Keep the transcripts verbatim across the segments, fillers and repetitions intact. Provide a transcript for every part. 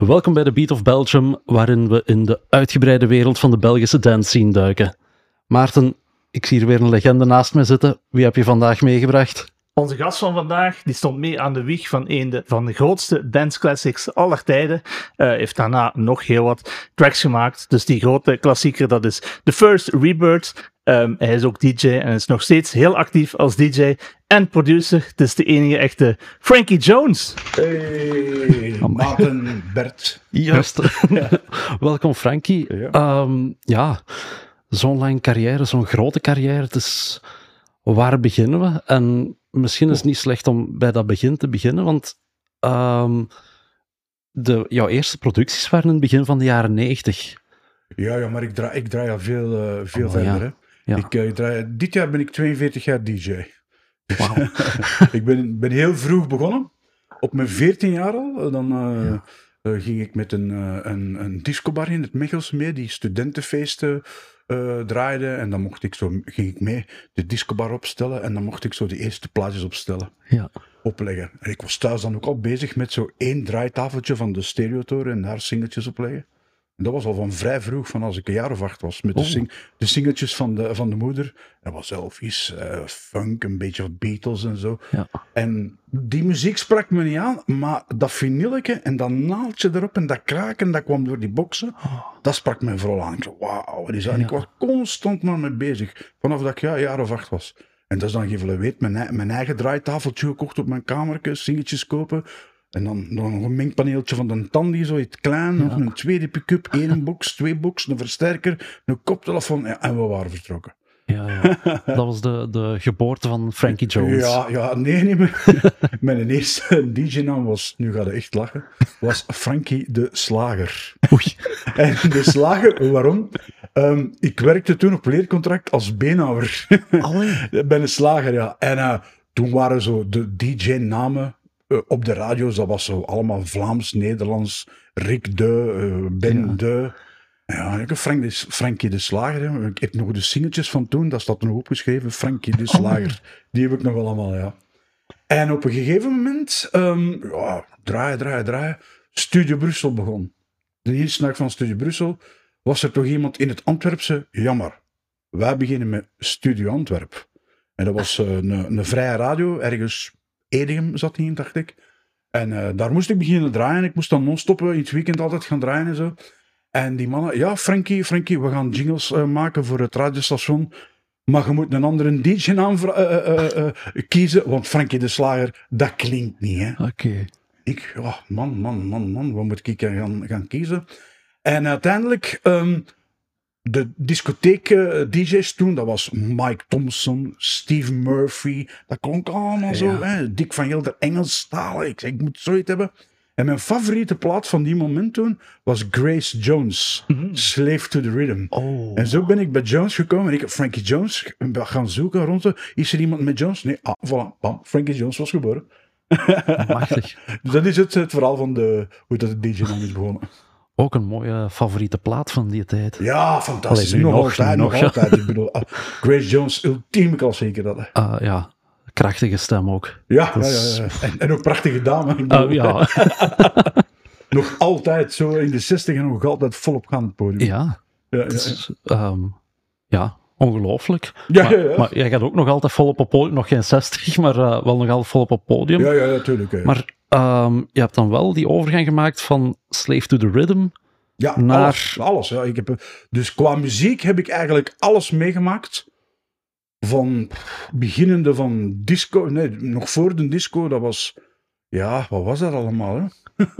Welkom bij de Beat of Belgium, waarin we in de uitgebreide wereld van de Belgische dance scene duiken. Maarten, ik zie hier weer een legende naast mij zitten. Wie heb je vandaag meegebracht? Onze gast van vandaag die stond mee aan de wieg van een de, van de grootste dance classics aller tijden. Uh, heeft daarna nog heel wat tracks gemaakt. Dus die grote klassieker, dat is The First Rebirth. Um, hij is ook D J en is nog steeds heel actief als D J en producer. Het is de enige echte Frankie Jones. Hey, Maarten, Bert. Juist. Ja. Welkom Frankie. Ja, um, ja zo'n lange carrière, zo'n grote carrière. Het is... Waar beginnen we? En misschien is het niet slecht om bij dat begin te beginnen, want um, de, jouw eerste producties waren in het begin van de jaren negentig. Ja, ja, maar ik draai, ik draai al veel, uh, veel oh, verder. Ja. Hè. Ja. Ik, uh, ik draai, dit jaar ben ik tweeënveertig jaar D J. Wow. ik ben, ben heel vroeg begonnen. Op mijn veertien jaar al. Dan uh, ja. uh, ging ik met een, uh, een, een discobar in het Mechels mee, die studentenfeesten Uh, draaide en dan mocht ik zo, ging ik mee de discobar opstellen en dan mocht ik zo de eerste plaatjes opstellen, ja. opleggen. En ik was thuis dan ook al bezig met zo één draaitafeltje van de stereotoren en daar singeltjes opleggen. En dat was al van vrij vroeg, van als ik een jaar of acht was, met oh. de, sing- de singeltjes van de, van de moeder. Dat was Elvis, uh, funk, een beetje Beatles en zo. Ja. En die muziek sprak me niet aan, maar dat vinyletje en dat naaldje erop en dat kraken, dat kwam door die boksen, oh. dat sprak me vooral aan. Ik zei, wauw, wat is dat? Ja. Ik was constant maar mee bezig, vanaf dat ik ja, een jaar of acht was. En dat is dan geen weet, mijn, mijn eigen draaitafeltje gekocht op mijn kamertje, singeltjes kopen. En dan, dan nog een mengpaneeltje van de Tandy, zo iets klein, ja. nog een tweede pick-up, één box, twee box, een versterker, een koptelefoon ja, en we waren vertrokken. Ja, ja. Dat was de, de geboorte van Frankie Jones. Ja, ja nee, niet meer. Mijn eerste D J-naam was, nu ga je echt lachen, was Frankie de Slager. Oei. En de Slager, waarom? Um, ik werkte toen op leercontract als beenhouwer. Bij een slager, ja. En uh, toen waren zo de D J-namen uh, op de radio's, dat was zo allemaal Vlaams, Nederlands, Rick de, uh, Ben ja. de... Ja, ik heb Frank de, Frankie de Slager. Hè. Ik heb nog de singeltjes van toen, dat staat er nog opgeschreven. Frankie de Slager. Die heb ik nog allemaal, ja. En op een gegeven moment, um, ja, draaien, draaien, draaien. Studio Brussel begon. De eerste nacht van Studio Brussel was er toch iemand in het Antwerpse. Jammer, wij beginnen met Studio Antwerp. En dat was uh, een, een vrije radio, ergens Edegem zat die in, dacht ik. En uh, daar moest ik beginnen draaien. Ik moest dan non-stop in het weekend altijd gaan draaien en zo. En die mannen, ja, Frankie, Frankie, we gaan jingles uh, maken voor het radiostation. Maar je moet een andere D J-naam uh, uh, uh, uh, kiezen, want Frankie de Slager, dat klinkt niet, hè. Oké. Okay. Ik, oh, man, man, man, man, wat moet ik gaan, gaan kiezen? En uiteindelijk, um, de discotheek-D J's toen, dat was Mike Thompson, Steve Murphy, dat klonk allemaal ja. zo, hè. Dick van Gelder, Engelstalen, ik zei, ik moet zoiets hebben. En mijn favoriete plaat van die moment toen was Grace Jones, mm-hmm. Slave to the Rhythm. Oh. En zo ben ik bij Jones gekomen en ik heb Frankie Jones gaan zoeken rond. Is er iemand met Jones? Nee, ah, voilà, bam, Frankie Jones was geboren. Machtig. Dus dat is het, het verhaal van de, hoe dat de D J-naam is begonnen. Ook een mooie favoriete plaat van die tijd. Ja, fantastisch. Allee, nog, nog altijd, nog, nog ja. altijd. Ik bedoel, uh, Grace Jones, ultieme klassieker dat. Uh, ja. Krachtige stem ook. Ja, dus... ja, ja, ja. En, en ook prachtige dame. Uh, ja. Nog altijd, zo in de zestig en nog altijd volop gaan het podium. Ja. Ja, ja, dus, ja. Um, ja ongelooflijk. Ja, maar, ja, ja. maar jij gaat ook nog altijd volop op podium. Nog geen zestig, maar uh, wel nog altijd volop op podium. Ja, ja, natuurlijk. Ja, ja. Maar um, je hebt dan wel die overgang gemaakt van Slave to the Rhythm ja, naar... alles. alles ja. Ik heb, dus qua muziek heb ik eigenlijk alles meegemaakt. Van beginnende van disco, nee, nog voor de disco, dat was, ja, wat was dat allemaal? Hè?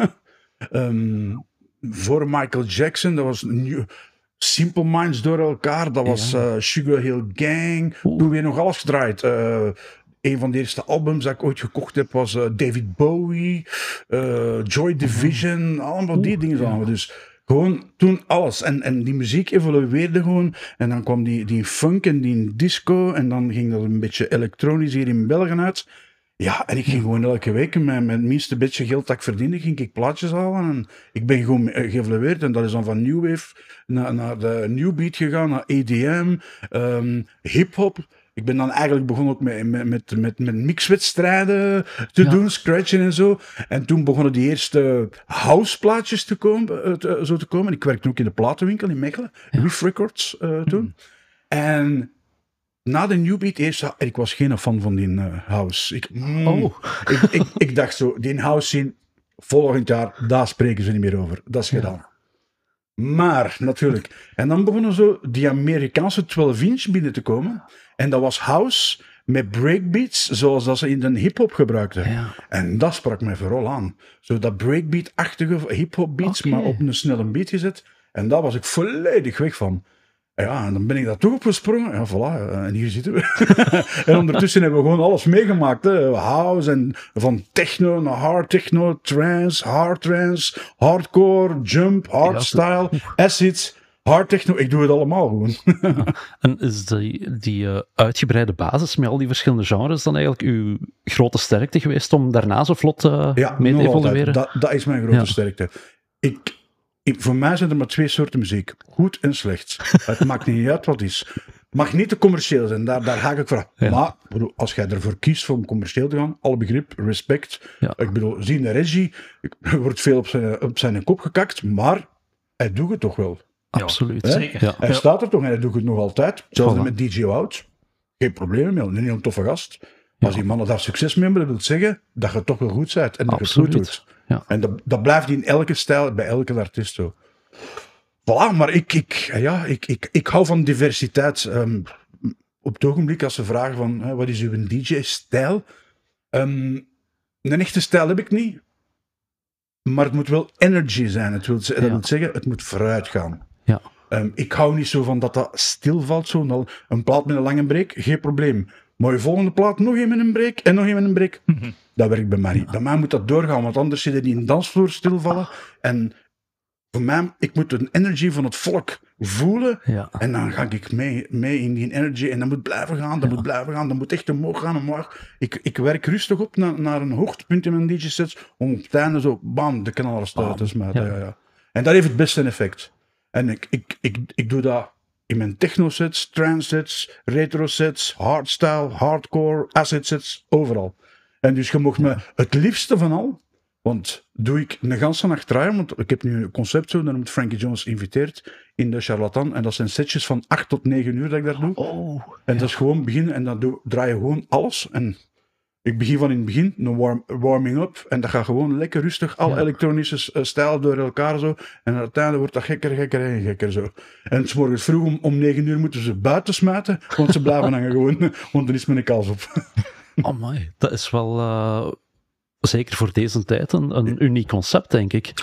um, voor Michael Jackson, dat was New, Simple Minds door elkaar, dat was ja. uh, Sugar Hill Gang, Oeh. Toen weer nog alles gedraaid. Uh, een van de eerste albums dat ik ooit gekocht heb was uh, David Bowie, uh, Joy Division, allemaal Oeh, die dingen ja. allemaal. Dus gewoon toen alles. En, en die muziek evolueerde gewoon. En dan kwam die, die funk en die disco. En dan ging dat een beetje elektronisch hier in België uit. Ja, en ik ging gewoon elke week met, met het minste beetje geld dat ik verdiende, ging ik plaatjes halen. En ik ben gewoon geëvolueerd. En dat is dan van New Wave naar, naar de New Beat gegaan, naar E D M, um, hip-hop. Ik ben dan eigenlijk begonnen ook met, met, met, met, met mixwedstrijden te ja. doen, scratchen en zo. En toen begonnen die eerste houseplaatjes te komen, te, zo te komen. Ik werkte ook in de platenwinkel in Mechelen, ja. Riff Records uh, toen. Mm. En na de New Beat eerst, en ik was geen fan van die uh, house. Ik, mm, oh. ik, ik, ik dacht zo, die house scene, volgend jaar, daar spreken ze niet meer over. Dat is gedaan. Ja. Maar, natuurlijk. En dan begonnen zo die Amerikaanse twaalf inch binnen te komen. En dat was house met breakbeats, zoals dat ze in de hip-hop gebruikten. Ja. En dat sprak mij vooral aan. Zo dat breakbeat-achtige hip-hop beats, okay. maar op een snelle beat gezet. En daar was ik volledig weg van. Ja, en dan ben ik daar toch op gesprongen. Ja, voilà. En hier zitten we. En ondertussen hebben we gewoon alles meegemaakt. Hè. House en van techno naar hard techno, trance, hard trance, hardcore, jump, hardstyle, acids, hard techno. Ik doe het allemaal gewoon. En is die, die uh, uitgebreide basis met al die verschillende genres dan eigenlijk uw grote sterkte geweest om daarna zo vlot uh, ja, mee te evolueren? Dat, dat is mijn grote ja. sterkte. Ik... Ik, voor mij zijn er maar twee soorten muziek. Goed en slecht. Het maakt niet uit wat het is. Het mag niet te commercieel zijn, daar, daar ga ik voor. Ja. Maar bedoel, als jij ervoor kiest om commercieel te gaan, alle begrip, respect. Ja. Ik bedoel, zie de regie, er wordt veel op zijn, op zijn kop gekakt, maar hij doet het toch wel. Absoluut. Ja, zeker. Ja. Hij staat er toch en hij doet het nog altijd. Hetzelfde voilà. met D J Wout. Geen probleem mee, een heel toffe gast. Maar ja. als die mannen daar succes mee hebben, dat wil zeggen dat je toch wel goed bent en dat je het goed doet. Ja. En dat, dat blijft in elke stijl, bij elke artiest zo. Voilà, maar ik, ik, ja, ik, ik, ik hou van diversiteit. Um, op het ogenblik, als ze vragen van, hè, wat is uw D J-stijl? Um, een echte stijl heb ik niet. Maar het moet wel energy zijn. Het wil, dat ja. wil zeggen, het moet vooruit gaan. Ja. Um, ik hou niet zo van dat dat stilvalt. Zo. Een plaat met een lange break, geen probleem. Maar je volgende plaat, nog een met een break en nog een met een break. Mm-hmm. Dat werkt bij mij niet. Ja. Bij mij moet dat doorgaan, want anders zit je die in de dansvloer stilvallen. En voor mij, ik moet de energy van het volk voelen. Ja. En dan ga ik mee, mee in die energy. En dat moet blijven gaan, dat ja. moet blijven gaan. Dat moet echt omhoog gaan, omhoog. Ik, ik werk rustig op naar, naar een hoogtepunt in mijn D J-sets. Om op het einde zo, bam, de kanalen staan te smijten. Ja. Ja, ja. En dat heeft het beste effect. En ik, ik, ik, ik doe dat in mijn techno-sets, trance-sets, retro-sets, hardstyle, hardcore, acid-sets, overal. En dus je mocht me het liefste van al, want doe ik een ganse nacht draaien, want ik heb nu een concept zo, dan moet Frankie Jones inviteert in de Charlatan, en dat zijn setjes van acht tot negen uur dat ik daar doe. Oh, en ja. dat is gewoon beginnen, en dan doe, draai je gewoon alles, en ik begin van in het begin, een warm, warming-up, en dat gaat gewoon lekker rustig, alle ja. elektronische uh, stijlen door elkaar zo, en uiteindelijk wordt dat gekker, gekker en gekker zo. En 's morgens vroeg om, om negen uur moeten ze buiten smijten, want ze blijven hangen gewoon, want er is mijn kans op. Amai, dat is wel, uh, zeker voor deze tijd, een, een uniek concept, denk ik.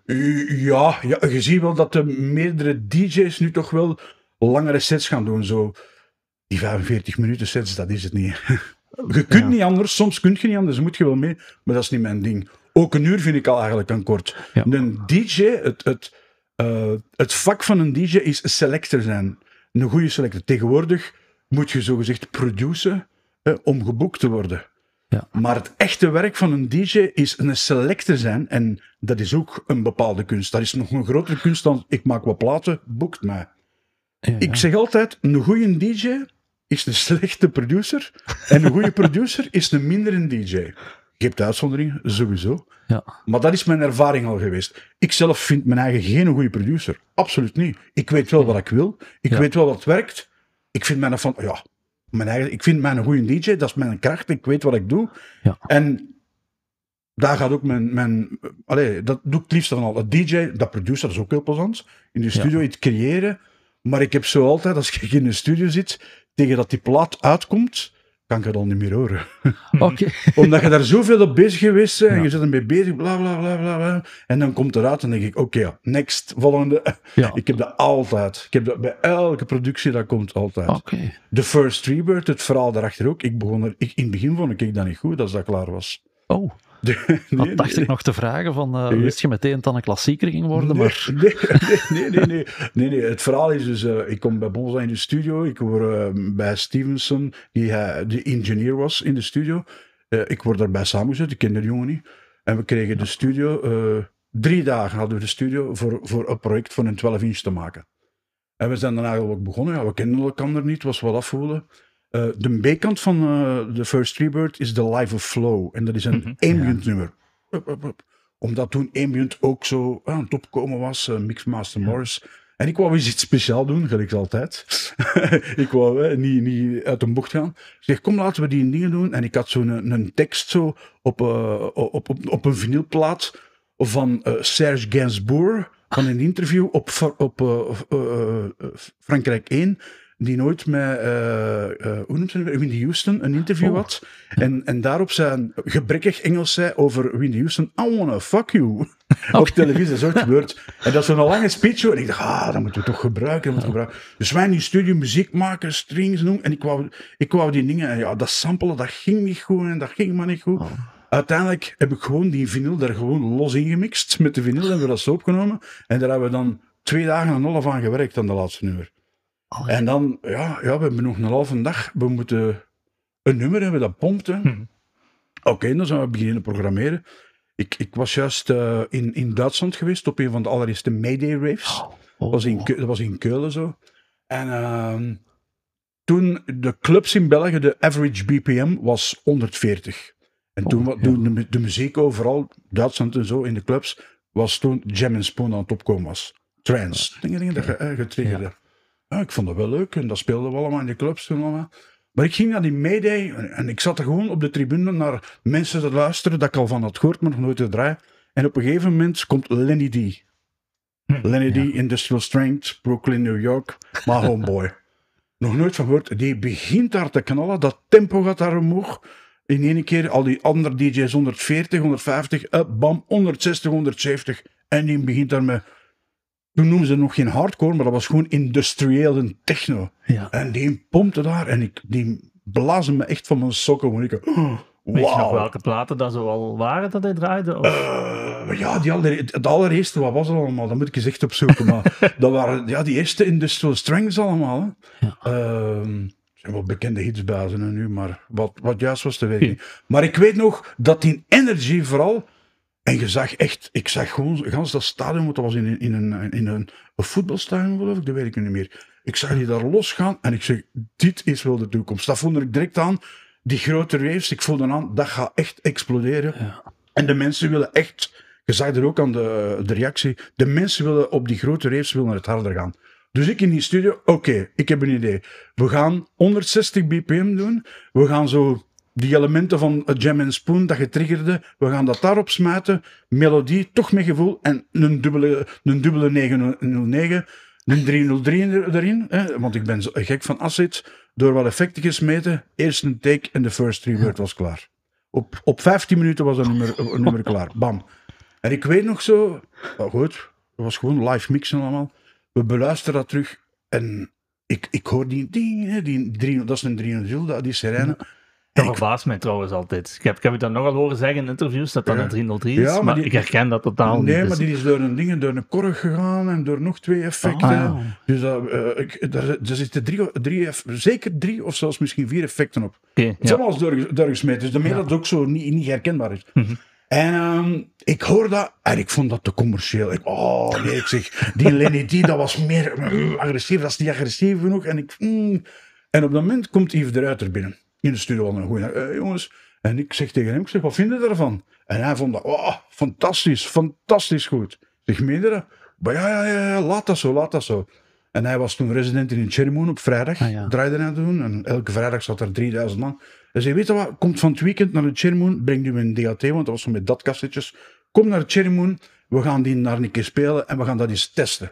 Ja, ja, je ziet wel dat de meerdere D J's nu toch wel langere sets gaan doen, zo. Die vijfenveertig minuten sets, dat is het niet. Je kunt ja. niet anders, soms kun je niet anders, moet je wel mee, maar dat is niet mijn ding. Ook een uur vind ik al eigenlijk een kort. Ja. Een D J, het, het, uh, het vak van een D J is selector zijn. Een goede selector. Tegenwoordig moet je zogezegd produceren uh, om geboekt te worden. Ja. Maar het echte werk van een D J is een selector zijn en dat is ook een bepaalde kunst. Dat is nog een grotere kunst dan ik maak wat platen, boekt mij. Ja, ja. Ik zeg altijd, een goede D J is een slechte producer en een goede producer is een mindere D J. Je hebt uitzonderingen, sowieso. Ja. Maar dat is mijn ervaring al geweest. Ik zelf vind mijn eigen geen goede producer. Absoluut niet. Ik weet wel wat ik wil. Ik ja. weet wel wat werkt. Ik vind mij van, ja, mijn eigen, ik vind mij een goede D J. Dat is mijn kracht. Ik weet wat ik doe. Ja. En daar gaat ook mijn, mijn allez, dat doe ik het liefst van al. Dat D J, dat producer, dat is ook heel plezant. In de studio ja. iets creëren. Maar ik heb zo altijd, als ik in de studio zit, tegen dat die plaat uitkomt, kan ik het al niet meer horen. Okay. Omdat je daar zoveel op bezig geweest bent, en ja. je zit ermee bezig, bla bla bla bla bla. En dan komt het eruit en denk ik, oké, okay, next, volgende. Ja. Ik heb dat altijd. Ik heb dat bij elke productie, dat komt altijd. Okay. The First Rebirth, het verhaal daarachter ook. Ik begon er, ik, in het begin vond ik dat niet goed, als dat klaar was. Oh. De, nee, dat dacht nee, ik nog te vragen, van, uh, nee. wist je meteen dat het een klassieker ging worden? Nee, maar... nee, nee, nee, nee, nee, nee. Het verhaal is dus, uh, ik kom bij Bonza in de studio, ik word uh, bij Stevenson, die uh, de engineer was in de studio, uh, ik word daarbij samengezet, ik ken de jongen niet, en we kregen ja. de studio, uh, drie dagen hadden we de studio voor, voor een project van een twaalf inch te maken. En we zijn dan eigenlijk ook begonnen, ja, we kenden elkaar niet, het was wat afvoelen. Uh, de B-kant van uh, de First Rebirth is The Life of Flow. En dat is een mm-hmm. ambient ja. nummer. Up, up, up. Omdat toen ambient ook zo aan het opkomen was. Uh, Mixmaster ja. Morris. En ik wou eens iets speciaals doen, gelijk altijd. ik wou eh, niet, niet uit de bocht gaan. Ik zeg, kom, laten we die dingen doen. En ik had zo'n een, een tekst zo op, uh, op, op, op een vinylplaat van uh, Serge Gainsbourg, van een interview op, op uh, uh, uh, Frankrijk één, die nooit met, uh, uh, hoe noemt ze het, Whitney Houston een interview oh. had. En, en daarop zijn gebrekkig Engels zei over Whitney Houston, I wanna fuck you. Okay. Op televisie, dat is ooit gebeurd. En dat is zo'n lange speech hoor. En ik dacht, ah, dat moeten we toch gebruiken. Dat moeten we gebruiken. Dus wij in die studio muziek maken, strings doen. En ik wou, ik wou die dingen, en ja, dat samplen, dat ging niet goed en dat ging maar niet goed. Oh. Uiteindelijk heb ik gewoon die vinyl daar gewoon los ingemixt. Met de vinyl hebben we dat zo opgenomen. En daar hebben we dan twee dagen en een half aan gewerkt aan de laatste nummer. Oh, ja. En dan, ja, ja, we hebben nog een halve dag. We moeten een nummer hebben dat pompt. Hm. Oké, okay, dan zijn we beginnen programmeren. Ik, ik was juist uh, in, in Duitsland geweest op een van de allereerste Mayday raves. Oh, oh, dat, was in, dat was in Keulen zo. En uh, toen de clubs in België, de average B P M was honderdveertig. En toen, oh, ja. toen de, de muziek overal, Duitsland en zo, in de clubs, was toen Jam and Spoon aan het opkomen was. Trance, dingen, dingen dat je uh, getriggerde. Ja. Ja, ik vond dat wel leuk en dat speelden we allemaal in de clubs toen allemaal. Maar ik ging naar die Mayday en, en ik zat er gewoon op de tribune naar mensen te luisteren dat ik al van had gehoord, maar nog nooit te draaien. En op een gegeven moment komt Lenny D. Hm, Lenny ja. D, Industrial Strength, Brooklyn, New York, my homeboy. Nog nooit van gehoord. Die begint daar te knallen, dat tempo gaat daar omhoog. In één keer al die andere D J's honderdveertig, honderdvijftig, up, bam, honderdzestig, honderdzeventig. En die begint daar met... Toen noemden ze nog geen hardcore, maar dat was gewoon industrieel en techno. Ja. En die pompte daar en ik, die blazen me echt van mijn sokken. Want ik, oh, wow. Weet je nog welke platen dat zo al waren dat hij draaide? Of? Uh, ja, die aller, het allereerste, wat was er allemaal? Dat moet ik eens echt opzoeken. Maar dat waren ja, die eerste Industrial Strengths allemaal. Hè. Ja. Uh, er zijn wel bekende hits bij zijn nu, maar wat, wat juist was, te weet ik niet. Maar ik weet nog dat die Energy vooral... En je zag echt, ik zag gewoon gans dat stadion, want dat was in, in, in, een, in een, een voetbalstadion geloof ik, dat weet ik niet meer. Ik zag die daar losgaan en ik zeg, dit is wel de toekomst. Dat voelde ik direct aan, die grote raves, ik voelde aan, dat gaat echt exploderen. Ja. En de mensen willen echt, je zag er ook aan de, de reactie, de mensen willen op die grote raves willen het harder gaan. Dus ik in die studio, oké, okay, ik heb een idee. We gaan honderdzestig B P M doen, we gaan zo... Die elementen van Jam and Spoon dat je triggerde, we gaan dat daarop smijten. Melodie, toch met gevoel. En een dubbele, een dubbele negenhonderdnegen, een driehonderddrie erin. Hè, want ik ben zo gek van acid. Door wat effecten gesmeten. Eerst een take en de first rebirth was klaar. Op, op vijftien minuten was dat nummer, een nummer klaar. Bam. En ik weet nog zo... Oh goed, het was gewoon live mixen allemaal. We beluisteren dat terug. En ik, ik hoor die... die, die, die dat is een driehonderd, die sirene... Dat verbaast mij trouwens altijd. Ik heb, ik heb het dan nogal horen zeggen in interviews dat dat ja. een driehonderddrie is, ja, maar, maar die, ik herken dat totaal nee, niet. Nee, maar die is door een ding, door een korg gegaan en door nog twee effecten. Oh, ja. Dus dat, uh, ik, daar, er zitten drie, drie, zeker drie of zelfs misschien vier effecten op. Okay, het is ja. allemaal door, doorgesmeten, dus daarmee ja. dat het ook zo niet, niet herkenbaar is. Mm-hmm. En um, ik hoor dat en ik vond dat te commercieel. Ik, oh nee, ik zeg, die Lenny D, dat was meer mm, agressief, dat is niet agressief genoeg. En, ik, mm. en op dat moment komt Yves de Ruiter binnen. In de studio al een goeie uh, jongens. En ik zeg tegen hem, ik zeg, wat vind je ervan? En hij vond dat, oh, fantastisch, fantastisch goed. Ik zeg, meen je dat? Maar ja, ja, ja, ja, laat dat zo, laat dat zo. En hij was toen resident in Cherry Moon op vrijdag, ah, ja. draaide hij toen. En elke vrijdag zat er drieduizend man. Hij zei, weet je wat, komt van het weekend naar de Cherry Moon, breng nu een D A T, want dat was zo met dat kassetjes. Kom naar de Cherry Moon, we gaan die naar een keer spelen en we gaan dat eens testen.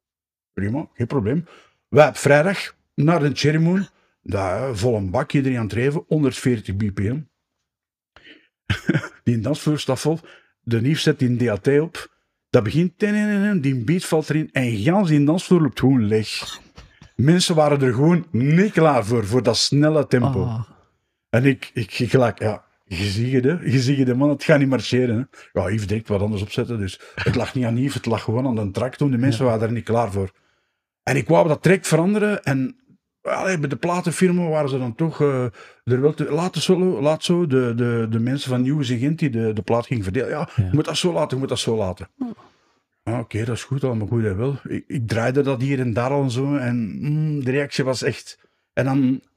Prima, geen probleem. Wij op vrijdag naar de Cherry Moon. Daar, vol een bak, iedereen aan het dreven, honderdveertig B P M. Die dansvloer staat vol. De Yves zet die D A T op. Dat begint, die beat valt erin en gans die dansvloer loopt gewoon leeg. Mensen waren er gewoon niet klaar voor, voor dat snelle tempo. Oh. En ik, ik, ik gelijk, ja, je ziet het, hè. Je ziet het, man, het gaat niet marcheren. Hè. Ja, Yves direct wat anders opzetten, dus het lag niet aan Yves, het lag gewoon aan de track toen. De mensen ja. waren er niet klaar voor. En ik wou dat direct veranderen en allee, bij de platenfirma waren ze dan toch uh, er wel te, laat, zo, laat zo de, de, de mensen van Nieuws en Gent die de, de plaat gingen verdelen. Ja, ja, je moet dat zo laten, je moet dat zo laten. Oh. Ah, Oké, okay, dat is goed, allemaal goed en wel. Ik, ik draaide dat hier en daar al en zo en mm, de reactie was echt... En dan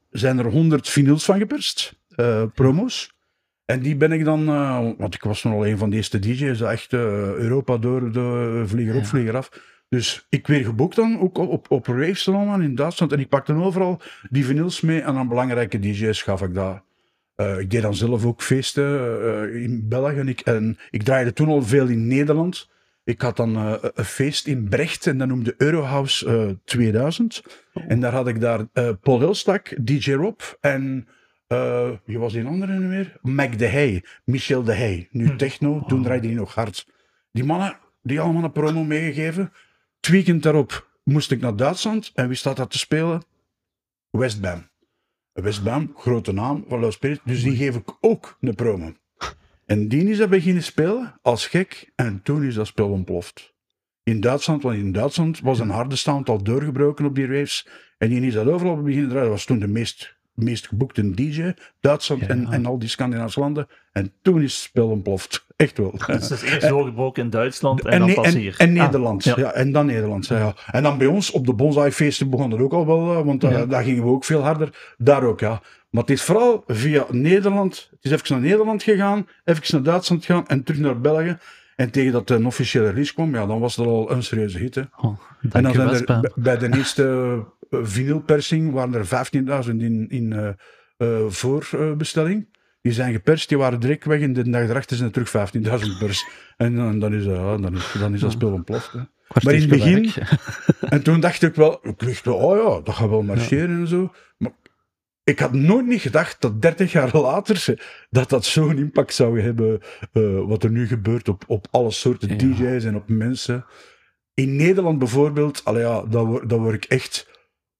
zijn er honderd vinyls van geperst, uh, promo's. En die ben ik dan, uh, want ik was nog al een van de eerste D J's, echt uh, Europa door, de vlieger op, ja. vlieger af. Dus ik werd geboekt dan, ook op, op, op raves allemaal in Duitsland. En ik pakte dan overal die vinyls mee en aan belangrijke D J's gaf ik dat. Uh, ik deed dan zelf ook feesten uh, in België. En ik, en ik draaide toen al veel in Nederland. Ik had dan uh, een feest in Brecht en dat noemde Eurohouse uh, tweeduizend. Oh. En daar had ik daar uh, Paul Elstak, D J Rob en uh, wie was die andere nu weer? Mac de Hey, Michel de Hey. Nu hm. techno, oh. toen draaide hij nog hard. Die mannen, die allemaal een promo meegegeven. Het weekend daarop moest ik naar Duitsland en wie staat daar te spelen? Westbam. Westbam, grote naam van Low Spirit, dus die geef ik ook een promo. En die is dat beginnen spelen, als gek, en toen is dat spel ontploft. In Duitsland, want in Duitsland was een harde stand al doorgebroken op die raves, en die is dat overal beginnen draaien. Dat was toen de meest, meest geboekte D J, Duitsland ja, ja. En, en al die Scandinavische landen, en toen is het spel ontploft. Echt wel. Dus het is eerst doorgebroken in Duitsland en, en dan pas hier. En, en Nederland, ah, ja. ja. En dan Nederland, ja, ja. En dan bij ons, op de Bonsai-feesten begon dat ook al wel, want uh, ja. daar gingen we ook veel harder. Daar ook, ja. Maar het is vooral via Nederland, het is even naar Nederland gegaan, even naar Duitsland gegaan en terug naar België. En tegen dat een officiële release kwam, ja, dan was dat al een serieuze hit. Hè. Oh, en dan zijn er b- bij de eerste uh, vinylpersing waren er vijftienduizend in, in uh, uh, voorbestelling. Uh, die zijn geperst, die waren direct weg en de dag erachter zijn er terug vijftienduizend pers. En uh, dan is, uh, dan is, dan is dat spel ontploft. Hè. Maar in het begin, en toen dacht ik wel, ik dacht wel, oh ja, dat gaat wel marcheren ja. en zo. Maar ik had nooit niet gedacht dat dertig jaar later dat dat zo'n impact zou hebben uh, wat er nu gebeurt op, op alle soorten ja. D J's en op mensen. In Nederland bijvoorbeeld, allee ja, daar, word, daar word ik echt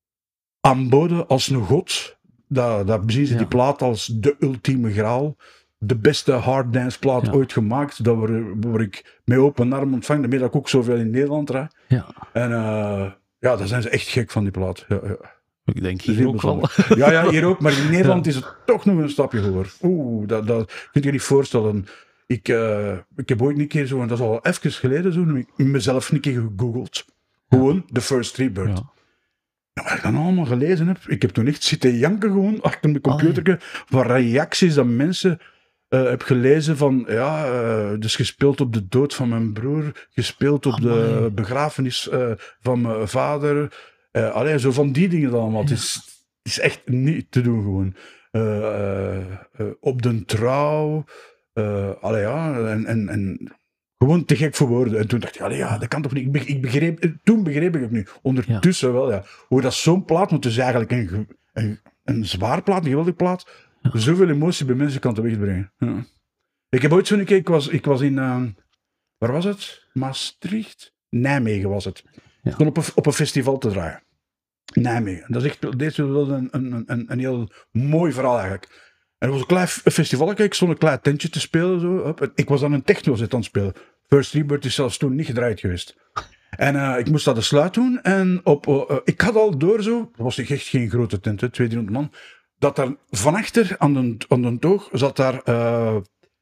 aanboden als een god. Daar, daar zien ze ja. die plaat als de ultieme graal. De beste harddance plaat ja. ooit gemaakt. Daar word, word ik met open arm ontvangen. Daarmee dat ik ook zoveel in Nederland draai. Ja. En uh, ja, daar zijn ze echt gek van die plaat. Ja, ja. Ik denk hier ook wel. Ja, ja, hier ook. Maar in Nederland ja. is het toch nog een stapje hoger. Oeh, dat, dat kun je niet voorstellen. Ik, uh, ik heb ooit een keer zo, en dat is al even geleden zo, ik mezelf een keer gegoogeld. Gewoon The First Rebirth. Ja. Ja, wat ik dan allemaal gelezen heb, ik heb toen echt zitten janken gewoon achter mijn computer van reacties dat mensen uh, heb gelezen van, ja, uh, dus gespeeld op de dood van mijn broer, gespeeld op Amai. de begrafenis uh, van mijn vader. Uh, allee, zo van die dingen dan allemaal. Ja. Het, is, het is echt niet te doen gewoon. Uh, uh, uh, op de trouw. Uh, allee, ja, en, en, en gewoon te gek voor woorden. En toen dacht ik, allee, ja, dat kan toch niet. Ik, be, ik begreep, toen begreep ik het nu. Ondertussen ja. wel, ja. Hoe dat zo'n plaat, want het is eigenlijk een, een, een zwaar plaat, een geweldige plaat, ja. zoveel emotie bij mensen kan teweegbrengen. Ja. Ik heb ooit zo'n keer, ik was, ik was in, uh, waar was het? Maastricht? Nijmegen was het. Ja. Op, een, op een festival te draaien. Nijmegen. Dat is echt, deze was een, een, een, een heel mooi verhaal eigenlijk. En het was een klein festival, ik stond een klein tentje te spelen. Zo. Ik was dan een techno-zet aan het spelen. First Rebirth is zelfs toen niet gedraaid geweest. En uh, ik moest dat de sluit doen. En op, uh, ik had al door zo, dat was echt geen grote tent, hè, tweehonderd man, dat daar van achter aan de, aan de toog zat daar uh,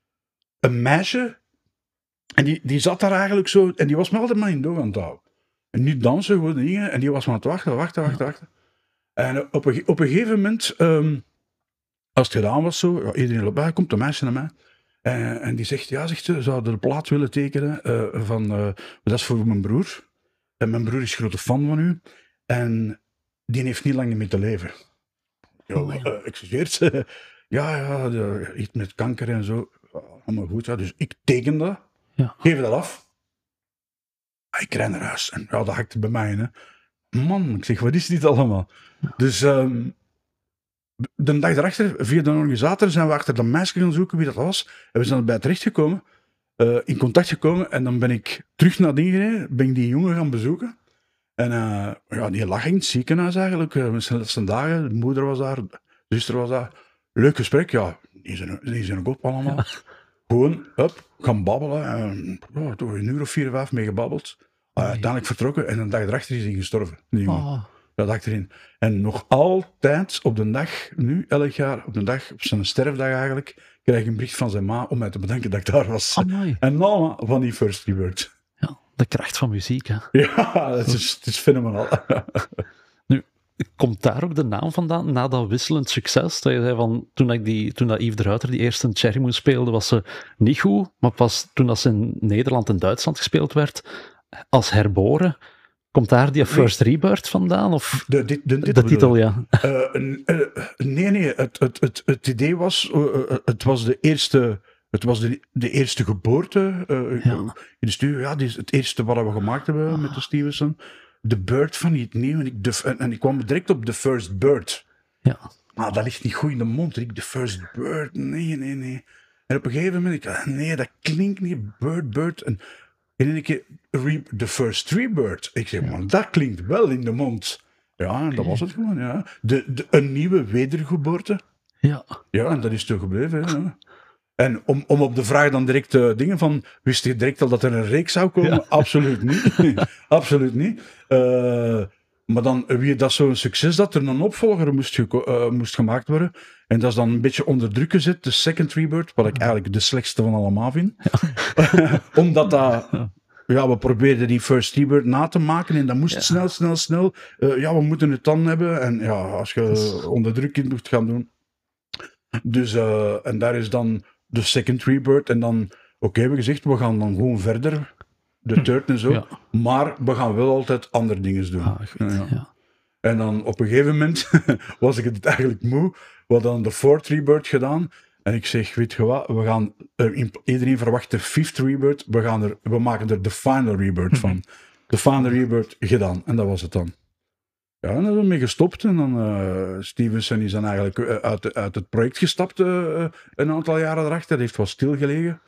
een meisje. En die, die zat daar eigenlijk zo, en die was me altijd maar in doog aan het houden. En niet dansen, gewoon dingen. En die was maar aan het wachten, wachten, wachten, wachten. En op een, op een gegeven moment, um, als het gedaan was zo, ja, iedereen loopt bij, komt een meisje naar mij. En, en die zegt, ja, zegt ze, zou de plaat willen tekenen uh, van, uh, dat is voor mijn broer. En mijn broer is grote fan van u. En die heeft niet lang meer te leven. Ja, oh, ja. Uh, excuseert ze. Ja, ja, de, iets met kanker en zo. Allemaal goed, ja. Dus ik teken dat, ja. geef dat af. Ik ren naar huis. En ja, dat hakte bij mij. Hè. Man, ik zeg, wat is dit allemaal? Ja. Dus um, de dag daarachter, via de organisator, zijn we achter dat meisje gaan zoeken wie dat was. En we zijn erbij terechtgekomen, uh, in contact gekomen. En dan ben ik terug naar dingen gereden, ben ik die jongen gaan bezoeken. En uh, ja, die lag in het ziekenhuis eigenlijk. Uh, met zijn laatste dagen. De moeder was daar, de zuster was daar. Leuk gesprek, ja. Die zijn, die zijn ook op allemaal. Ja. Gewoon, up, gaan babbelen. En, ja, toch een uur of vier, vijf mee gebabbeld. Uh, uiteindelijk vertrokken en een dag erachter is hij gestorven. Die jongen. Oh. Ja, dag erin. En nog altijd op de dag, nu, elk jaar, op de dag, op zijn sterfdag eigenlijk, krijg ik een bericht van zijn ma om mij te bedanken dat ik daar was. Amai. En allemaal van die First Rebirth. Ja, de kracht van muziek, hè. Ja, het is, het is fenomenaal. Nu, komt daar ook de naam vandaan, na dat wisselend succes? Dat je zei van, toen, ik die, toen dat Yves de Ruiter die eerste Cherry Moon speelde, was ze niet goed, maar pas toen dat ze in Nederland en Duitsland gespeeld werd, als herboren, komt daar die First nee. Rebirth vandaan? Of de, de, de, de, de titel, ja. Uh, uh, nee, nee, het, het, het, het idee was, uh, uh, het was de eerste... Het was de, de eerste geboorte uh, ja. in de studio. Ja, dit is het eerste wat we gemaakt hebben ah. met de Stevenson. De Bird van niet nieuw. En ik, de, en, en ik kwam direct op The First Bird. Ja. Maar dat ligt niet goed in de mond. Ik, The First Bird, nee, nee, nee. En op een gegeven moment, ik, nee, dat klinkt niet. Bird, Bird. En in een keer, re, The First Rebirth. Ik zeg, ja. man, dat klinkt wel in de mond. Ja, en dat was het gewoon, ja. De, de, een nieuwe wedergeboorte. Ja. Ja, en dat is toch gebleven, ja. En om, om op de vraag dan direct te dingen van, wist je direct al dat er een reeks zou komen? Ja. Absoluut niet. Absoluut niet. Uh, maar dan, wie dat zo'n succes dat er een opvolger moest, geko- uh, moest gemaakt worden. En dat is dan een beetje onder druk gezet, de Second Rebirth, wat ik eigenlijk de slechtste van allemaal vind. Ja. Omdat dat... Ja, we probeerden die First Rebirth na te maken en dat moest ja. snel, snel, snel. Uh, ja, we moeten het dan hebben. En ja, als je dus... onder druk in moet gaan doen. Dus, uh, en daar is dan... de Second Rebirth. En dan, oké, okay, hebben we gezegd, we gaan dan gewoon verder. De third en zo. Ja. Maar we gaan wel altijd andere dingen doen. Ah, goed, ja. Ja. En dan op een gegeven moment was ik het eigenlijk moe. We hadden dan de Fourth Rebirth gedaan. En ik zeg, weet je wat, we gaan... Uh, iedereen verwacht de Fifth Rebirth. We, gaan er, we maken er de Final Rebirth van. De Final Rebirth gedaan. En dat was het dan. Ja, en daar hebben we mee gestopt. En dan uh, Stevenson is dan eigenlijk uh, uit, uit het project gestapt uh, een aantal jaren erachter. Dat heeft wat stilgelegen.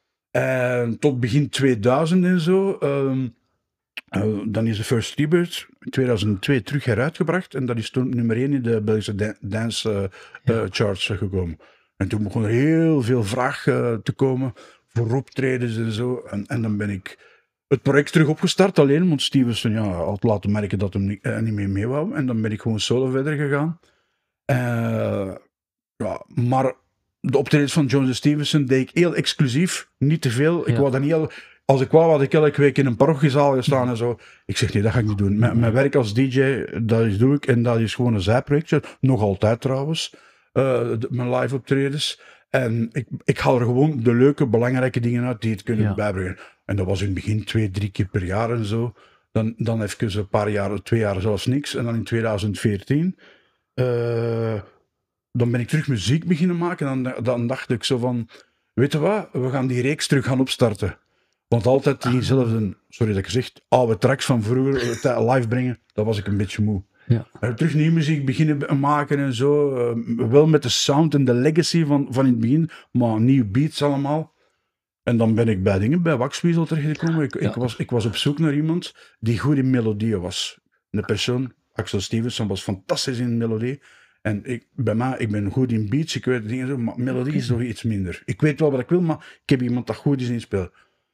En tot begin tweeduizend en zo. Um, uh, dan is de First Rebirth in tweeduizend twee terug heruitgebracht. En dat is toen nummer één in de Belgische da- dance uh, uh, charts uh, gekomen. En toen begon er heel veel vraag uh, te komen voor optredens en zo. En, en dan ben ik... het project terug opgestart, alleen, want Stevenson ja, had laten merken dat hij niet, uh, niet meer mee wou. En dan ben ik gewoon solo verder gegaan. Uh, ja, maar de optredens van Jones en Stevenson deed ik heel exclusief, niet te veel. Ik ja. wou dat niet heel, als ik wou, had ik elke week in een parochiezaal gestaan en zo. Ik zeg, nee, dat ga ik niet doen. Mijn, mijn werk als D J, dat is, doe ik. En dat is gewoon een zijprojectje. Nog altijd trouwens, uh, de, mijn live optredens. En ik, ik haal er gewoon de leuke, belangrijke dingen uit die het kunnen ja. bijbrengen. En dat was in het begin twee, drie keer per jaar en zo. Dan, dan even een paar jaar, twee jaar zelfs niks. En dan in tweeduizend veertien, uh, dan ben ik terug muziek beginnen maken. En dan, dan dacht ik zo van, weet je wat, we gaan die reeks terug gaan opstarten. Want altijd diezelfde, sorry dat ik zeg, oude tracks van vroeger live brengen, dat was ik een beetje moe. Ja. Uh, terug nieuwe muziek beginnen maken en zo. Uh, wel met de sound en de legacy van, van in het begin, maar nieuwe beats allemaal. En dan ben ik bij dingen, bij Waxweasel terechtgekomen. Ik, ja. ik, was, ik was op zoek naar iemand die goed in melodieën was. De persoon, Axel Stevenson, was fantastisch in melodie. En ik, bij mij, ik ben goed in beats, ik weet dingen zo, maar melodie is nog iets minder. Ik weet wel wat ik wil, maar ik heb iemand dat goed is in spelen.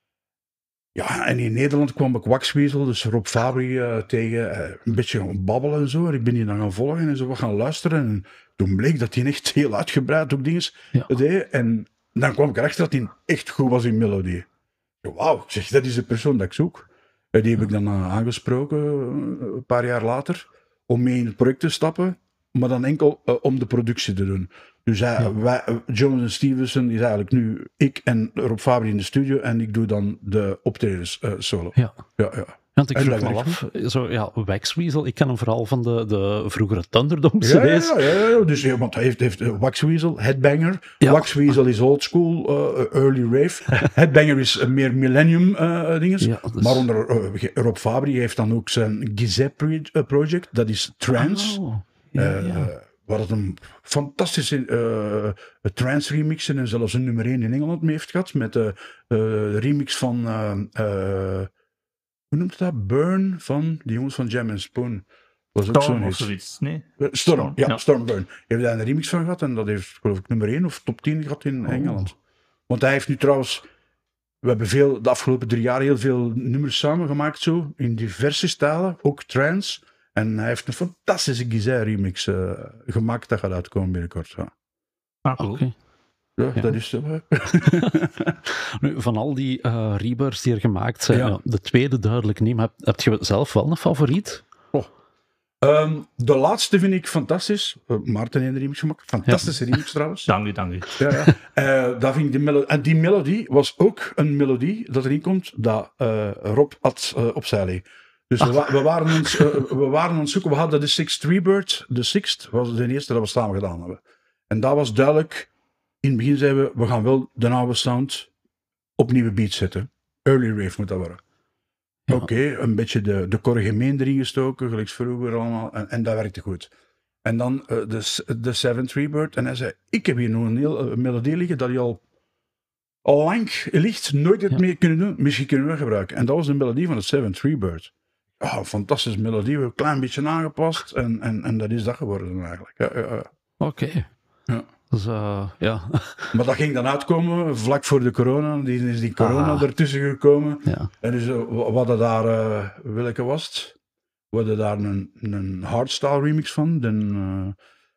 Ja, en in Nederland kwam ik Waxweasel, dus Rob Fabry uh, tegen, uh, een beetje gaan babbelen en zo. En ik ben die dan gaan volgen en zo wat gaan luisteren. En toen bleek dat hij echt heel uitgebreid ook dingen ja. deed. En dan kwam ik erachter dat hij echt goed was in melodie. Wauw, ik zeg, dat is de persoon dat ik zoek. En die heb ik dan uh, aangesproken, uh, een paar jaar later, om mee in het project te stappen. Maar dan enkel uh, om de productie te doen. Dus hij, ja. wij, Jones en Stevenson is eigenlijk nu ik en Rob Fabry in de studio en ik doe dan de optredens uh, solo. Ja. Ja, ja. Want ik vroeg me af, zo, ja, Waxweasel, ik ken hem vooral van de, de vroegere Thunderdome cd's. Ja, ja, ja, ja, dus, ja, want hij heeft, heeft uh, Waxweasel, Headbanger. Ja. Waxweasel is old school, uh, early rave. Headbanger is uh, meer millennium uh, dinges. Ja, dus... Maar onder uh, Rob Fabry heeft dan ook zijn Gizeh project, dat is trance. Oh, ja, uh, ja. Waar het een fantastische uh, trance remixen en zelfs een nummer één in Engeland mee heeft gehad. Met de uh, uh, remix van... Uh, uh, hoe noemt dat? Burn van die jongens van Jam and Spoon. Was ook Storm of zoiets, nee? Storm, Storm ja, ja, Storm Burn. Heeft daar een remix van gehad en dat heeft geloof ik nummer één of top tien gehad in oh. Engeland. Want hij heeft nu trouwens... We hebben veel, de afgelopen drie jaar heel veel nummers samengemaakt zo, in diverse stijlen, ook trance. En hij heeft een fantastische Gizeh remix uh, gemaakt, dat gaat uitkomen binnenkort. Ja. Ah, cool. Okay. Ja, ja, dat is zo. Nu, van al die uh, rebirths die er gemaakt zijn, ja. Ja, de tweede duidelijk niet, maar heb, heb je zelf wel een favoriet? Oh. Um, de laatste vind ik fantastisch. Uh, Maarten heeft een remix gemaakt. Fantastische ja. remix trouwens. Dank u, dank u. Ja, ja. Uh, dat vind ik die melo- en die melodie was ook een melodie dat erin komt dat uh, Rob had uh, opzij legde. Dus we, wa- we, waren ons, uh, we waren aan het zoeken. We hadden de Sixth Rebirth. De Sixth was de eerste dat we samen gedaan hebben. En dat was duidelijk. In het begin zeiden we, we gaan wel de oude sound op nieuwe beats zetten. Early rave moet dat worden. Ja. Oké, okay, een beetje de, de corrigemeen erin gestoken, gelijk vroeger allemaal, en, en dat werkte goed. En dan uh, de, de Seventh Rebirth, en hij zei, ik heb hier nog een heel uh, melodie liggen dat je al, al lang ligt, nooit het ja. meer kunnen doen, misschien kunnen we gebruiken. En dat was de melodie van de Seventh Rebirth. Oh, een fantastische melodie, we hebben een klein beetje aangepast, en, en, en dat is dat geworden eigenlijk. Ja, ja, ja. Oké. Okay. Ja. Dus, uh, ja. Maar dat ging dan uitkomen vlak voor de corona. Die is die corona ah. ertussen gekomen. Ja. En dus uh, we hadden daar, uh, welke was het? We hadden daar een, een hardstyle remix van. De uh,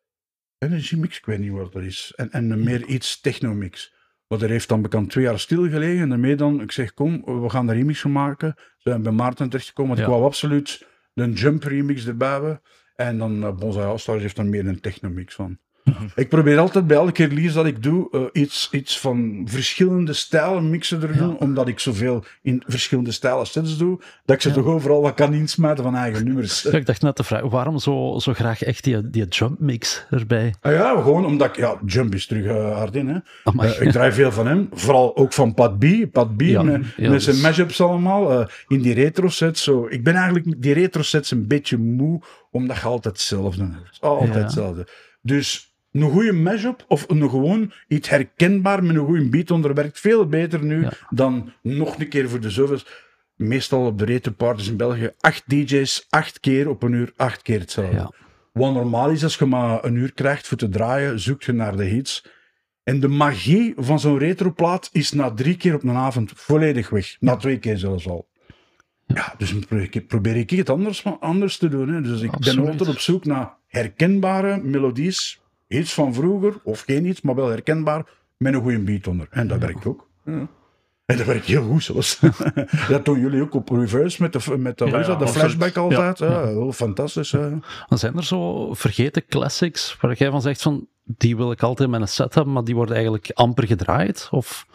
energy mix, ik weet niet wat dat is. En, en een meer iets techno mix. Want er heeft dan bekend twee jaar stilgelegen. En daarmee dan, ik zeg kom, we gaan de remix van maken. Ze zijn bij Maarten terechtgekomen. Want ja. ik wou absoluut een jump remix erbij hebben. En dan uh, Bonsai All-Stars heeft dan meer een techno mix van. Ik probeer altijd bij elke release dat ik doe uh, iets, iets van verschillende stijlen mixen er doen, ja. omdat ik zoveel in verschillende stijlen sets doe, dat ik ze ja. toch overal wat kan insmijten van eigen nummers. Ja, ik dacht net te vragen, waarom zo, zo graag echt die, die jump mix erbij? Ah ja, gewoon omdat ik, ja, jump is terug uh, hard in, hè. Uh, ik draai veel van hem, vooral ook van Pat B, Pat B, ja, met, ja, met zijn dus... mashups allemaal, uh, in die retro sets. Zo. Ik ben eigenlijk die retro sets een beetje moe, omdat je altijd hetzelfde hebt. Altijd ja. hetzelfde. Dus een goede mashup of een gewoon iets herkenbaar met een goede beat onder werkt veel beter nu ja. dan nog een keer voor de zoveel. Meestal op de retro parties in België, acht D J's, acht keer op een uur, acht keer hetzelfde. Ja. Wat normaal is, als je maar een uur krijgt voor te draaien, zoek je naar de hits. En de magie van zo'n retroplaat is na drie keer op een avond volledig weg. Na twee keer zelfs al. Ja, dus probeer ik het anders, anders te doen. Hè. Dus ik Absoluut. ben altijd op zoek naar herkenbare melodies. Iets van vroeger, of geen iets, maar wel herkenbaar, met een goede beat onder. En dat ja. werkt ook. Ja. En dat werkt heel goed zelfs. Dat doen jullie ook op reverse met de, met de, ja, ja, de flashback ja. altijd. Ja. Ja, heel fantastisch. Ja. Dan zijn er zo vergeten classics waar jij van zegt van, die wil ik altijd met een set hebben, maar die worden eigenlijk amper gedraaid? Of?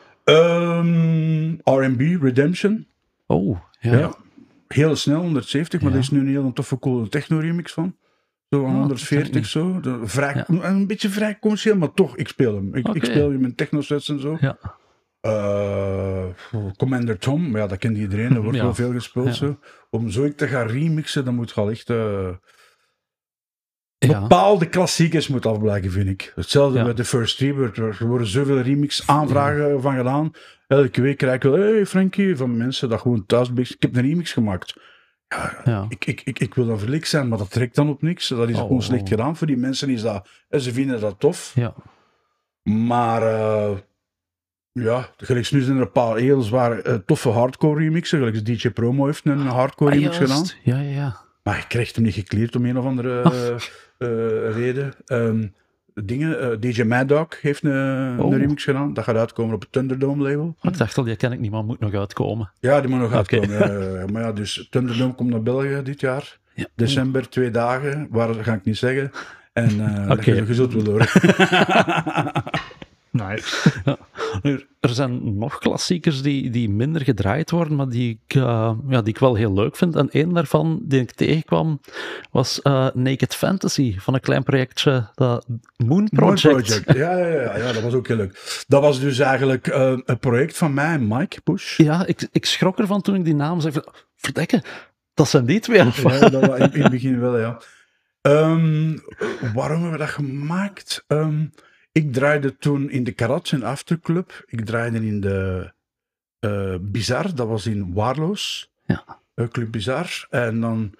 Um, R and B, Redemption. Oh, ja. ja. Heel snel, honderdzeventig, maar ja. er is nu een heel toffe coole techno-remix van. Zo aan oh, honderdveertig zo. De, vrij, ja. Een beetje vrij commercieel, maar toch, ik speel hem. Ik, okay. ik speel hem in techno-sets en zo. Ja. Uh, Commander Tom, maar ja, dat kent iedereen, er wordt ja. wel veel gespeeld. Ja. Zo. Om zo te gaan remixen, dan moet je al echt uh, ja. bepaalde klassiekers moet afblijken, vind ik. Hetzelfde ja. met de First Rebirth, er worden zoveel remix-aanvragen ja. van gedaan. Elke week krijg ik wel, hey Frankie, van mensen dat gewoon thuis ik heb een remix gemaakt. Ja, ja. Ik, ik, ik, ik wil dan verlik zijn, maar dat trekt dan op niks. Dat is oh, gewoon slecht gedaan. Voor die mensen is dat... Ze vinden dat tof. Ja. Maar... Uh, ja, gelijk nu zijn er een paar heel zware, uh, toffe hardcore remixen. Gelijk D J Promo heeft een hardcore ah, remix gedaan. Ja, ja, ja. Maar je krijgt hem niet gecleared om een of andere uh, uh, reden. Um, dingen. Uh, D J Mad Dog heeft een, oh. een remix gedaan. Dat gaat uitkomen op het Thunderdome label. Ik dacht al, die ken ik niet, maar moet nog uitkomen. Ja, die moet nog uitkomen. Okay. Uh, maar ja, dus Thunderdome komt naar België dit jaar. Ja. December, twee dagen. Waar ga ik niet zeggen. En uh, okay. je zult wel horen. Nice. Ja. Er zijn nog klassiekers die, die minder gedraaid worden, maar die ik, uh, ja, die ik wel heel leuk vind. En één daarvan die ik tegenkwam was uh, Naked Fantasy, van een klein projectje, dat Moon Project. Moon Project. Ja, ja, ja, ja, dat was ook heel leuk. Dat was dus eigenlijk uh, een project van mij en Mike Push. Ja, ik, ik schrok ervan toen ik die naam zei. Verdekken, dat zijn die twee. Ja, dat was in, in het begin wel, ja. Um, waarom hebben we dat gemaakt? Um, Ik draaide toen in de Karat, een afterclub. Ik draaide in de uh, Bizar, dat was in Waarloos. Ja. Uh, Club Bizar. En dan...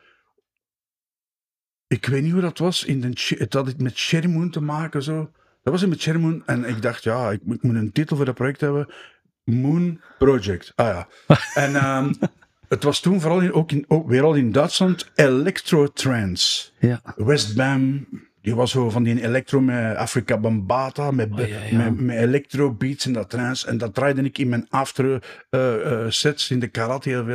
Ik weet niet hoe dat was. In de, het had het met Cherry Moon te maken, zo. Dat was in met Cherry Moon. En ik dacht, ja, ik, ik moet een titel voor dat project hebben. Moon Project. Ah ja. En um, het was toen vooral in, ook, in, ook weer al in Duitsland Electro Trance. Ja. Westbam... Die was zo van die electro met Afrika Bambata, met, oh, ja, ja. met, met electro beats en dat trance. En dat draaide ik in mijn after uh, uh, sets in de Karat heel veel.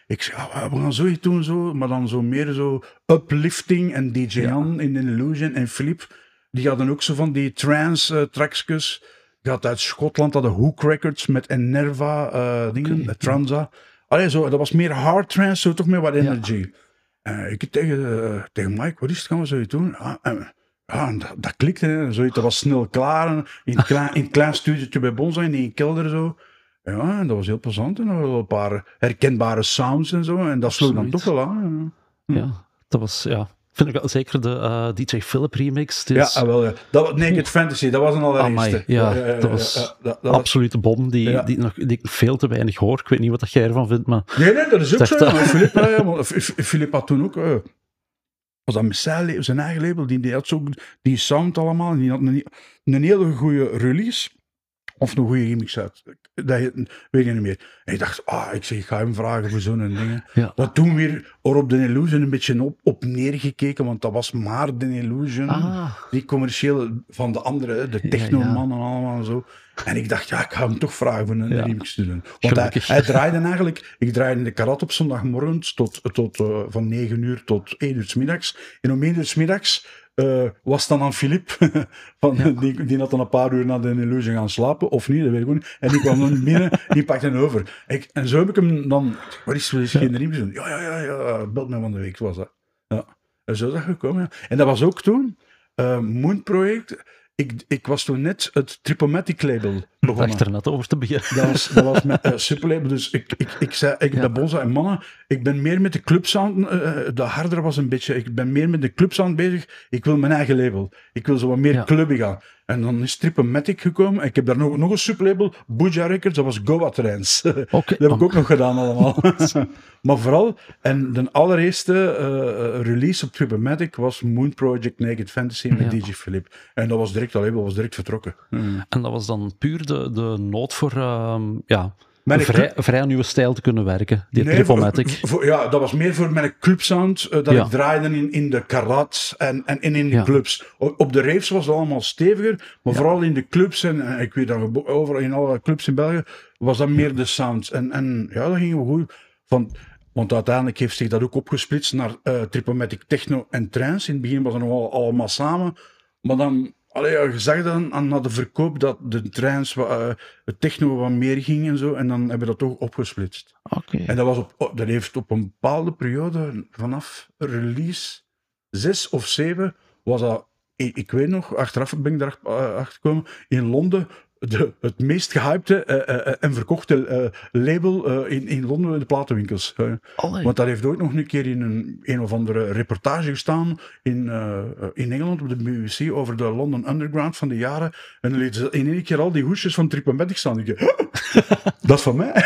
Ik zei, ah, we gaan zoiets doen, zo, maar dan zo meer zo uplifting en D J Jan ja. in Illusion en Philippe, die hadden ook zo van die trance uh, tracksjes. Je had uit Schotland, hadden Hook Records met Enerva uh, dingen, okay. Transa. Allee, zo, dat was meer hard trance, zo toch meer wat energy. Ja. Uh, ik tegen, uh, tegen Mike, wat is het, gaan we zoiets doen? Ah, uh, ja, dat, dat klikte, hè. Zoiets, dat was snel klaar. In een klein, in klein studiootje bij Bonsai, in een kelder zo. Ja, en dat was heel plezant. En er waren een paar herkenbare sounds en zo. En dat sloeg dan toch wel aan. Ja, ja dat was, ja... Vind ik wel, zeker de uh, D J Philip remix. Dus... Ja, wel, ja. Dat, Naked Fantasy, dat was een allereerste. Ja, ja, ja, dat was uh, dat, dat absolute was... bom, die, ja. die, nog, die ik veel te weinig hoor. Ik weet niet wat jij ervan vindt, maar... Nee, nee, dat is ook zo. Ja. Philip, Philip had toen ook... Uh, was dat met zijn, zijn eigen label, die, die had zo die sound allemaal. Die had een, een hele goede release. Of een goede remix uit. Dat weet je niet meer. En ik dacht, ah, ik zeg, ik ga hem vragen voor zo'n dingen. Ja. Dat toen weer op de Illusion een beetje op, op neergekeken, want dat was maar de Illusion. Ah. Die commerciële van de andere, de technoman ja, ja. en allemaal en zo. En ik dacht, ja, ik ga hem toch vragen voor een ja. remix te doen. Want hij, hij draaide eigenlijk, ik draaide de karat op zondagmorgens tot, tot, uh, van negen uur tot één uur 's middags. En om één uur 's middags uh, was dan aan Philippe, van, ja. die, die had dan een paar uur na de Illusion gaan slapen, of niet, dat weet ik niet. En die kwam dan binnen, die pakte hem over. Ik, en zo heb ik hem dan, wat is er geen remix doen? Ja, ja, ja, ja, belt mij van de week, was dat. Ja. En zo is dat gekomen, ja. En dat was ook toen, uh, Moon Project... Ik, ik was toen net het Tripomatic label begonnen. Ik dacht er net over te beginnen. Dat was, dat was mijn uh, superlabel. Dus ik, ik, ik zei, ik ja. ben Bonza en mannen, ik ben meer met de clubsound, uh, de harder was een beetje, ik ben meer met de clubsound bezig. Ik wil mijn eigen label. Ik wil zo wat meer ja. clubbig gaan. En dan is Tripomatic gekomen. Ik heb daar nog, nog een sublabel, Buja Records, dat was Goa Trance. Okay. Dat heb ik ook nog gedaan allemaal. Maar vooral, en de allereerste uh, release op Tripomatic was Moon Project Naked Fantasy met ja. D J Philip. En dat was direct, dat label was direct vertrokken. Hmm. En dat was dan puur de, de nood voor, uh, ja... Een vrij, vrij nieuwe stijl te kunnen werken, die nee, Tripomatic. Voor, voor, ja, dat was meer voor mijn clubsound, uh, dat ja. ik draaide in, in de karat en, en, en in de ja. clubs. O, op de raves was het allemaal steviger, maar ja. vooral in de clubs, en, en ik weet dat overal in alle clubs in België, was dat meer de sound. En, en ja, dat ging wel goed. Van, want uiteindelijk heeft zich dat ook opgesplitst naar uh, Tripomatic Techno en Trance. In het begin was het nog al, allemaal samen, maar dan... Allee, ja, je zag dan aan de verkoop dat de trance, uh, het techno wat meer ging en zo, en dan hebben we dat toch opgesplitst. Okay. En dat, was op, dat heeft op een bepaalde periode, vanaf release zes of zeven, was dat, ik, ik weet nog, achteraf ben ik daar uh, achter gekomen, in Londen, de, het meest gehypte uh, uh, en verkochte uh, label uh, in, in Londen in de platenwinkels. Uh, want dat heeft ooit nog een keer in een, een of andere reportage gestaan in, uh, in Engeland op de B B C over de London Underground van de jaren. En dan lieten ze in één keer al die hoesjes van Tripomatic staan. Ik dacht, dat is van mij.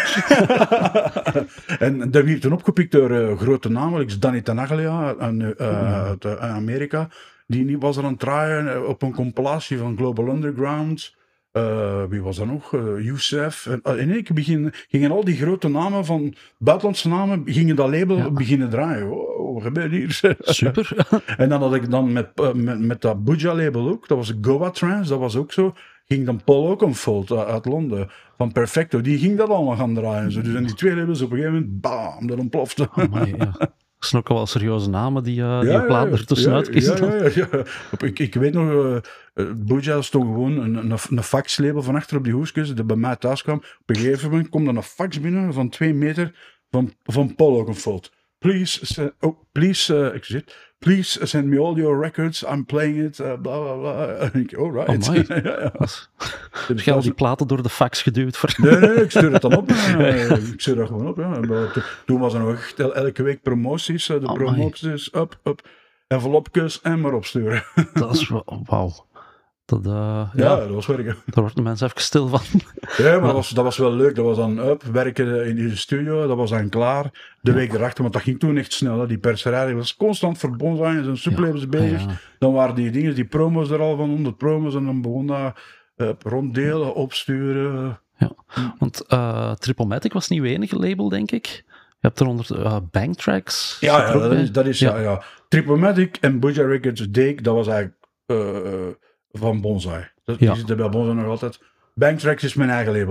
En dat werd toen opgepikt door uh, grote namen, like Danny Tenaglia uh, uh, uit uh, Amerika. Die was er aan het draaien op een compilatie van Global Underground. Uh, wie was dat nog? Uh, Youssef. En, uh, in één keer begin, gingen al die grote namen van buitenlandse namen, gingen dat label ja. beginnen draaien. Oh, wat gebeurt hier? Super. En dan had ik dan met, uh, met, met dat Buja label ook, dat was Goa Trance, dat was ook zo, ging dan Paul Oakenfold uh, uit Londen, van Perfecto, die ging dat allemaal gaan draaien. Zo. Dus en die twee labels op een gegeven moment, bam, dat ontplofte. Amai, ja. Dat zijn ook wel serieuze namen die, uh, die ja, plaat ja, er tussenuit ja, kiezen. Ja, ja, ja. Ik, ik weet nog, uh, uh, Buja stond gewoon een, een, een faxlabel van achter op die hoesjes, die bij mij thuis kwam. Op een gegeven moment komt er een fax binnen van twee meter van, van Paul Oakenfold. Please, send, oh, please, uh, excuseer, please send me all your records, I'm playing it, uh, bla bla bla. En ik, all right. Oh, ja, ja. Heb je al die platen door de fax geduwd? Voor... Nee, nee, ik stuur het dan op. Uh, ik stuur dat gewoon op. Ja. Toen was er nog echt elke week promoties, uh, de oh, promoties, up, up, envelopjes en maar opsturen. Dat is wel, wauw. Dat, uh, ja, ja, dat was werken. Daar wordt de mensen even stil van. Ja, maar dat was, dat was wel leuk. Dat was dan up, werken in de studio, dat was dan klaar. De ja. week erachter, want dat ging toen echt snel. Hè. Die perserij was constant verbonden aan zijn sublabels ja. bezig. Ja. Dan waren die dingen, die promos er al van honderd promos en dan begon dat uh, ronddelen, opsturen. Ja, want uh, Tripomatic was niet uw enige label, denk ik. Je hebt eronder uh, Bangtracks. Ja, ja dat is, dat is ja. Ja, ja. Tripomatic en Buja Records, Dake, dat was eigenlijk uh, van Bonsai. Dat, ja. Die zitten bij Bonsai nog altijd. Bangtracks is mijn eigen label.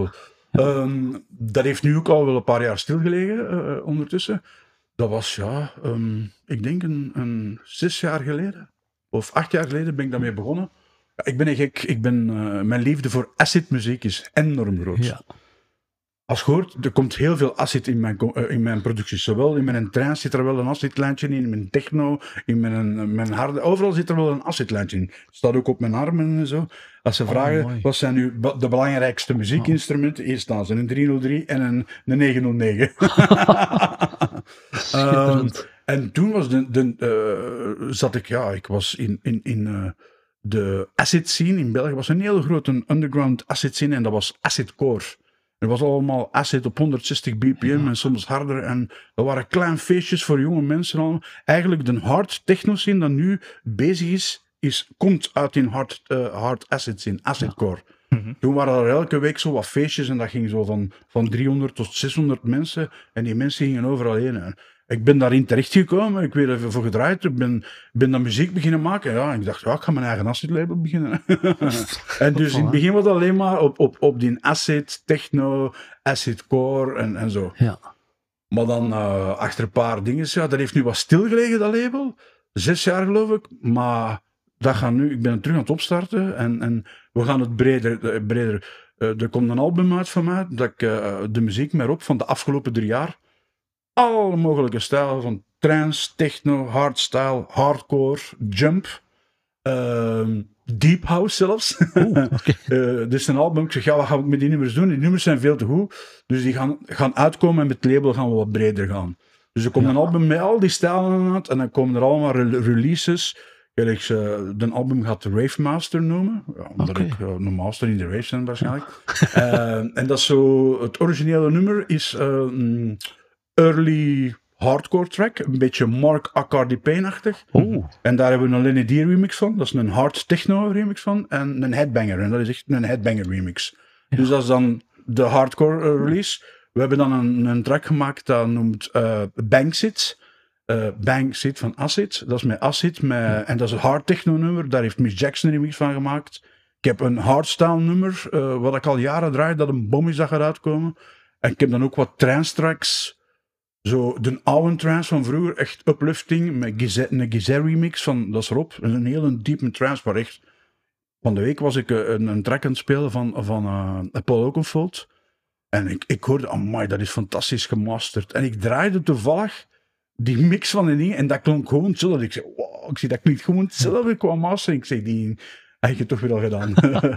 Ja. Um, dat heeft nu ook al wel een paar jaar stilgelegen uh, ondertussen. Dat was, ja, um, ik denk een, een zes jaar geleden. Of acht jaar geleden ben ik daarmee begonnen. Ja, ik ben een gek. Ik ben, uh, mijn liefde voor acid muziek is enorm groot. Ja. Als je hoort, er komt heel veel acid in mijn, uh, in mijn producties. Zowel in mijn trance zit er wel een acidlijntje in, in mijn techno, in mijn, mijn harde... Overal zit er wel een acidlijntje in. Het staat ook op mijn armen en zo. Als ze oh, vragen, mooi. wat zijn nu de belangrijkste muziekinstrumenten? Hier staan ze, een driehonderddrie en een, een negenhonderdnegen. um, en toen was de, de, uh, zat ik, ja, ik was in... in, in uh, de acid scene in België was een heel grote underground acid scene en dat was acidcore. Er was allemaal acid op honderdzestig bpm ja. en soms harder. En dat waren kleine feestjes voor jonge mensen. Al. Eigenlijk de hard techno scene dat nu bezig is, is komt uit in hard, uh, hard acid scene, acidcore. Ja. Mm-hmm. Toen waren er elke week zo wat feestjes en dat ging zo van, van driehonderd tot zeshonderd mensen. En die mensen gingen overal heen. Ik ben daarin terechtgekomen, ik weet even voor gedraaid, ik ben, ben dan muziek beginnen maken. Ja, en ik dacht, ja, ik ga mijn eigen acid label beginnen. En dus in het begin was het alleen maar op, op, op die acid, techno, acidcore en, en zo. Ja. Maar dan uh, achter een paar dingen, ja, dat heeft nu wat stilgelegen, dat label. Zes jaar geloof ik, maar dat gaat nu, ik ben het terug aan het opstarten en, en we gaan het breder... breder uh, er komt een album uit van mij, dat ik uh, de muziek meer op van de afgelopen drie jaar. Alle mogelijke stijlen, van trance, techno, hardstyle, hardcore, jump, uh, deep house zelfs. Oeh, okay. uh, dit is een album, ik zeg, ja, wat ga ik met die nummers doen? Die nummers zijn veel te goed, dus die gaan, gaan uitkomen en met het label gaan we wat breder gaan. Dus er komt ja. een album met al die stijlen uit en dan komen er allemaal re- releases. Gelijk ze de album gaat Rave Master noemen, ja, omdat okay. ik uh, een master in de rave ben waarschijnlijk. uh, en dat is zo, het originele nummer is... Uh, mm, early hardcore track, een beetje Mark Accardi Payne-achtig. Oh. En daar hebben we een Lenny D remix van, dat is een hard techno remix van, en een headbanger, en dat is echt een headbanger remix. Ja. Dus dat is dan de hardcore uh, release. We hebben dan een, een track gemaakt dat noemt uh, Bangsit. Uh, Bangsit van Acid, dat is met Acid, met, ja. en dat is een hard techno nummer, daar heeft Miss Jackson een remix van gemaakt. Ik heb een hardstyle nummer, uh, wat ik al jaren draai, dat een bom is dat gaat uitkomen. En ik heb dan ook wat trance tracks. Zo, de oude trance van vroeger, echt uplifting, met Gizeh, een Gizeh remix van, dat is Rob, een hele diepe trance, maar echt, van de week was ik een, een track aan het spelen van, van uh, Paul Oakenfold, en ik, ik hoorde, amai, dat is fantastisch gemasterd, en ik draaide toevallig die mix van die dingen, en dat klonk gewoon hetzelfde, ik zei, wow, ik zie, dat klinkt gewoon hetzelfde qua mastering, ik zeg, die heb je toch weer al gedaan.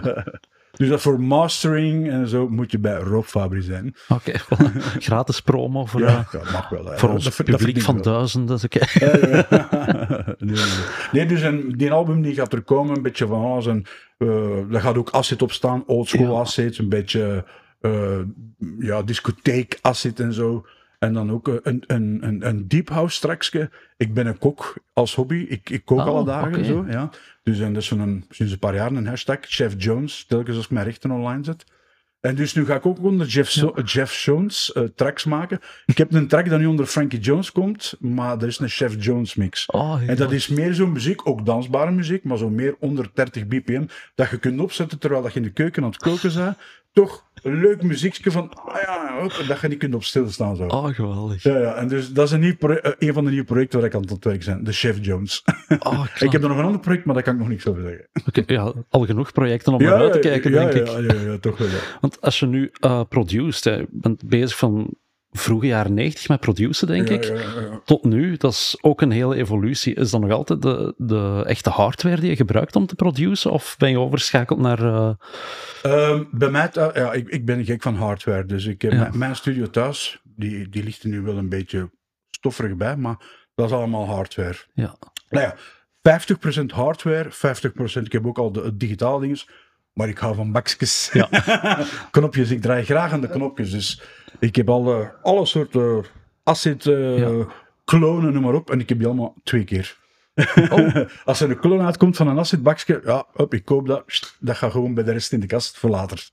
Dus dat voor mastering en zo moet je bij Rob Fabry zijn. Oké, okay, gratis promo voor, ja, ja, mag wel, voor ons dat, publiek dat van wel. duizenden. Okay. Ja, ja. nee, nee. nee, dus een, die album die gaat er komen, een beetje van alles. En, uh, daar gaat ook acid op staan, oldschool ja. acid, een beetje uh, ja, discotheek acid en zo. En dan ook een, een, een, een deep house tracksje. Ik ben een kok als hobby. Ik, ik kook oh, alle dagen okay. zo, ja. Dus en dat is een, sinds een paar jaar een hashtag, Chef Jones, telkens als ik mijn rechten online zet. En dus nu ga ik ook onder Jeff, so- ja. Jeff Jones uh, tracks maken. Ik heb een track dat nu onder Frankie Jones komt, maar er is een Chef Jones mix. Oh, en dat is meer zo'n muziek, ook dansbare muziek, maar zo meer onder dertig bpm, dat je kunt opzetten terwijl dat je in de keuken aan het koken bent. Toch een leuk muziekje van, ah ja, ook, dat je niet kunt op stilstaan zo. Oh, geweldig. Ja, ja, en dus dat is een, nieuw project, uh, een van de nieuwe projecten waar ik aan het werk ben, de Chef Jones. Oh, ik heb er nog een ander project, maar daar kan ik nog niks over zeggen. Okay, ja, al genoeg projecten om ja, naar uit te kijken, ja, denk ja, ik. Ja, ja, ja, toch wel. Ja. Want als je nu uh, produceert, je bent bezig van vroege jaren negentig met produceren, denk ja, ik, ja, ja, ja. tot nu, dat is ook een hele evolutie. Is dat nog altijd de, de echte hardware die je gebruikt om te produceren, of ben je overschakeld naar... Uh... Um, bij mij, uh, ja, ik, ik ben gek van hardware, dus ik heb ja. mijn, mijn studio thuis, die, die ligt er nu wel een beetje stofferig bij, maar dat is allemaal hardware. Ja. Nou ja, vijftig procent hardware, vijftig procent, ik heb ook al de, de digitaal dinges, maar ik hou van bakjes. Ja. Knopjes, ik draai graag aan de knopjes, dus ik heb al uh, alle soorten acid, uh, ja. klonen, noem maar op, en ik heb die allemaal twee keer. Oh. Als er een klon uitkomt van een acid bakje, ja, op, ik koop dat, dat gaat gewoon bij de rest in de kast voor later.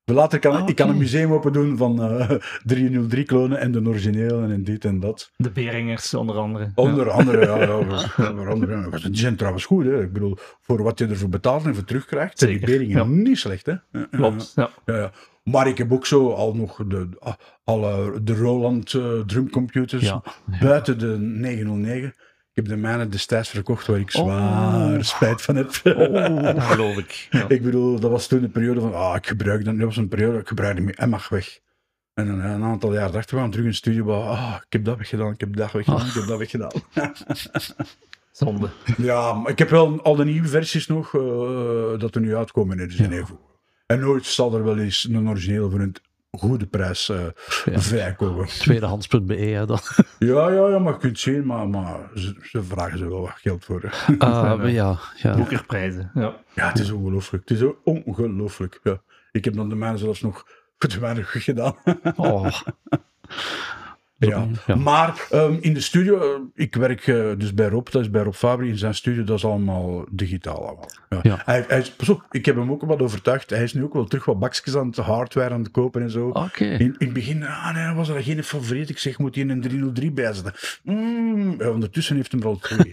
Later kan Ah, ik kan oké. een museum open doen van uh, driehonderdtien klonen en de originele en dit en dat. De Beringers onder andere. Onder andere, ja, ja, onder andere. Ja. Die zijn trouwens goed, hè. Ik bedoel, voor wat je ervoor betaalt en voor terugkrijgt, zijn die Zeker, Beringen ja. niet slecht, hè. Ja, Klopt, ja. ja, ja. Maar ik heb ook zo al nog de, alle, de Roland uh, drumcomputers Ja, ja. buiten de negenhonderdnegen. Ik heb de mijne destijds verkocht waar ik zwaar Oh. spijt van heb. Ongelooflijk. Ja. Ik bedoel, dat was toen een periode van, ah, ik gebruik dat. Dat was een periode, ik gebruik hem, hij mag weg. En een, een aantal jaar dachten we gaan terug in de studio, ah, ik heb dat weggedaan, ik heb dat weggedaan, ik heb dat weggedaan. Zonde. Ja, maar ik heb wel al de nieuwe versies nog, uh, dat er nu uitkomen in de Genevo. En nooit zal er wel eens een origineel voor een goede prijs uh, Ja. vrijkomen. Tweedehands punt be hè, dan. Ja, ja, ja, maar je kunt zien, maar, maar ze, ze vragen er wel wat geld voor. Hè. Uh, maar ja, ja. Boekerprijzen. Ja. Ja, het is ongelooflijk. Het is ook ongelooflijk. Ja. Ik heb dan de mijne zelfs nog voor te weinig gedaan. Oh. Ja. Ja. Maar um, in de studio, uh, ik werk uh, dus bij Rob, dat is bij Rob Fabri, in zijn studio, dat is allemaal digitaal. Allemaal. Ja. Ja. Hij, hij is, pas op, ik heb hem ook wat overtuigd, hij is nu ook wel terug wat bakjes aan het hardware aan het kopen en zo. Oké. In, in het begin ah, nee, was er geen favoriet, ik zeg, moet hij een driehonderddrie bijzetten? Mm, ja, ondertussen heeft hij er al twee.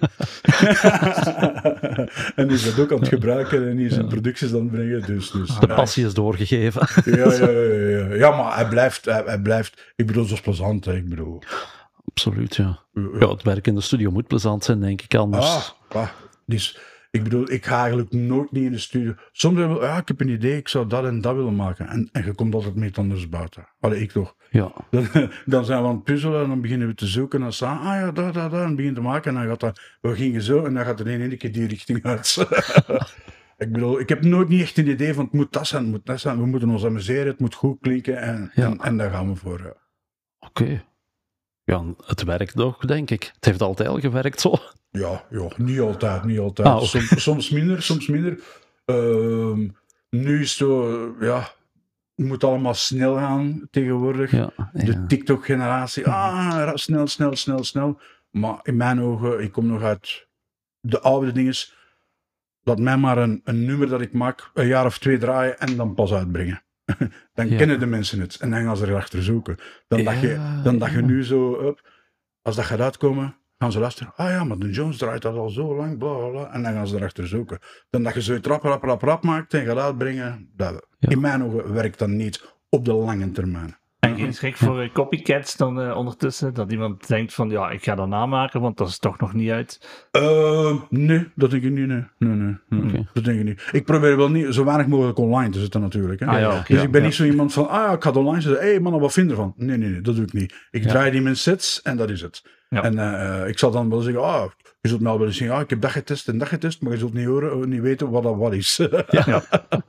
En die is dat ook aan het gebruiken en die is zijn producties aan het brengen. Dus, dus, De ja. passie is doorgegeven. Ja, ja, ja, ja. Ja, maar hij blijft, hij, hij blijft, ik bedoel, zo is plezant, hè. Ik bedoel. Absoluut, ja. Ja. Ja, het werk in de studio moet plezant zijn, denk ik, anders. Ah, ah, dus ik bedoel, ik ga eigenlijk nooit niet in de studio. Soms heb ik, ja, ik heb een idee, ik zou dat en dat willen maken. En, en je komt altijd met anders buiten. Allee, ik toch. Ja. Dan, dan zijn we aan het puzzelen en dan beginnen we te zoeken en dan staan, ah ja, dat, dat, dat, en beginnen te maken. En dan gaat dat, we gingen zo en dan gaat er in één keer die richting uit. Ik bedoel, ik heb nooit niet echt een idee van het moet dat zijn, het moet dat zijn. We moeten ons amuseren, het moet goed klinken en, Ja. en, en daar gaan we voor. Ja. Oké. Ja, het werkt toch, denk ik. Het heeft altijd al gewerkt zo. Ja, ja, niet altijd, niet altijd. Ah, oké. soms, soms minder, soms minder. Ehm, nu is het zo, ja, het moet allemaal snel gaan tegenwoordig. Ja, De ja. TikTok-generatie, ah, ra- snel, snel, snel, snel. Maar in mijn ogen, ik kom nog uit de oude dinges. Laat mij maar een, een nummer dat ik maak, een jaar of twee draaien en dan pas uitbrengen. Dan Ja. kennen de mensen het en dan gaan ze erachter zoeken. Dan dat je, Ja, dan dat je ja. nu zo, up, als dat gaat uitkomen, gaan ze luisteren. Ah ja, maar de Jones draait dat al zo lang, bla bla bla. En dan gaan ze erachter zoeken. Dan dat je zo rap, rap, rap, rap maakt en gaat uitbrengen. Dat, Ja. In mijn ogen werkt dat niet op de lange termijn. En geen schrik voor eh, copycats dan eh, ondertussen? Dat iemand denkt van, ja, ik ga dat namaken, want dat is toch nog niet uit. Uh, nee, dat denk ik niet. Nee, nee, nee, nee. Oké. Dat denk ik niet. Ik probeer wel niet zo weinig mogelijk online te zitten natuurlijk. Hè. Ah ja, oké, dus ja, ik ben ja. niet zo iemand van, ah ja, ik ga het online zetten. Hé hey, mannen, wat vind je ervan? Nee, nee, nee, dat doe ik niet. Ik Ja. draai die mijn sets en dat is het. Ja. En uh, ik zal dan wel zeggen, ah, je zult mij al wel eens zeggen, ah, ik heb dat getest en dat getest, maar je zult niet horen, uh, niet weten wat dat wat is. Ja.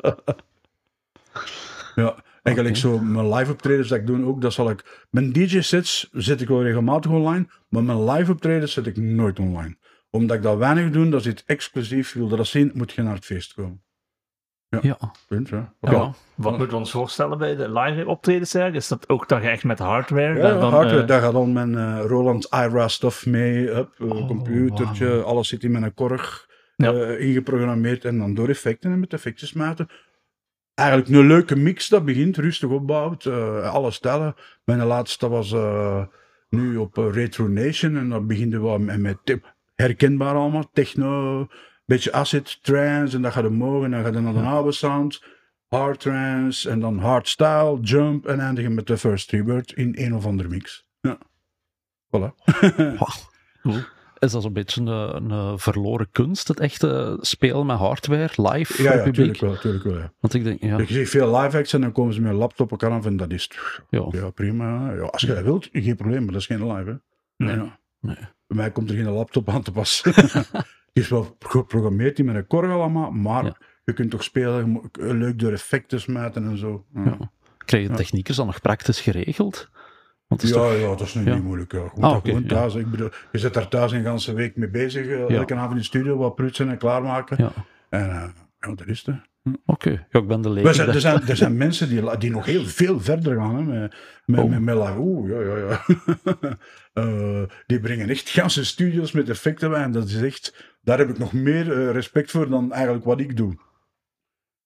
Ja, en gelijk zo mijn live optredens dat ik doe ook, dat zal ik... Mijn D J-sets zet ik wel regelmatig online, maar mijn live optredens zet ik nooit online. Omdat ik dat weinig doe, dat is iets exclusief. Wil je dat zien, moet je naar het feest komen. Ja. Punt, ja. Ja. Ja, Wat moeten we ons voorstellen bij de live optredens eigenlijk? Is dat ook dat je echt met hardware... ja, daar dan, hardware, eh, daar gaat al mijn uh, Roland I R A stuff mee, up, uh, Oh, computertje, wauw. alles zit in mijn korg Ja. uh, ingeprogrammeerd en dan door effecten en met effectjes maten. Eigenlijk een leuke mix, dat begint rustig opbouwt, uh, alle stijlen. Mijn laatste was uh, nu op uh, Retro Nation en dan begint wel met, met tip, herkenbaar allemaal, techno, beetje acid trance en dat gaat omhoog en dan gaat er naar de oude sound, hard trance en dan hardstyle, jump en eindigen met de first rebirth in een of andere mix. Ja, voilà. Wauw. cool. Is dat zo'n beetje een, een verloren kunst, het echte spelen met hardware, live Ja, voor ja, publiek? tuurlijk wel, tuurlijk wel. Ja. Want ik denk, ja, Ik zie veel live acts en dan komen ze met een laptop elkaar af en dat is ja. ja, prima. Ja, als je dat wilt, geen probleem, maar dat is geen live. Hè. Nee. Ja. Nee. Bij mij komt er geen laptop aan te pas. Het is wel geprogrammeerd in met een korg allemaal, maar Ja. je kunt toch spelen, je moet leuk door effecten smijten en zo. Ja, Ja. Krijg je Ja. techniekers dan nog praktisch geregeld? Want het is ja, toch... ja, dat is nu Ja. niet moeilijk. Ja. Je moet Ah, dat oké, gewoon ja. thuis. Ik bedoel, je zit daar thuis een ganse week mee bezig, eh, Ja. elke avond in de studio, wat prutsen en klaarmaken. Ja, En uh, ja, dat is het. oké. Ja, ik ben de leek. Er zijn, er, zijn, er zijn mensen die, die nog heel veel verder gaan hè, met, met, Oh. met, met live. Oeh, ja, ja, ja. uh, die brengen echt ganse studio's met effecten bij. En dat is echt, daar heb ik nog meer uh, respect voor dan eigenlijk wat ik doe.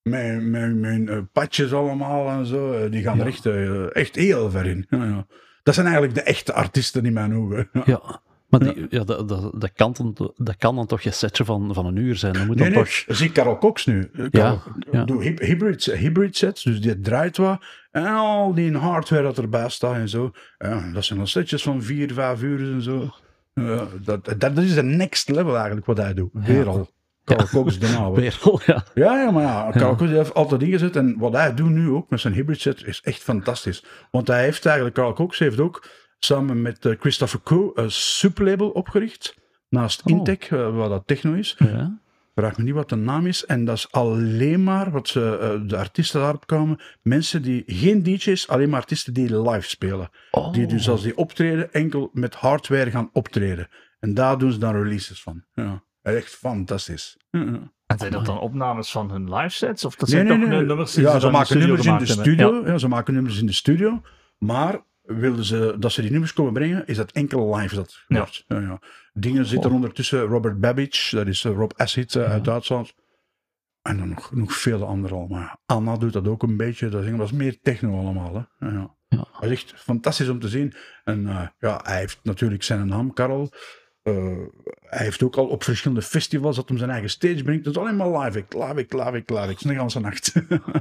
met, met, met uh, patches allemaal en zo. Uh, die gaan ja. er echt, uh, echt heel ver in. Ja, ja. Dat zijn eigenlijk de echte artiesten in mijn ogen. Ja. ja. Maar die, ja. Ja, dat, dat, dat, kan dan, dat kan dan toch geen setje van, van een uur zijn? Dat moet nee, dan nee. toch... Zie Carol Cox nu. Carol, ja, ja. Doe hybrid, hybrid sets, dus die draait wat. En al die hardware dat erbij staat en zo. Ja, dat zijn dan setjes van vier, vijf uur en zo. Uh, dat, dat, dat is de next level eigenlijk wat hij doet. Weer ja. al. Carl ja. Cox de naam. Weer al, ja. Ja, ja, maar ja. Carl ja. Cox heeft altijd ingezet. En wat hij doet nu ook met zijn hybrid set is echt fantastisch. Want hij heeft eigenlijk, Carl Cox heeft ook samen met uh, Christopher Coe een sublabel opgericht. Naast oh. Intec, uh, wat dat techno is. Ja. Vraag me niet wat de naam is. En dat is alleen maar, wat ze, uh, de artiesten daarop komen, mensen die, geen D J's, alleen maar artiesten die live spelen. Oh. Die dus als die optreden, enkel met hardware gaan optreden. En daar doen ze dan releases van. Ja. Echt fantastisch. Ja. En zijn dat dan opnames van hun live sets? Of dat nee, zijn nee, toch nee. nummers die ja, ze, ze maken nummers in de studio. Ja. Ja, ze maken nummers in de studio. Maar wilden ze dat ze die nummers komen brengen, is dat enkel live dat wordt. Ja. Ja, ja. Dingen zitten oh. ondertussen. Robert Babbage, dat is uh, Rob Acid uh, ja. uit Duitsland. En dan nog, nog vele anderen allemaal. Anna doet dat ook een beetje. Dat is, dat is meer techno allemaal. Hè. Ja, ja. Ja. Dat is echt fantastisch om te zien. En uh, ja, hij heeft natuurlijk zijn naam, Karel. Uh, hij heeft ook al op verschillende festivals dat hem zijn eigen stage brengt. Dat is alleen maar live act, live act, live act, live act. De ganse nacht.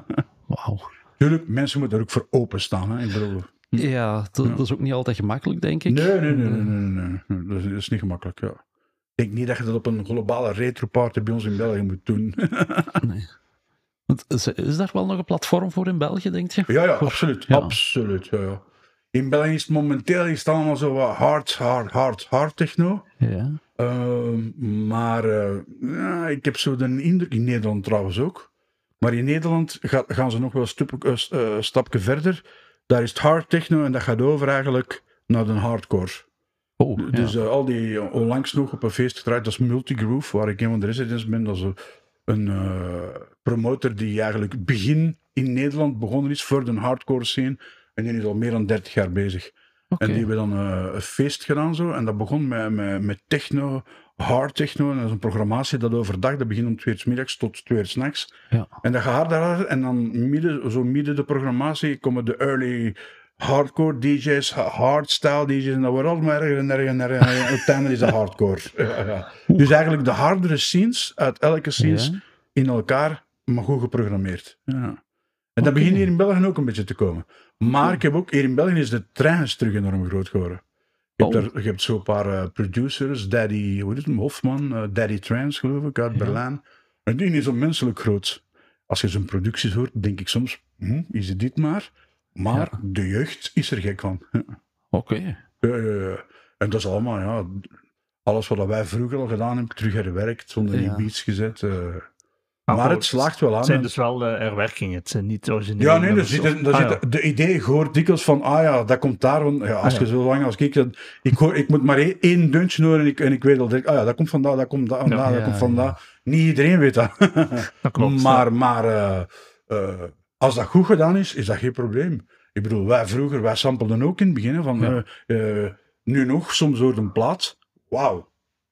Wauw. Tuurlijk, mensen moeten er ook voor openstaan. Hè. Ik bedoel... Ja, dat, ja, dat is ook niet altijd gemakkelijk, denk ik. Nee, nee, nee, nee, nee, nee. Dat, is, dat is niet gemakkelijk, ja. Ik denk niet dat je dat op een globale retroparty bij ons in België moet doen. Nee. Want is, is daar wel nog een platform voor in België, denk je? Ja, ja, absoluut. Ja. Absoluut, ja, ja. In België is het momenteel is het allemaal zo wat hard, hard, hard, hard techno. Ja. Uh, maar uh, ja, ik heb zo de indruk, in Nederland trouwens ook, maar in Nederland ga, gaan ze nog wel een stupje, uh, stapje verder. Daar is het hard techno en dat gaat over eigenlijk naar de hardcore. Oh, ja. Dus uh, al die uh, onlangs nog op een feest gedraaid, dat is Multigroove, waar ik een van de residents ben. Dat is uh, een uh, promotor die eigenlijk begin in Nederland begonnen is voor de hardcore scene. En die is al meer dan dertig jaar bezig. Okay. En die hebben dan uh, een feest gedaan zo. En dat begon met, met, met techno, hard techno. En dat is een programmatie dat overdag, dat begint om twee uur 's middags tot twee uur 's nachts. Ja. En dat gaat harder, harder. En dan midden, zo midden de programmatie komen de early hardcore D J's, hardstyle D J's. En dat wordt allemaal erger en erger en erger. En uiteindelijk is dat hardcore. Ja, ja. Dus eigenlijk de hardere scenes uit elke scenes ja. in elkaar, maar goed geprogrammeerd. Ja. En dat okay. begint hier in België ook een beetje te komen. Maar ik heb ook, hier in België is de trance terug enorm groot geworden. Je hebt, oh. er, je hebt zo'n paar uh, producers, Daddy, hoe heet het, Hofman, uh, Daddy Trance geloof ik, uit ja. Berlijn. En die is onmenselijk groot. Als je zijn producties hoort, denk ik soms, hm, is het dit maar? Maar ja. de jeugd is er gek van. Oké. Okay. Uh, en dat is allemaal, ja, alles wat wij vroeger al gedaan hebben, terug herwerkt, zonder ja. die beats gezet. Uh, Maar, maar het slaagt wel aan. Het zijn dus wel uh, erwerkingen, het zijn niet originele. Ja, nee, dus, of... dus, ah, ja. de idee hoort dikwijls van, ah ja, dat komt daar. Want, ja, als ah, ja. je zo lang als ik, ik, hoor, ik moet maar één, één deuntje horen en ik, en ik weet al direct, ah ja, dat komt vandaar, dat komt daar, ja, dat ja, komt vandaar. Ja. Niet iedereen weet dat. Dat klopt. Maar, ja. maar uh, uh, als dat goed gedaan is, is dat geen probleem. Ik bedoel, wij vroeger, wij sampelden ook in het begin, van ja. uh, uh, nu nog, soms hoort een plaat, wauw.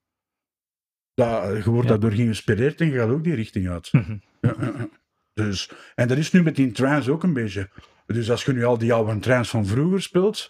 Dat, je wordt ja. daardoor geïnspireerd en je gaat ook die richting uit. Mm-hmm. Ja, ja, ja. Dus, en dat is nu met die trance ook een beetje. Dus als je nu al die oude trance van vroeger speelt,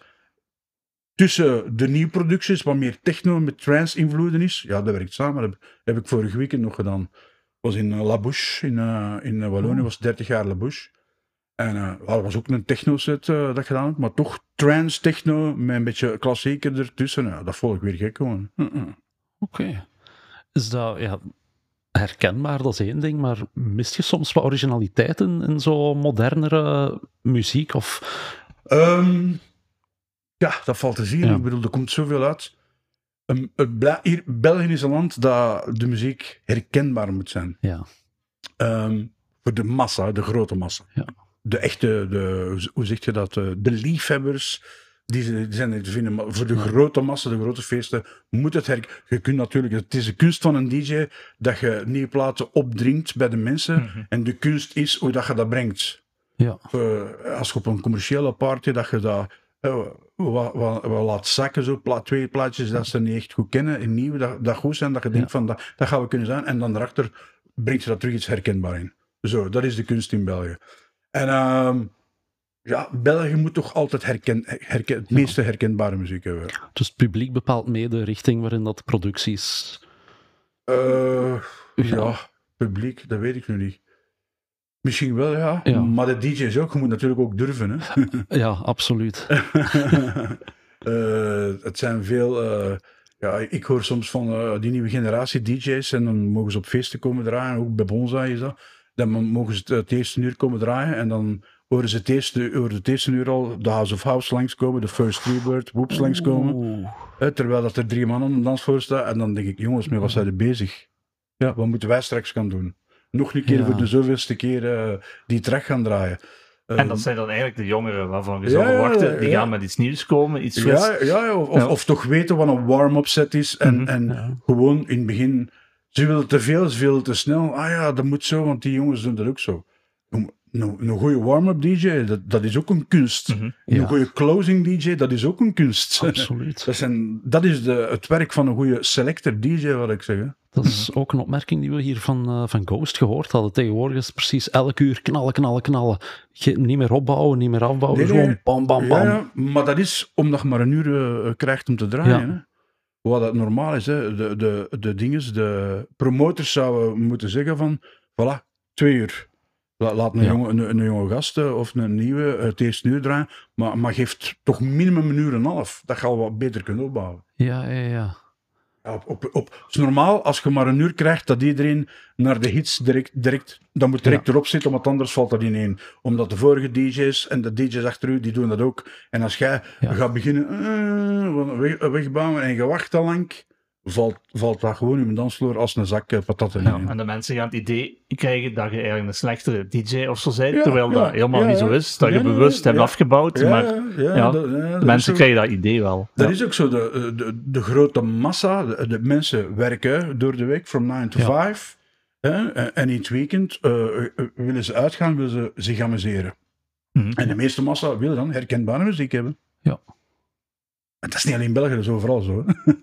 tussen de nieuwe producties, wat meer techno met trance invloeden is, ja, dat werkt samen. Dat heb, heb ik vorige weekend nog gedaan. was in uh, La Bouche, in, uh, in Wallonië, oh. was dertig jaar La Bouche. En uh, dat was ook een techno-set uh, dat ik gedaan heb, maar toch trance-techno met een beetje klassieker ertussen. Ja, dat vond ik weer gek gewoon. Uh-uh. Oké. Okay. Is dat ja, herkenbaar, dat is één ding, maar mist je soms wat originaliteit in, in zo'n modernere muziek? Of... Um, ja, dat valt te zien. Ja. Ik bedoel, er komt zoveel uit. Um, het bla- hier, België is een land dat de muziek herkenbaar moet zijn. Ja. Um, voor de massa, de grote massa. Ja. De echte, de, hoe zeg je dat, de liefhebbers, die, die zijn er te vinden. Maar voor de ja. grote massa, de grote feesten, moet het herkennen. Je kunt natuurlijk, het is de kunst van een D J dat je nieuwe platen opdringt bij de mensen. Mm-hmm. En de kunst is hoe dat je dat brengt. Ja. Uh, als je op een commerciële party, dat je dat uh, wat, wat, wat laat zakken, zo, pla, twee plaatjes dat ze niet echt goed kennen, en nieuwe, dat, dat goed zijn, dat je denkt ja. van, dat, dat gaan we kunnen zijn. En dan daarachter brengt je dat terug iets herkenbaar in. Zo, dat is de kunst in België. En uh, ja, België moet toch altijd herken, herken, het meeste herkenbare muziek hebben. Dus het publiek bepaalt mee de richting waarin dat de producties... Uh, ja. Ja. Publiek, dat weet ik nu niet. Misschien wel, ja. Ja. Maar de D J's ook, je moet natuurlijk ook durven. Hè. Ja, absoluut. uh, het zijn veel... Uh, ja, ik hoor soms van uh, die nieuwe generatie D J's en dan mogen ze op feesten komen draaien, ook bij Bonsai is dat. Dan mogen ze het, het eerste uur komen draaien en dan horen ze het eerste, horen het eerste uur al de House of House langskomen, de First Freebird, Whoops langskomen. Uh, terwijl dat er drie mannen op de dansvloer staan en dan denk ik, jongens, met wat zijn er bezig? Ja, wat moeten wij straks gaan doen? Nog een keer Ja. voor de zoveelste keer uh, die track gaan draaien. Uh, En dat zijn dan eigenlijk de jongeren waarvan je Ja, zou ja, verwachten, die ja. gaan met iets nieuws komen, iets fris. Ja, ja, of, of, Ja. of toch weten wat een warm-up set is. En, Mhm, en ja. gewoon in het begin, ze willen te veel, ze willen te snel. Ah ja, dat moet zo, want die jongens doen dat ook zo. Een, een, een goede warm-up D J, dat, dat is ook een kunst. Mhm. Ja. Een goede closing D J, dat is ook een kunst. Absoluut. Dat, zijn, dat is de, het werk van een goede selector D J, wat ik zeg. Hè. Dat is ook een opmerking die we hier van, uh, van Ghost gehoord hadden. Tegenwoordig is het precies elk uur knallen, knallen, knallen. Ge- niet meer opbouwen, niet meer afbouwen. Nee, gewoon nee. bam, bam, bam. Ja, ja, maar dat is omdat je maar een uur uh, krijgt om te draaien. Ja. Hè. Wat dat normaal is, hè. De, de, de dinges, de promotors zouden moeten zeggen van, voilà, twee uur. La- Laat een, Ja. jonge, een, een jonge gast uh, of een nieuwe het eerste uur draaien, maar, maar geeft toch minimum een uur en een half. Dat je al wat beter kunt opbouwen. Ja, ja, ja. Ja, op, op, op, het is normaal, als je maar een uur krijgt, dat iedereen naar de hits direct, direct dat moet direct Ja. erop zitten, want anders valt dat ineen. Omdat de vorige D J's en de D J's achter u, die doen dat ook. En als jij Ja. gaat beginnen uh, weg, wegbouwen en je wacht al lang, valt, valt dat gewoon in mijn dansvloer als een zak uh, patatten Ja, in. en de mensen gaan het idee krijgen dat je eigenlijk een slechtere D J of zo bent, Ja, terwijl ja, dat helemaal ja, niet zo ja. is. Dat Nee, je nee, bewust hebt ja. afgebouwd, Ja, maar ja, ja, dat- ja, dat de is mensen zo. krijgen dat idee wel. Dat Ja. is ook zo, de, de, de grote massa, de, de mensen werken door de week, from nine to Ja. five. Hè, en in het weekend uh, uh, willen ze uitgaan, willen ze zich amuseren. Mhm. En de meeste massa wil dan herkenbare muziek hebben. Ja. En dat is niet alleen in België, dat is overal zo.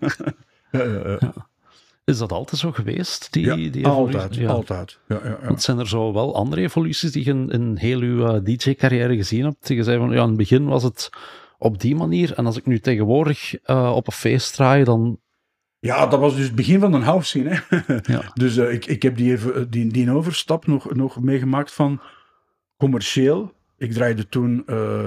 Hè. ja, ja, ja. Is dat altijd zo geweest? Die, Ja, die evolutie? altijd, Ja. altijd. Ja, ja, ja. Want zijn er zo wel andere evoluties die je in, in heel uw uh, D J-carrière gezien hebt? Die je zei van, ja, in het begin was het op die manier. En als ik nu tegenwoordig uh, op een feest draai, dan... Ja, dat was dus het begin van een house scene. Hè. Ja. Dus uh, ik, ik heb die, even, die, die overstap nog, nog meegemaakt van commercieel. Ik draaide toen uh,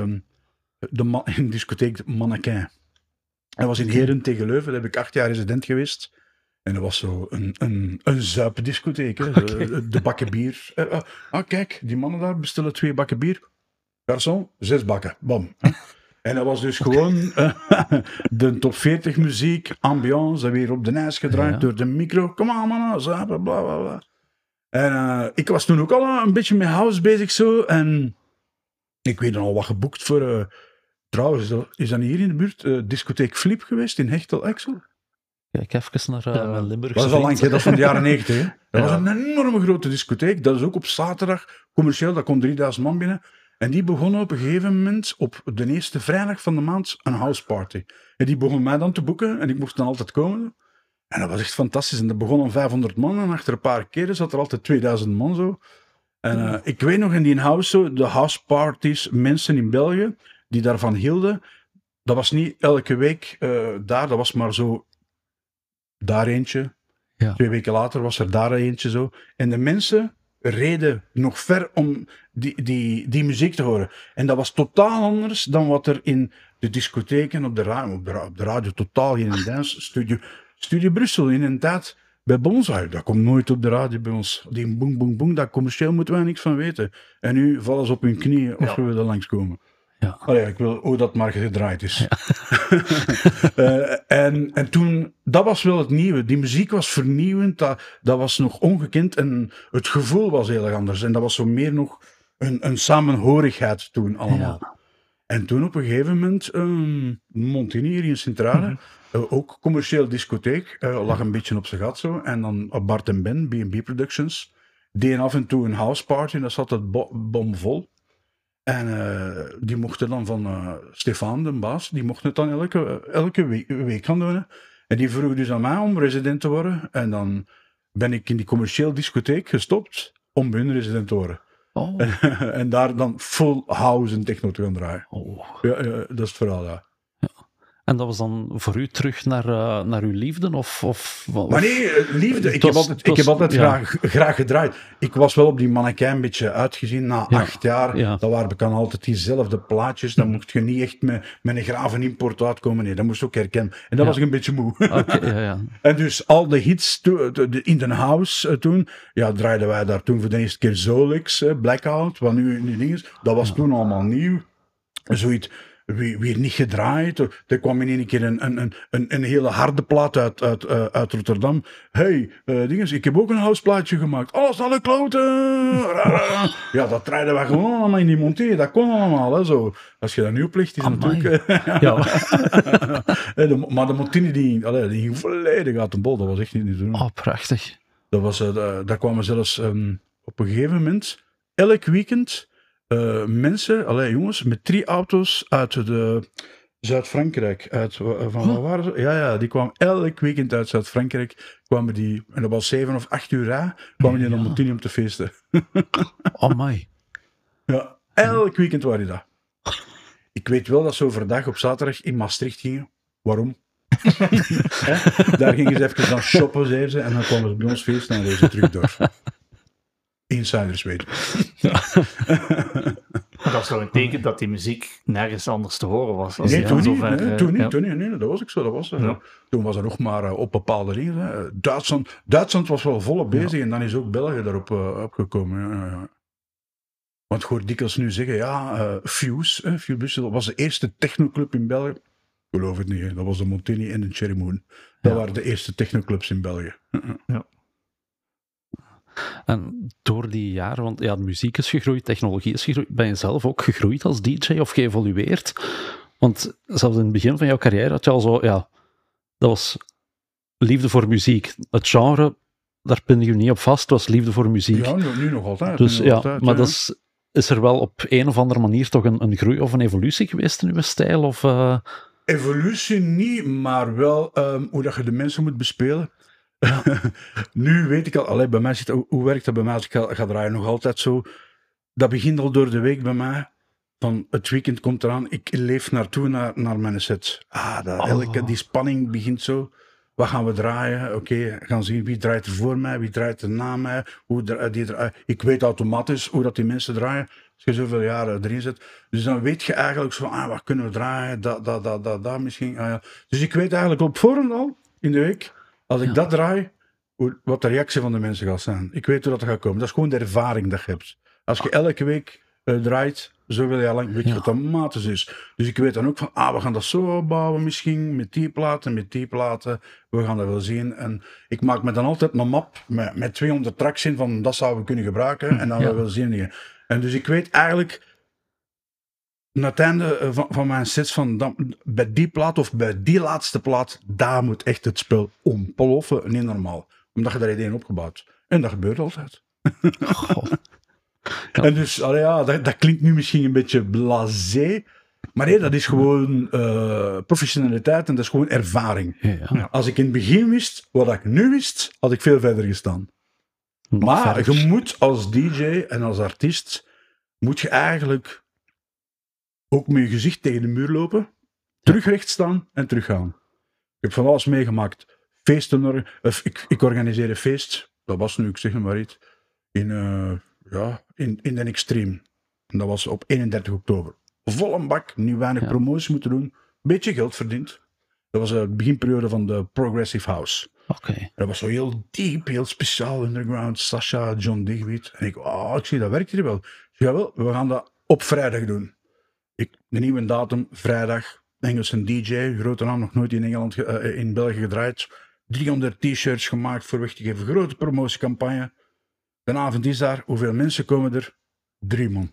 de man, in de discotheek Mannequin. Dat was in Heren tegen Leuven, daar heb ik acht jaar resident geweest. En dat was zo een, een, een zuipendiscotheek. Hè. Okay. De, de bakken bier. Uh, uh, ah, kijk, die mannen daar bestellen twee bakken bier. Garçon, zes bakken. Bam. Hè. En dat was dus gewoon uh, de top veertig muziek, ambiance, weer op de ijs gedraaid Ja. door de micro. Kom aan, mannen, zuipen, bla bla bla. En uh, ik was toen ook al uh, een beetje met house bezig zo. En ik weet al wat geboekt voor. Uh, trouwens, is dat, is dat niet hier in de buurt? Uh, discotheek Flip geweest in Hechtel-Exel? Kijk even naar uh, Ja. mijn Limburgse Dat is al lang, vriend. hè, dat is van de jaren negentig. Hè. Dat Ja. was een enorme grote discotheek. Dat is ook op zaterdag commercieel, daar kon drieduizend man binnen. En die begonnen op een gegeven moment op de eerste vrijdag van de maand een houseparty. En die begon mij dan te boeken en ik mocht dan altijd komen. En dat was echt fantastisch. En dat begon om vijfhonderd man en achter een paar keren zat er altijd tweeduizend man zo. En uh, ik weet nog in die house zo, de houseparties, mensen in België die daarvan hielden. Dat was niet elke week uh, daar, dat was maar zo daar eentje. Ja. Twee weken later was er daar eentje zo. En de mensen reden nog ver om die, die, die muziek te horen. En dat was totaal anders dan wat er in de discotheken op de radio, op de, ra- op de radio totaal geen dance. Studio, Studio Brussel in een tijd bij Bonsai, dat komt nooit op de radio bij ons. Die boem boem boem, daar commercieel moeten wij niks van weten. En nu vallen ze op hun knieën of Ja. we willen langskomen. Ja. Allee, ik wil hoe dat maar gedraaid is. uh, en, en toen, dat was wel het nieuwe. Die muziek was vernieuwend, dat, dat was nog ongekend en het gevoel was heel erg anders. En dat was zo meer nog een, een samenhorigheid toen allemaal. Ja. En toen op een gegeven moment, um, Montini hier in Sint-Truiden, Mhm. uh, ook commercieel discotheek, uh, lag een beetje op zijn gat zo. En dan uh, Bart en Ben, B en B Productions, deden af en toe een houseparty en dat zat het bo- bomvol. En uh, die mochten dan van uh, Stefan, de baas, die mochten het dan elke, elke week, week gaan doen. Hè. En die vroeg dus aan mij om resident te worden. En dan ben ik in die commercieel discotheek gestopt om bij hun resident te horen. Oh. En, en daar dan full house en techno te gaan draaien. Oh. Ja, ja, dat is het verhaal, ja. En dat was dan voor u terug naar, uh, naar uw liefde? Of, of, of, Maar nee, liefde. Ik was, heb altijd, ik was, heb altijd ja. graag, graag gedraaid. Ik was wel op die mannequin een beetje uitgezien na Ja. acht jaar. Ja. Dat waren bekend altijd diezelfde plaatjes. Dan mocht je niet echt met, met een graven import uitkomen. Nee, dat moest ook herkennen. En dat Ja. was ik een beetje moe. Okay, ja, ja. En dus al de hits to, de, de, in de house uh, toen, ja, draaiden wij daar toen voor de eerste keer Zolix, uh, Blackout, wat nu, nu ding is. Dat was ja. toen allemaal nieuw. Zoiets. Weer, weer niet gedraaid. Er kwam in één keer een, een, een, een hele harde plaat uit, uit, uh, uit Rotterdam. Hey, uh, dinges, ik heb ook een houseplaatje gemaakt. Alles alle kloten! Ja, dat draaiden we gewoon allemaal in die monté. Dat kon allemaal, hè, zo. Als je dat nu oplicht, is het natuurlijk... ja. de, maar de Montini, die, allee, die ging volledig uit de bol. Dat was echt niet te doen. Oh, prachtig. Dat was, uh, daar kwamen zelfs um, op een gegeven moment, elk weekend... Uh, mensen, allee, jongens, met drie auto's uit de Zuid-Frankrijk. Uit, uh, van huh? waar waren ze? Ja, ja, die kwamen elk weekend uit Zuid-Frankrijk. Kwamen die, en dat was zeven of acht uur ra, kwamen die naar Montini om te feesten. Oh my. Ja, elk weekend waren die dat. Ik weet wel dat ze overdag op zaterdag in Maastricht gingen. Waarom? Daar gingen ze even dan shoppen, zeiden ze, en dan kwamen ze bij ons feesten en dan reden ze terug door. Insiders weten. Maar dat is toch een teken dat die muziek nergens anders te horen was. Als Nee, toen niet, zover, nee, uh, toen niet, ja. toen niet, nee, dat was ik zo, dat was, uh, Ja. Toen was er nog maar uh, op bepaalde dingen. Hè. Duitsland, Duitsland was wel volop bezig ja. en dan is ook België daarop uh, opgekomen. Ja, ja. Want ik hoor dikwijls nu zeggen, ja, uh, Fuse, uh, Fuse, dat was de eerste technoclub in België. Ik geloof het niet, hè. Dat was de Montini en de Cherry Moon. Dat ja. waren de eerste technoclubs in België. Ja. En door die jaren, want ja, de muziek is gegroeid, technologie is gegroeid, ben je zelf ook gegroeid als D J of geëvolueerd? Want zelfs in het begin van jouw carrière had je al zo, ja, dat was liefde voor muziek. Het genre, daar pinde je niet op vast, het was liefde voor muziek. Ja, nu, nu nog altijd. Dus nog ja, altijd, maar ja. dat is, is er wel op een of andere manier toch een, een groei of een evolutie geweest in uw stijl? Of, uh... Evolutie niet, maar wel um, hoe dat je de mensen moet bespelen. Ja. Nu weet ik al, allee, bij mij zit, hoe, hoe werkt dat bij mij als ik ga, ga draaien? Nog altijd zo. Dat begint al door de week bij mij. Van het weekend komt eraan, ik leef naartoe naar, naar mijn set. Ah, dat, oh. elke, die spanning begint zo. Wat gaan we draaien? Oké, okay, gaan zien wie draait er voor mij, wie draait er na mij. Hoe dra- die dra- ik weet automatisch hoe dat die mensen draaien. Als je zoveel jaren erin zit. Dus dan weet je eigenlijk zo, ah, wat kunnen we draaien? Dat, dat, dat, dat, dat misschien. Ah, ja. Dus ik weet eigenlijk op voorhand al, in de week, als ik ja. dat draai, hoe, wat de reactie van de mensen gaat zijn. Ik weet hoe dat gaat komen. Dat is gewoon de ervaring dat je hebt. Als je elke week uh, draait, zoveel jaar lang, weet je ja. wat automatisch is. Dus ik weet dan ook van, ah, we gaan dat zo opbouwen misschien, met die platen, met die platen. We gaan dat wel zien. En ik maak me dan altijd een map met, met tweehonderd tracks in, van dat zouden we kunnen gebruiken. En dan ja. we wel zien. En dus ik weet eigenlijk, na het einde van, van mijn sets, van dan, bij die plaat of bij die laatste plaat, daar moet echt het spel ontploffen, niet normaal. Omdat je daar ideeën opgebouwd. En dat gebeurt altijd. Oh. Ja. En dus, allee, ja, dat, dat klinkt nu misschien een beetje blasé, maar nee, dat is gewoon uh, professionaliteit en dat is gewoon ervaring. Ja, ja. Als ik in het begin wist wat ik nu wist, had ik veel verder gestaan. Nog maar verder. Je moet als D J en als artiest, moet je eigenlijk ook met je gezicht tegen de muur lopen, terug recht staan en teruggaan. Ik heb van alles meegemaakt. Feesten, of ik, ik organiseer een feest, dat was nu, ik zeg maar iets, in... Uh, Ja, in, in de Extreme. En dat was op eenendertig oktober. Vol een bak, nu weinig ja. promotie moeten doen. Beetje geld verdiend. Dat was de beginperiode van de Progressive House. Okay. Dat was zo heel diep, heel speciaal, underground. Sasha, John Digweed. En ik, oh, ik zie, dat werkt hier wel. Ik zei, wel, we gaan dat op vrijdag doen. Ik, de nieuwe datum, vrijdag. Engelse D J, grote naam, nog nooit in Engeland, uh, in België gedraaid. driehonderd t-shirts gemaakt voor weg te geven. Grote promotiecampagne. De avond is daar. Hoeveel mensen komen er? Drie man.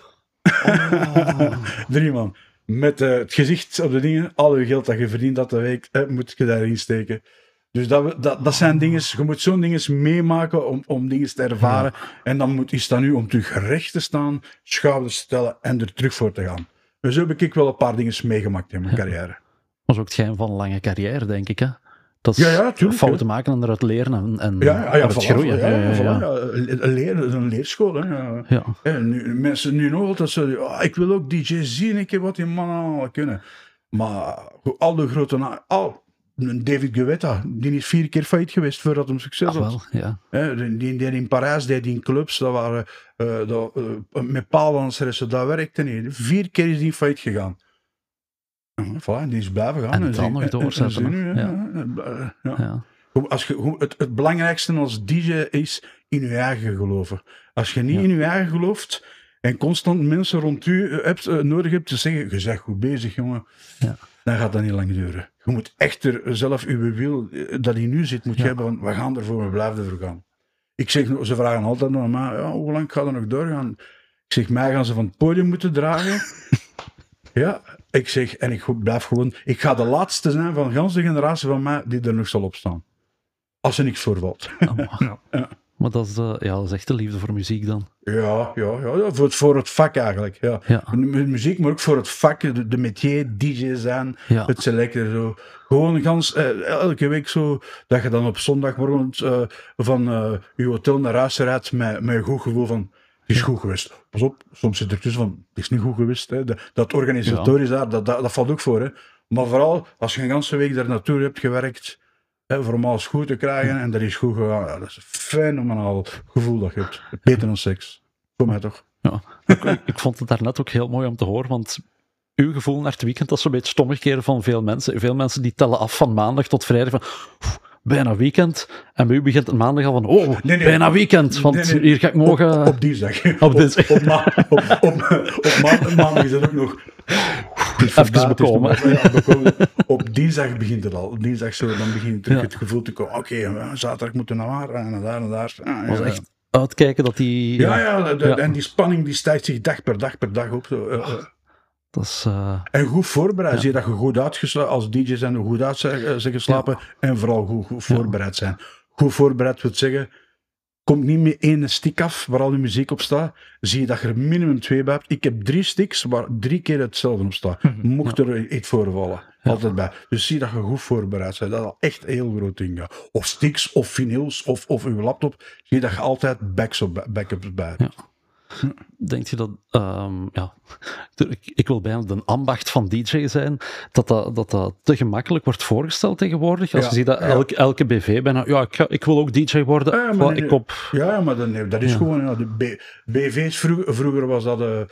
Oh. Drie man. Met uh, het gezicht op de dingen. Al je geld dat je verdient dat de week, eh, moet je daarin steken. Dus dat, dat, dat zijn dingen. Je moet zo'n dingen meemaken om, om dingen te ervaren. Ja. En dan moet, is dat nu om terug recht te staan, schouders te stellen en er terug voor te gaan. Dus zo heb ik wel een paar dingen meegemaakt in mijn ja. carrière. Dat is ook het geheim van een lange carrière, denk ik. Hè? Dat is Ja, ja, tuurlijk, fouten ja. maken en eruit leren en, en, Ja, ja, ja, en het voilà, groeien. ja, ja, Ja, ja, voilà, ja. ja. Een, leer, een leerschool. Hè, ja. Ja. Ja, nu, mensen nu nog altijd zo, oh, ik wil ook D J zien, ik heb wat die mannen allemaal kunnen. Maar al de grote na- al David Guetta, die is vier keer failliet geweest voordat hij succes Ach had. wel, ja. Hè, die, die, die in Parijs deed die in clubs, dat waren uh, dat, uh, met paaldanseressen, dat werkte niet. Vier keer is die failliet gegaan. Ja, voilà, die is blijven gaan. En En dan zie- nog en- doorzetten, en zie hè. nu, Ja. ja. Ja. Ja. Als je, het, het belangrijkste als D J is in je eigen geloven. Als je niet Ja. in je eigen gelooft en constant mensen rond u hebt, uh, nodig hebt te zeggen, je bent goed bezig, jongen, Ja. dan gaat dat niet lang duren. Je moet echt er zelf uw wil, uh, dat in u zit, moet je Ja. hebben, want we gaan ervoor, we blijven ervoor gaan. Ik zeg, ze vragen altijd naar mij, ja, hoe lang gaat dat nog doorgaan? Ik zeg, mij gaan ze van het podium moeten dragen. Ja, ik zeg, en ik blijf gewoon, ik ga de laatste zijn van de ganse generatie van mij die er nog zal opstaan. Als er niks voorvalt. Oh, maar, Ja. maar dat is, uh, ja, dat is echt de liefde voor muziek dan. Ja, ja, ja, ja voor, het, voor het vak eigenlijk. Ja. Ja. Mu- Muziek, maar ook voor het vak, de, de métier, D J zijn, Ja. het selecten. Zo. Gewoon gans, eh, elke week zo, dat je dan op zondagmorgen uh, van uh, je hotel naar huis rijdt met, met een goed gevoel van, het is goed geweest. Pas op, soms zit er tussen van, het is niet goed geweest. Hè. Dat, dat organisatorisch daar, dat, dat, dat valt ook voor. Hè. Maar vooral, als je een ganse week daar naartoe hebt gewerkt, hè, voor om alles goed te krijgen, en dat is goed gegaan. Ja, dat is een fenomenaal gevoel dat je hebt. Beter dan seks. Voor mij toch. Ja. Ik, ik, ik vond het daarnet ook heel mooi om te horen, want uw gevoel naar het weekend, dat is zo'n beetje het omgekeerde van veel mensen. Veel mensen die tellen af van maandag tot vrijdag van oef, bijna weekend. En bij u begint het maandag al van oh, Nee, nee. bijna weekend, want Nee, nee. hier ga ik mogen... Op, op dinsdag. Op dinsdag. Op, op, ma- op, op, op ma- maandag is dat ook nog... Het is vandaag, het is bekomen. nog- ja, bekomen. Op dinsdag begint het al. Op dinsdag zo, dan begint terug Ja. het gevoel te komen. Oké, okay, zaterdag moeten we naar waar, en naar daar en daar. Ah, was ja, echt uitkijken dat die... ja, ja, de- Ja. en die spanning die stijgt zich dag per dag per dag op. Zo. Uh, uh. Dat is... uh, En goed voorbereid. Ja. Zie je dat je goed uitgeslapen, als D J zijn, we goed uit zijn zijn geslapen en vooral goed, goed voorbereid zijn. Goed voorbereid wil zeggen, komt niet meer één stick af waar al je muziek op staat. Zie je dat je er minimum twee bij hebt. Ik heb drie sticks waar drie keer hetzelfde op staat. Mocht er iets voorvallen. Altijd bij. Dus zie dat je goed voorbereid bent. Dat is al echt een heel groot ding. Ja. Of sticks, of vinyls, of, of uw laptop. Zie je dat je altijd backs op, backups bij hebt. Ja. Denk je dat, um, ja, ik, ik wil bijna de ambacht van D J zijn, dat dat, dat dat te gemakkelijk wordt voorgesteld tegenwoordig? Als Ja, je ziet dat ja. elke, elke B V bijna, ja, ik, ga, ik wil ook D J worden, Ja, maar voilà, nee, ik op... Ja, maar dan, nee, dat is Ja. gewoon, ja, de B, B V's vroeger, vroeger was dat uh,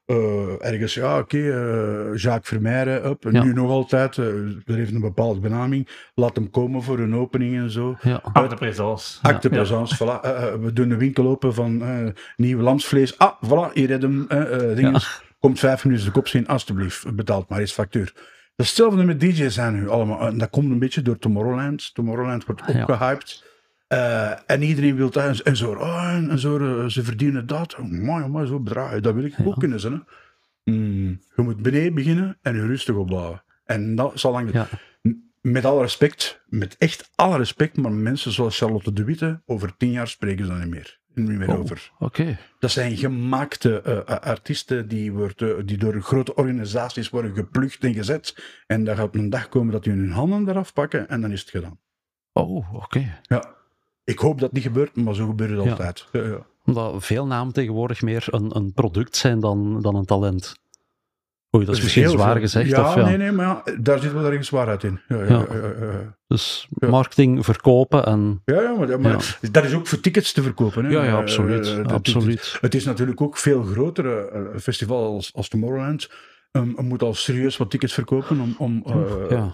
uh, ergens, ja oké, okay, uh, Jacques Vermeijren, up, en Ja. nu nog altijd, uh, er heeft een bepaalde benaming, laat hem komen voor een opening en zo. Ja. Acte présence. Acte Ja. présence, voilà. Uh, uh, we doen een winkel open van uh, nieuw lamsvlees. Ah, voilà, hier heb hem, uh, uh, dinges. Komt vijf minuten de kop zien, alstublieft, betaalt maar eens factuur. Dat is hetzelfde met D J's zijn nu allemaal. En dat komt een beetje door Tomorrowland. Tomorrowland wordt Ja. opgehyped. Uh, en iedereen wil dat. En, en zo, oh, en zo uh, ze verdienen dat. Oh, mooi, mooi, zo bedragen. Dat wil ik Ja. ook kunnen zijn. Hè. Mm, je moet beneden beginnen en je rustig opbouwen. En dat zal lang... Ja. Met alle respect, met echt alle respect, maar mensen zoals Charlotte de Witte, over tien jaar spreken ze daar niet meer, niet meer Oh, over. Oké. Dat zijn gemaakte uh, artiesten die, wordt, uh, die door grote organisaties worden geplukt en gezet. En daar gaat een dag komen dat die hun handen eraf pakken en dan is het gedaan. Oh, oké. Ja. Ik hoop dat het niet gebeurt, maar zo gebeurt het Ja. altijd. Ja, ja. Omdat veel namen tegenwoordig meer een, een product zijn dan, dan een talent. Oei, dat is misschien Heel zwaar veel. gezegd. Ja, of, ja. nee, nee, maar ja, daar zit wel ergens waarheid in. Ja, ja, Ja. ja, ja, ja. Dus Ja. marketing, verkopen en... Ja, ja, maar, maar dat is ook voor tickets te verkopen. Hè. Ja, ja, Eh, absoluut. eh, dat- absoluut. Het is natuurlijk ook veel grotere uh, festival als, als Tomorrowland. Um, je moet al serieus wat tickets verkopen om, om, uh, ja.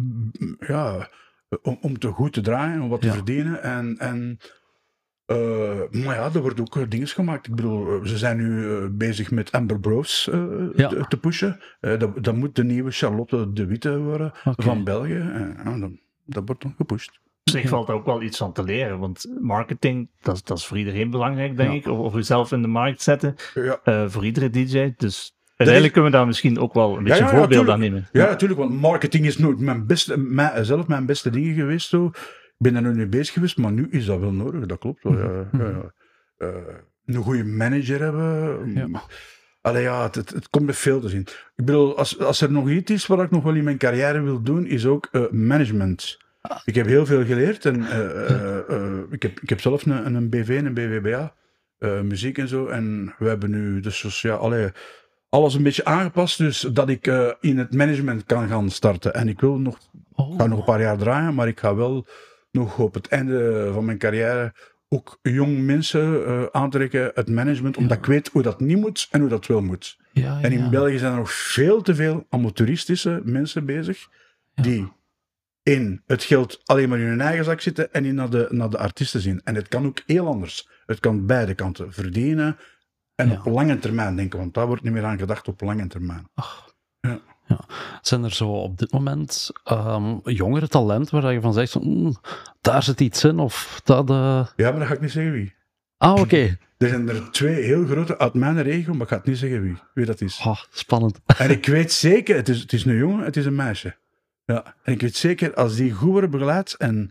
ja, om, om te goed te draaien, om wat te Ja. verdienen. En, en, uh, maar ja, er worden ook uh, dingen gemaakt. Ik bedoel, uh, ze zijn nu uh, bezig met Amber Bros uh, Ja. te, te pushen. Uh, dat, dat moet de nieuwe Charlotte de Witte worden Oké. van België. En, ja, dat, dat wordt dan gepusht. Op zich valt er ook wel iets aan te leren, want marketing, dat, is- dat is voor iedereen belangrijk, denk Ja. ik. Of, of jezelf in de markt zetten, Ja. eh, voor iedere D J. Dus uiteindelijk kunnen we daar misschien ook wel een beetje ja, ja, voorbeeld tuurlijk. aan nemen. Ja, natuurlijk, want marketing is nooit mijn beste, mijn, zelf mijn beste dingen geweest. Zo. Ik ben er nog niet bezig geweest, maar nu is dat wel nodig, dat klopt wel. Ja, ja, ja. Uh, een goede manager hebben. Ja. Allee, ja, het, het, het komt met veel te zien. Ik bedoel, als, als er nog iets is wat ik nog wel in mijn carrière wil doen, is ook uh, management. Ik heb heel veel geleerd en uh, uh, uh, ik, heb, ik heb zelf een, een B V, een B V B A, uh, muziek en zo. En we hebben nu dus, dus ja, allee, alles een beetje aangepast, dus dat ik uh, in het management kan gaan starten. En ik wil nog, Oh. ga nog een paar jaar draaien, maar ik ga wel nog op het einde van mijn carrière ook jong mensen uh, aantrekken, het management, omdat ja. ik weet hoe dat niet moet en hoe dat wel moet. Ja, ja, en in ja. België zijn er nog veel te veel amateuristische mensen bezig, ja. die in het geld alleen maar in hun eigen zak zitten en niet naar de, naar de artiesten zien. En het kan ook heel anders. Het kan beide kanten verdienen en ja. op lange termijn denken, want daar wordt niet meer aan gedacht op lange termijn. Ach. Ja. Ja. Zijn er zo op dit moment um, jongere talenten waar je van zegt, mm, daar zit iets in of dat... Uh... Ja, maar dat ga ik niet zeggen wie. Ah, oké. Okay. Er zijn er twee heel grote uit mijn regio, maar ik ga het niet zeggen wie, wie dat is. Oh, spannend. En ik weet zeker, het is, het is een jongen, het is een meisje. Ja, en ik weet zeker, als die goed worden begeleid, en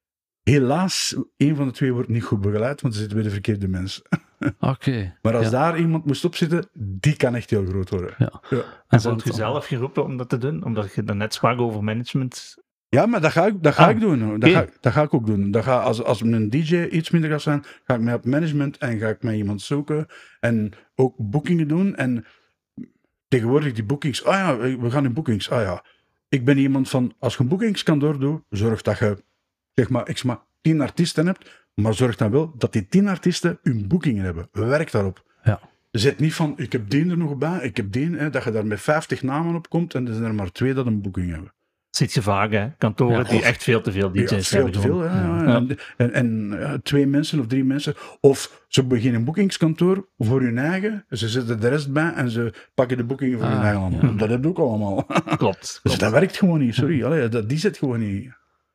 helaas, een van de twee wordt niet goed begeleid, want ze zitten bij de verkeerde mensen. Oké. Okay. Maar als ja. daar iemand moest opzitten, die kan echt heel groot worden. Ja. Ja. En wordt je zelf geroepen om dat te doen? Omdat je dan net sprak over management. Ja, maar dat ga ik, dat ga ah, ik doen. Dat, okay. ga, dat ga ik ook doen. Dat ga, als, als een D J iets minder gaat zijn, ga ik mij op management en ga ik mij iemand zoeken. En ook boekingen doen. En tegenwoordig die boekings. Ah ja, we gaan in boekings. Ah ja. Ik ben iemand van, als je boekings kan doordoen, zorg dat je, zeg maar, ik zeg maar, tien artiesten hebt. Maar zorg dan wel dat die tien artiesten hun boekingen hebben. Werk daarop. Ja. Zet niet van, ik heb die er nog bij, ik heb die, hè, dat je daar met vijftig namen op komt en er zijn er maar twee dat een boeking hebben. Zit je vaak, hè? Kantoren ja, die echt veel te veel D J's ja, veel hebben. Te veel, ja. Ja. En, en, en ja, twee mensen of drie mensen. Of ze beginnen een boekingskantoor voor hun eigen. Ze zetten de rest bij en ze pakken de boekingen voor ah, hun eigen land. Ja. Dat heb je ook allemaal. Klopt. klopt. Dus dat werkt gewoon niet, sorry. Allee, dat, die zit gewoon niet.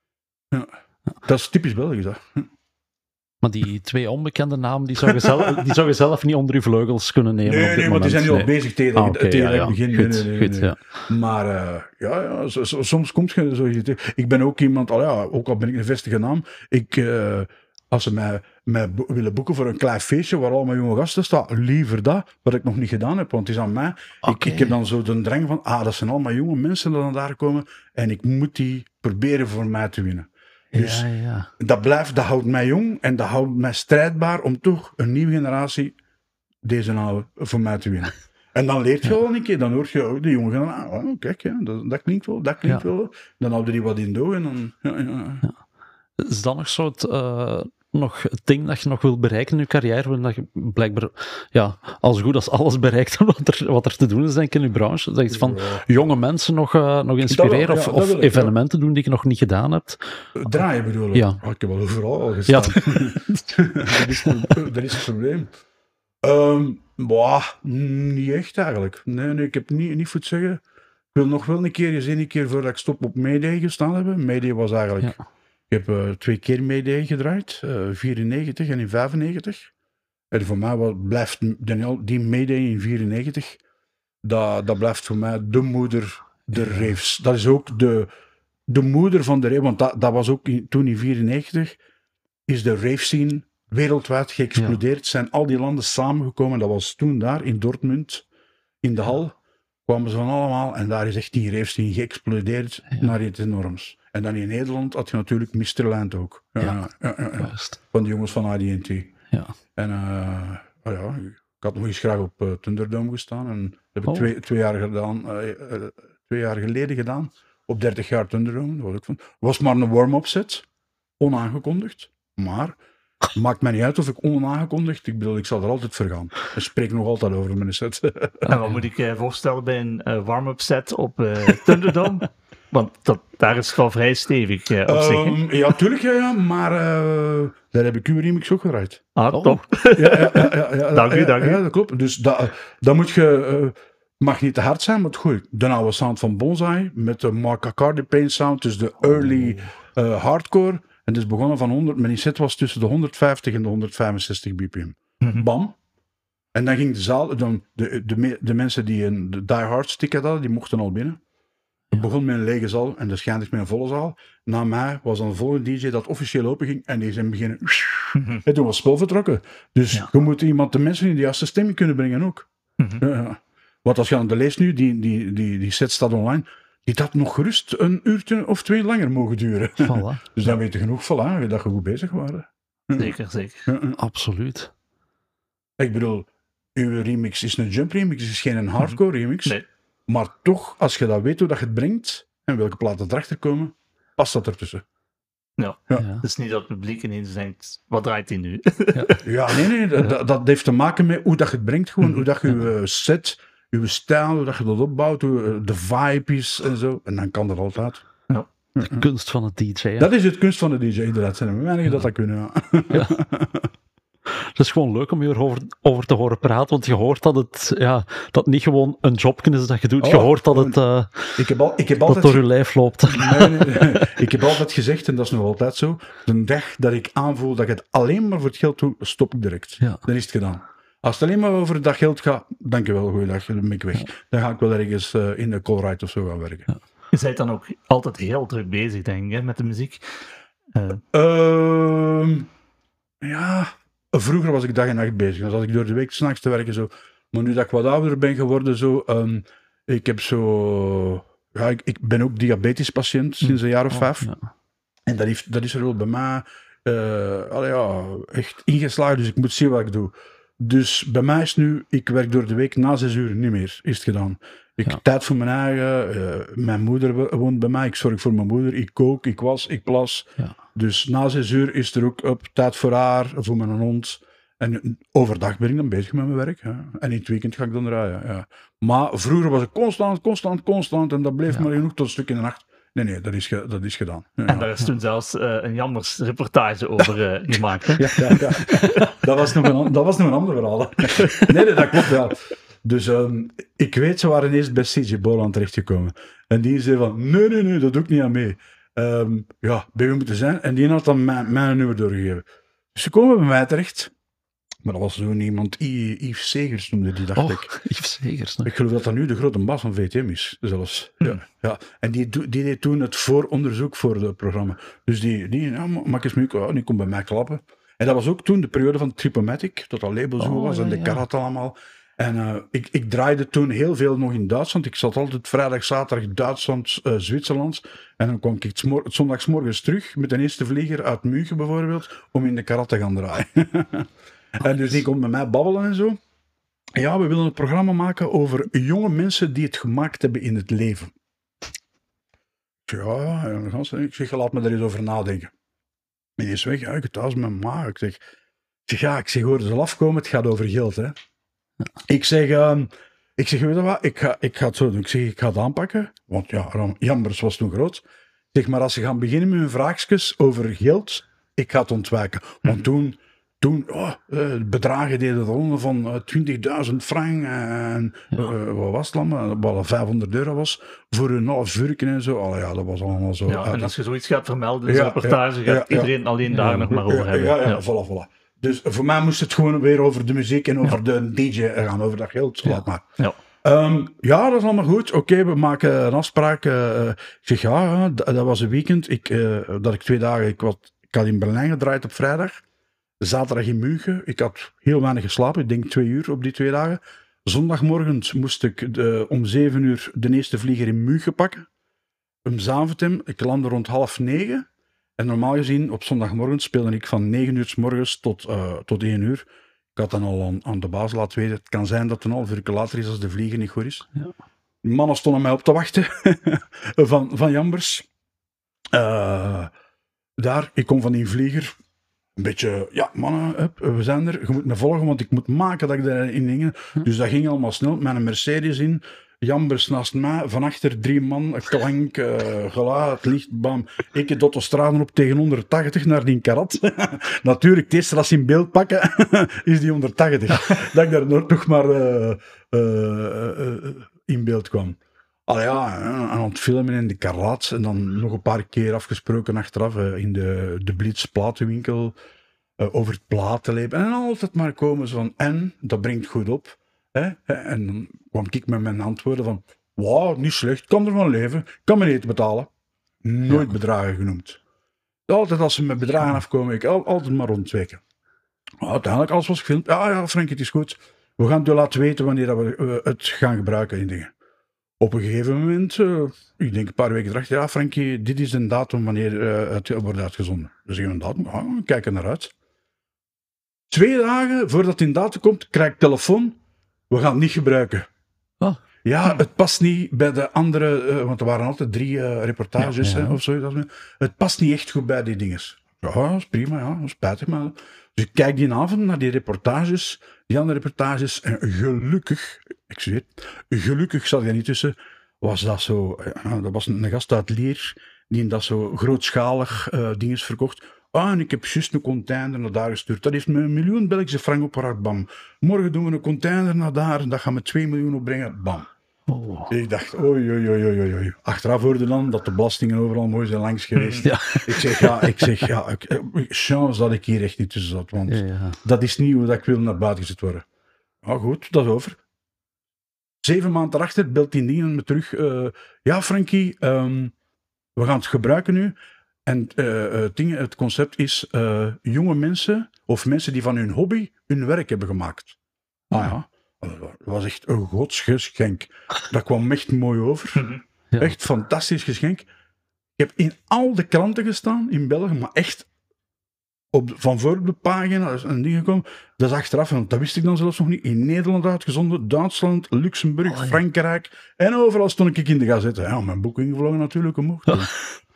Ja. Dat is typisch Belgisch, dat. Maar die twee onbekende namen, die zou je zelf, die zou je zelf niet onder je vleugels kunnen nemen. Nee, op dit nee, moment. want die zijn nu nee. al bezig tegen, ah, okay, tegen ja, ja. het begin. Goed, nee, nee, nee, goed, nee. ja. Maar uh, ja, ja so, so, soms komt je zo. Ik ben ook iemand, al ja, ook al ben ik een vestige naam, ik, uh, als ze mij, mij bo- willen boeken voor een klein feestje waar allemaal jonge gasten staan, liever dat, wat ik nog niet gedaan heb, want het is aan mij. Okay. Ik, ik heb dan zo de drang van, ah, dat zijn allemaal jonge mensen die dan daar komen en ik moet die proberen voor mij te winnen. Dus ja, ja. dat blijft, dat houdt mij jong en dat houdt mij strijdbaar om toch een nieuwe generatie, deze nou, voor mij te winnen. En dan leert je ja. al een keer, dan hoor je oh, die jongen gaan, ah, oh, kijk, ja, dat, dat klinkt wel, dat klinkt ja. wel. Dan houden die wat in door en dan, ja, ja. Ja. Is dat nog zo het, uh, nog het ding dat je nog wil bereiken in je carrière? Dat je blijkbaar, ja, als goed als alles bereikt wat er, wat er te doen is, denk ik, in je branche. Dat je van ja. jonge mensen nog, uh, nog inspireren wel, ja, of, of ik, evenementen ja. doen die je nog niet gedaan hebt. Draaien bedoel ik? Ja. Oh, ik heb wel overal al gestaan. Ja. dat, is, dat is het probleem. Um, boah, niet echt eigenlijk. Nee, nee, ik heb niet, niet voor te zeggen. Ik wil nog wel een keer, je ziet een keer voordat ik stop op Mayday gestaan hebben. Mayday was eigenlijk... Ja. Ik heb uh, twee keer Mayday gedraaid, uh, vierennegentig en in vijfennegentig. En voor mij was, blijft Daniel, die Mayday in vierennegentig, dat, dat blijft voor mij de moeder der ja. raves. Dat is ook de, de moeder van de rave, want dat, dat was ook in, toen in vierennegentig, is de rave scene wereldwijd geëxplodeerd. Ja. Zijn al die landen samengekomen, dat was toen daar in Dortmund, in de hal, kwamen ze van allemaal en daar is echt die rave scene geëxplodeerd ja. naar iets enorms. En dan in Nederland had je natuurlijk mister Land ook. Ja, ja. Ja, ja, ja. Van de jongens van A D en T. Ja. En uh, oh ja, ik had nog eens graag op uh, Thunderdome gestaan. En dat heb ik oh. twee, twee, jaar gedaan, uh, uh, twee jaar geleden gedaan. Op dertig jaar Thunderdome. Dat was, ook van. was maar een warm-up set. Onaangekondigd. Maar maakt mij niet uit of ik onaangekondigd. Ik bedoel, ik zal er altijd voor gaan. Ik spreek nog altijd over mijn set. En wat moet ik je voorstellen bij een uh, warm-up set op uh, Thunderdome? Want dat, daar is het wel vrij stevig uh, op um, zich. Ja, tuurlijk, ja, ja, maar uh, daar heb ik uw remix ook gedraaid. Ah, oh. top. Ja, ja, ja, ja, ja, dank u, ja, dank u. Ja, dat klopt. Dus dat, dat moet je... Uh, mag niet te hard zijn, maar goed. De oude sound van Bonsai, met de Mark Accardi Paint sound, dus de early uh, hardcore. En het is begonnen van honderd, mijn set was tussen de honderdvijftig en de honderdvijfenzestig bpm. Mm-hmm. Bam. En dan ging de zaal, dan de, de, de, de mensen die een de Die Hard ticket hadden, die mochten al binnen. Het begon met een lege zaal en dat schijnt met een volle zaal. Na mij was dan de volgende D J dat officieel open ging en die zijn beginnen. Mm-hmm. En toen was het spel vertrokken. Dus ja. je moet iemand de mensen in de juiste stemming kunnen brengen ook. Mm-hmm. Ja, ja. Want als je aan de leest nu, die, die, die, die set staat online. die had nog gerust een uurtje of twee langer mogen duren. Voilà. Dus dan weet je genoeg voilà, dat je goed bezig waren. Zeker, zeker. Absoluut. Ik bedoel, uw remix is een jump remix, het is geen een hardcore remix. Nee. Maar toch, als je dat weet hoe dat je het brengt en welke platen erachter komen, past dat ertussen. Ja. Ja. Ja. Het is niet dat het publiek ineens denkt, wat draait hij nu? Ja, nee, nee, dat, dat heeft te maken met hoe dat je het brengt, gewoon hoe dat je je set, je stijl, hoe dat je dat opbouwt, hoe de vibe is en zo. En dan kan dat altijd. De kunst van het D J. Hè? Dat is het kunst van de D J, inderdaad. Zijn er weinigen dat dat kunnen. Ja. Het is gewoon leuk om hier over, over te horen praten, want je hoort dat het, ja, dat het niet gewoon een jobje is dat je doet. Oh, je hoort dat het uh, Ik heb, al, ik heb dat altijd... door je lijf loopt. Nee, nee, nee. Ik heb altijd gezegd, en dat is nog altijd zo, de dag dat ik aanvoel dat ik het alleen maar voor het geld doe, stop ik direct. Ja. Dan is het gedaan. Als het alleen maar over dat geld gaat, dankjewel, goeiedag, dan ben ik weg. Ja. Dan ga ik wel ergens uh, in de Colruyt of zo gaan werken. Ja. Je bent dan ook altijd heel druk bezig, denk ik, hè, met de muziek. Uh. Uh, ja, vroeger was ik dag en nacht bezig. Dan zat ik door de week 's nachts te werken. Zo. Maar nu dat ik wat ouder ben geworden, zo, um, ik heb zo... Ja, ik, ik ben ook diabetes patiënt sinds een jaar of vijf. Oh, ja. En dat, heeft, dat is er wel bij mij uh, allee, ja, echt ingeslagen, dus ik moet zien wat ik doe. Dus bij mij is nu, ik werk door de week na zes uur niet meer, is het gedaan. Ik heb Ja. tijd voor mijn eigen, uh, mijn moeder woont bij mij, ik zorg voor mijn moeder, ik kook, ik was, ik plas. Ja. Dus na zes uur is er ook op tijd voor haar, voor mijn hond. En overdag ben ik dan bezig met mijn werk. Ja. En in het weekend ga ik dan draaien. Ja. Maar vroeger was ik constant, constant, constant. En dat bleef Ja. maar genoeg tot een stuk in de nacht. Nee, nee, dat is, ge, dat is gedaan. Ja. En daar is toen zelfs uh, een Jammers reportage over uh, gemaakt. Hè? Ja, ja, ja. Dat, was nog een, dat was nog een ander verhaal. Nee, nee, dat klopt wel. Dus um, ik weet, ze waren eerst bij C J Boland terechtgekomen. En die zei van, nee, nee, nee, dat doe ik niet aan mee. Um, ja, bij wie moeten zijn? En die had dan mijn, mijn nummer doorgegeven. Dus ze komen bij mij terecht. Maar dat was zo'n iemand, Yves Segers noemde die, dacht Oh, ik. Yves Segers. Nee. Ik geloof dat dat nu de grote baas van V T M is, zelfs. Hmm. Ja, ja. En die, die deed toen het vooronderzoek voor het programma. Dus die, die ja, maak eens muziek, oh, die komt bij mij klappen. En dat was ook toen de periode van Tripomatic, dat dat label zo Oh, was ja, en de ja. karat allemaal. En uh, ik, ik draaide toen heel veel nog in Duitsland. Ik zat altijd vrijdag, zaterdag Duitsland, uh, Zwitserland. En dan kwam ik zondagsmorgens terug met de eerste vlieger uit München bijvoorbeeld, om in de karat te gaan draaien. En dus die komt met mij babbelen en zo. Ja, we willen een programma maken over jonge mensen die het gemaakt hebben in het leven. Ja, en dan gaan ze, ik zeg, laat me er eens over nadenken. En die is weg, ja, ik thuis met ma. Ik zeg, ik zeg, ja, ik zeg, hoor ze afkomen, het gaat over geld, hè. Ja. Ik zeg, um, ik zeg, weet je wat, ik ga, ik ga het zo doen. Ik zeg, ik ga het aanpakken, want ja, Jambers was toen groot. Ik zeg, maar als ze gaan beginnen met hun vraagjes over geld, ik ga het ontwijken. Want mm. toen... Toen, oh, uh, bedragen deden ronden van uh, twintigduizend frank en ja. uh, wat was het dan? Wat vijfhonderd euro was voor een half uurken en zo. Oh, ja, dat was allemaal zo. Ja, en als je zoiets gaat vermelden in zo'n ja, reportage, ja, gaat ja, iedereen ja. alleen daar ja, nog maar over ja, hebben. Ja, ja, ja. Voilà, voilà. Dus voor mij moest het gewoon weer over de muziek en over ja. de D J gaan, over dat geld. Ja. Laat maar. Ja. Um, ja, dat is allemaal goed. Oké, okay, we maken een afspraak. Uh, ik zeg, ja, dat, dat was een weekend. Ik, uh, dat ik twee dagen, ik, wat, ik had in Berlijn gedraaid op vrijdag. Zaterdag in München. Ik had heel weinig geslapen. Ik denk twee uur op die twee dagen. Zondagmorgen moest ik de, om zeven uur de eerste vlieger in München pakken. Om Zaventem. Ik landde rond half negen. En normaal gezien, op zondagmorgen speelde ik van negen uur 's morgens tot, uh, tot één uur. Ik had dan al aan, aan de baas laten weten. Het kan zijn dat het een half uur later is als de vlieger niet goed is. Ja. De mannen stonden mij op te wachten. van, van Jambers. Uh, daar, ik kom van die vlieger. Een beetje, ja mannen, hup, we zijn er. Je moet me volgen, want ik moet maken dat ik daarin dingen. Dus dat ging allemaal snel. Met een Mercedes in. Jambers naast mij, van achter drie man, klank, uh, geluid, licht, bam. Ik heb Dotto Straden op tegen honderdtachtig naar die karat. Natuurlijk, het eerste als ze in beeld pakken, is die honderdtachtig. Dat ik daar nog maar uh, uh, uh, in beeld kwam. Allee, ja, aan het filmen in de karat en dan nog een paar keer afgesproken achteraf uh, in de, de Blitz platenwinkel uh, over het platenleven. En altijd maar komen ze van, en, dat brengt goed op. Hè? En dan kwam ik met mijn antwoorden van, wauw, niet slecht, kan ervan leven, kan me eten betalen. Nooit ja. bedragen genoemd. Altijd als ze met bedragen afkomen, ik al, altijd maar rondweken. Uiteindelijk, alles was gefilmd. Ja, ja, Frank, het is goed. We gaan het je laten weten wanneer we uh, het gaan gebruiken in dingen. Op een gegeven moment, uh, ik denk een paar weken erachter, ja Frankie, dit is een datum wanneer uh, het wordt uitgezonden. Dus ik een datum, ah, we kijken naar uit. Twee dagen voordat het in datum komt, krijg ik telefoon, we gaan het niet gebruiken. Oh. Ja, het past niet bij de andere, uh, want er waren altijd drie uh, reportages ja, ja. Hè, of zo. Het past niet echt goed bij die dingen. Ja, dat is prima, ja, dat is spijtig. Maar... Dus ik kijk die avond naar die reportages, die andere reportages, en gelukkig, ik zie het, gelukkig zat er niet tussen, was dat zo, ja, dat was een gast uit Lier, die in dat zo grootschalig uh, dingen verkocht. Ah, en ik heb juist een container naar daar gestuurd. Dat heeft me een miljoen Belgische frank opgebracht, bam. Morgen doen we een container naar daar en dat gaat me twee miljoen opbrengen, bam. Oh. Ik dacht, oei, oei, oei, oei, oei. Achteraf hoorde dan dat de belastingen overal mooi zijn langs geweest. Ja. Ik zeg, ja, ik zeg, ja, ik, chance dat ik hier echt niet tussen zat, want ja, ja. dat is niet hoe dat ik wil naar buiten gezet worden. Nou goed, dat is over. Zeven maanden erachter belt die dingen me terug. Uh, ja, Frankie, um, we gaan het gebruiken nu. En uh, het, ding, het concept is uh, jonge mensen, of mensen die van hun hobby hun werk hebben gemaakt. Ah ja. Dat was echt een godsgeschenk. Dat kwam echt mooi over. Ja. Echt fantastisch geschenk. Ik heb in al de kranten gestaan in België, maar echt op, van voor op de pagina is een ding gekomen. Dat is achteraf, want dat wist ik dan zelfs nog niet. In Nederland uitgezonden, Duitsland, Luxemburg, oh, ja. Frankrijk. En overal stond ik in de gazette. Ja, mijn boek ingevlogen natuurlijk omhoog. Ja.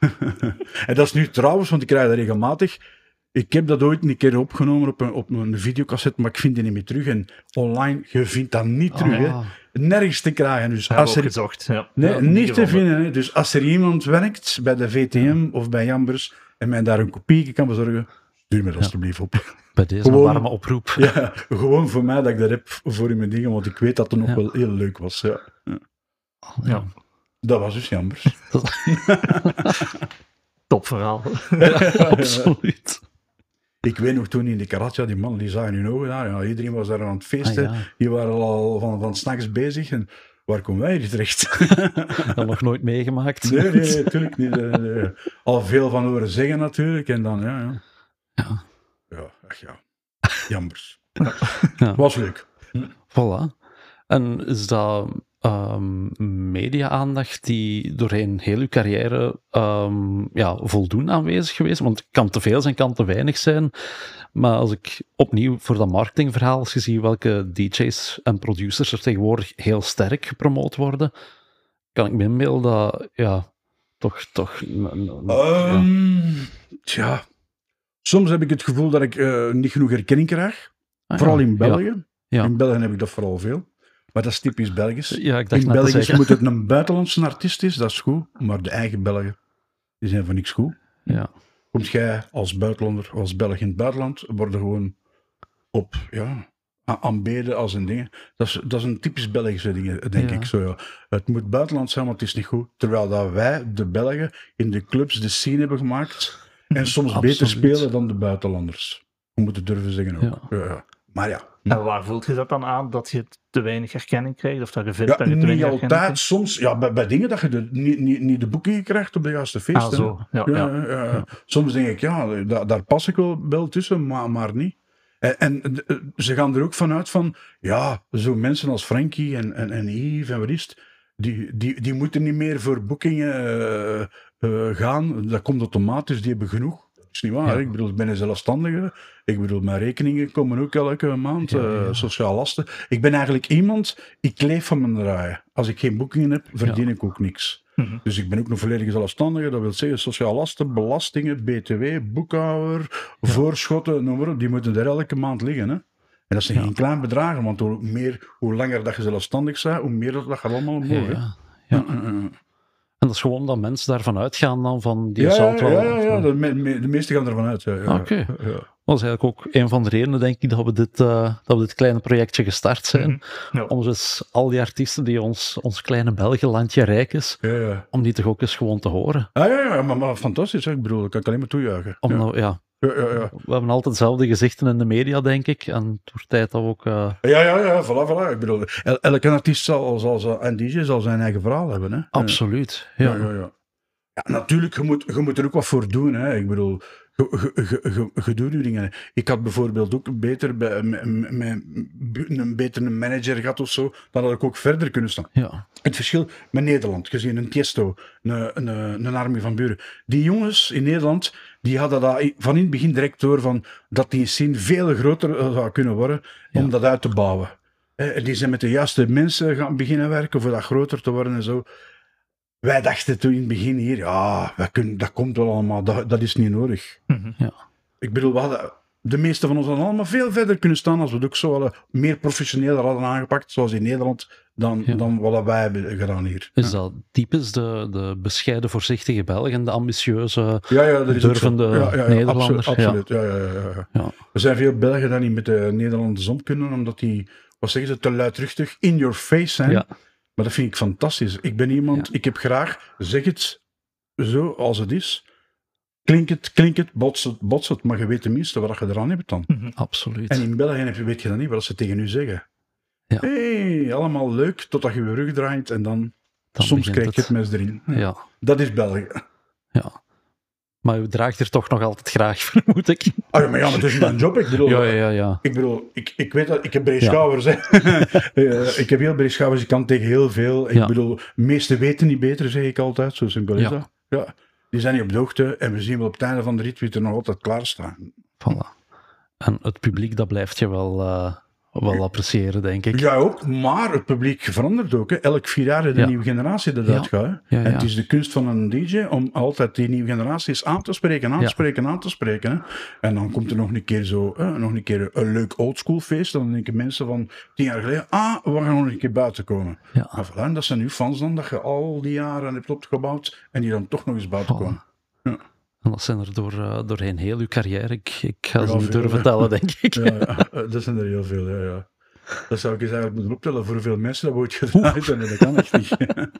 En dat is nu trouwens, want ik krijg dat regelmatig. Ik heb dat ooit een keer opgenomen op een, op een videocassette, maar ik vind die niet meer terug. En online, je vindt dat niet terug. Oh. Hè. Nergens te krijgen. Dus als er, gezocht, ja. Nee, ja, niet te vinden. Hè. Dus als er iemand werkt bij de V T M of bij Jambers en mij daar een kopie kan bezorgen, stuur me dat ja. alsjeblieft op. Bij deze gewoon, een warme oproep. Ja, gewoon voor mij dat ik dat heb voor in mijn dingen, want ik weet dat het nog ja. wel heel leuk was. Ja. Ja. Ja. Dat was dus Jambers. Top verhaal. Ja, absoluut. Ik weet nog toen in de Karatja, die mannen die zagen hun ogen daar. Ja, iedereen was daar aan het feesten. Ah, ja. Die waren al van, van 's nachts bezig. En waar komen wij hier terecht? Dat nog nooit meegemaakt. Nee, nee, natuurlijk niet. Nee, nee. Al veel van horen zeggen natuurlijk. En dan, ja, ja. Ja, ja ach ja. Jambers. Ja. Was leuk. Voilà. En is dat um, media-aandacht die doorheen heel uw carrière um, ja, voldoende aanwezig geweest? Want het kan te veel zijn, kan te weinig zijn. Maar als ik opnieuw voor dat marketingverhaal, als je ziet welke D J's en producers er tegenwoordig heel sterk gepromoot worden, kan ik me inbeelden dat, ja, toch... toch um, ja. Tja, soms heb ik het gevoel dat ik uh, niet genoeg erkenning krijg. Ah, vooral ja. in België. Ja. Ja. In België heb ik dat vooral veel. Maar dat is typisch Belgisch. Ja, ik dacht in België moet het een buitenlandse artiest is, dat is goed. Maar de eigen Belgen, die zijn voor niks goed. Ja. Komt jij als buitenlander, als Belg in het buitenland, worden gewoon op, ja, aanbeden als een ding. Dat is, dat is een typisch Belgische ding, denk ja. ik. Zo, ja. Het moet buitenland zijn, maar het is niet goed. Terwijl dat wij, de Belgen, in de clubs de scene hebben gemaakt en soms Absoluut. beter spelen dan de buitenlanders. We moeten durven zeggen ook. Ja. Ja, ja. Maar ja. En waar voelt je dat dan aan, dat je te weinig erkenning krijgt? Of dat je vindt ja, dat je te niet weinig altijd. Krijgt? Soms, ja, bij, bij dingen dat je de, niet, niet, niet de boekingen krijgt op de juiste feesten. Ah, zo. Ja, ja, ja. Ja, ja. Soms denk ik, ja, daar, daar pas ik wel, wel tussen, maar, maar niet. En, en ze gaan er ook vanuit van, ja, zo mensen als Frankie en, en, en Yves en wat is het, die, die, die moeten niet meer voor boekingen uh, uh, gaan. Dat komt automatisch, die hebben genoeg. Dat is niet waar. Ja. Ik bedoel, ik ben een zelfstandige. Ik bedoel, mijn rekeningen komen ook elke maand. Ja, ja. Uh, sociaal lasten. Ik ben eigenlijk iemand, ik leef van mijn draaien. Als ik geen boekingen heb, verdien ja. ik ook niks. Mm-hmm. Dus ik ben ook een volledige zelfstandige. Dat wil zeggen, sociaal lasten, belastingen, B T W, boekhouder, ja. voorschotten, noem maar op. Die moeten er elke maand liggen. Hè? En dat zijn ja. geen klein bedragen, want hoe, meer, hoe langer dat je zelfstandig bent, hoe meer dat, dat gaat allemaal omhoog. Ja, ja. Ja. Uh, uh, uh. En dat is gewoon dat mensen daarvan uitgaan dan van die ja, zal het wel... Ja, ja, ja. De, me, de meesten gaan ervan uit. Ja, ja. Oké. Okay. Ja. Dat is eigenlijk ook een van de redenen, denk ik, dat we dit, uh, dat we dit kleine projectje gestart zijn. Mm-hmm. Ja. Om dus al die artiesten die ons, ons kleine Belgenlandje rijk is, ja, ja. om die toch ook eens gewoon te horen. Ah, ja, ja, maar, maar fantastisch. Hè? Ik bedoel, dat kan ik alleen maar toejuichen. Om, ja. Nou, ja. Ja, ja, ja. We hebben altijd dezelfde gezichten in de media, denk ik. En het wordt tijd dat we ook... Uh... Ja, ja, ja, voilà, voilà. Ik bedoel, el- elke artiest zal, zal, zal, en D J zal zijn eigen verhaal hebben. Hè? Absoluut, ja. ja, ja, ja. Ja, natuurlijk, je moet, je moet er ook wat voor doen. Hè. Ik bedoel, gedoe dingen. Ik had bijvoorbeeld ook beter bij, met, met, een betere manager gehad of zo, dan had ik ook verder kunnen staan. Ja. Het verschil met Nederland, gezien een Tiesto, een, een, een Armin van Buuren. Die jongens in Nederland, die hadden dat van in het begin direct door van dat die scene veel groter zou kunnen worden om ja. dat uit te bouwen. Eh, die zijn met de juiste mensen gaan beginnen werken voor dat groter te worden en zo. Wij dachten toen in het begin hier, ja, wij kunnen, dat komt wel allemaal, dat, dat is niet nodig. Mm-hmm. Ja. Ik bedoel, we hadden, de meeste van ons hadden allemaal veel verder kunnen staan als we het ook zo hadden, meer professioneler hadden aangepakt, zoals in Nederland, dan, ja. dan wat wij hebben gedaan hier. Is dat typisch de, de bescheiden, voorzichtige Belg en de ambitieuze, ja, ja, dat is durvende ja, ja, ja, Nederlanders? Absoluut, ja. Ja, ja, ja, ja. Ja. Er zijn veel Belgen die niet met de Nederlanders om kunnen, omdat die, wat zeggen ze, te luidruchtig, in your face zijn. Ja. Maar dat vind ik fantastisch. Ik ben iemand, ja. ik heb graag, zeg het zo als het is. Klink het, klink het, bots het, bots het, maar je weet tenminste wat je eraan hebt dan. Mm-hmm. Absoluut. En in België weet je dan niet wat ze tegen u zeggen. Ja. Hey, allemaal leuk, totdat je weer rug draait en dan, dan soms krijg je het mes erin. Ja. Dat is België. Ja. Maar u draagt er toch nog altijd graag, vermoed ik. Ah, ja, maar ja, maar het is mijn job. Ik bedoel, ja, ja, ja. Ik, bedoel ik, ik weet dat, ik heb breeschouwers. Ja. uh, ik heb heel breeschouwers, ik kan tegen heel veel. Ik ja. bedoel, de meesten weten niet beter, zeg ik altijd. Zo simpel is ja. dat. Ja. Die zijn niet op de hoogte en we zien wel op het einde van de rit wie er nog altijd klaarstaan. Voilà. En het publiek, dat blijft je wel... Uh... wel appreciëren, denk ik. Ja, ook. Maar het publiek verandert ook. Hè. Elk vier jaar is een ja. nieuwe generatie dat uitgaat. Ja. Ja, ja. En het is de kunst van een D J om altijd die nieuwe generaties aan te spreken, aan te ja. spreken, aan te spreken. Hè. En dan komt er nog een keer zo, hè, nog een keer een leuk oldschool feest. Dan denken mensen van tien jaar geleden, ah, we gaan nog een keer buiten komen. Ja. Maar voilà, dat zijn nu fans dan, dat je al die jaren hebt opgebouwd en die dan toch nog eens buiten komen. Ja. En dat zijn er door, uh, doorheen heel uw carrière. Ik, ik ga ze niet durven tellen, denk ik. Ja, ja, dat zijn er heel veel, ja, ja. Dat zou ik eens eigenlijk moeten optellen voor hoeveel mensen dat wordt gedraaid. En dat kan echt niet.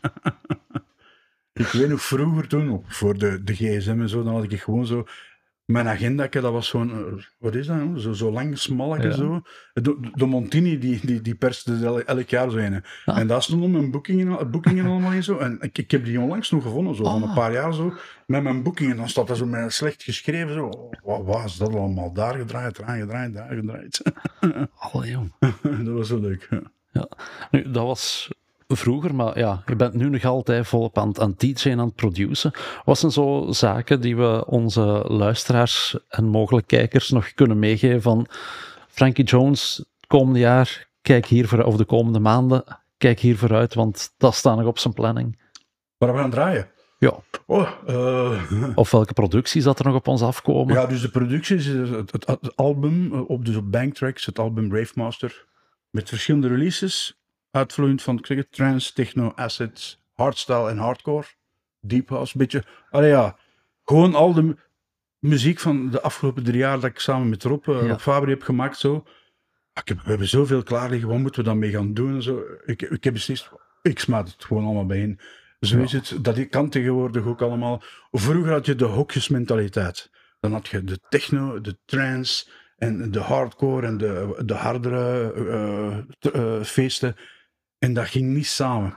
Ik weet nog vroeger toen, voor de, de gsm en zo, dan had ik gewoon zo... Mijn agenda, dat was zo'n... Wat is dat? Zo, zo lang, smallige, ja. zo. De, de Montini, die, die, die perste elk, elk jaar zo een. Ah. En daar stonden mijn boekingen, boekingen allemaal in zo. En ik, ik heb die onlangs nog gevonden, zo, oh. van een paar jaar zo. Met mijn boekingen, dan staat dat zo met slecht geschreven, zo. Oh, wat was dat allemaal? Daar gedraaid, daar gedraaid, daar gedraaid. Allee, jong. Dat was zo leuk, ja. Ja. Nu, dat was... vroeger, maar ja, je bent nu nog altijd volop aan, aan D J'en, aan het produceren. Wat zijn zo zaken die we onze luisteraars en mogelijk kijkers nog kunnen meegeven van Frankie Jones, het komende jaar, kijk hier voor, of de komende maanden, kijk hier vooruit, want dat staat nog op zijn planning. Waar we gaan draaien? Ja. Oh, uh... Of welke producties dat er nog op ons afkomen? Ja, dus de producties, het, het, het album, op, dus op Banktracks, het album Ravemaster, met verschillende releases. Uitvloeiend van, ik zeg het, trance, techno, acid, hardstyle en hardcore. Deep house, een beetje. Allee ja, gewoon al de muziek van de afgelopen drie jaar dat ik samen met Rob, uh, ja. Rob Fabri heb gemaakt. Zo. Ik heb, we hebben zoveel klaar liggen, wat moeten we dan mee gaan doen? En zo. Ik, ik heb beslist, ik smaat het gewoon allemaal bijeen. Zo ja. is het, dat kan tegenwoordig ook allemaal. Vroeger had je de hokjesmentaliteit. Dan had je de techno, de trance en de hardcore en de, de hardere uh, t- uh, feesten. En dat ging niet samen.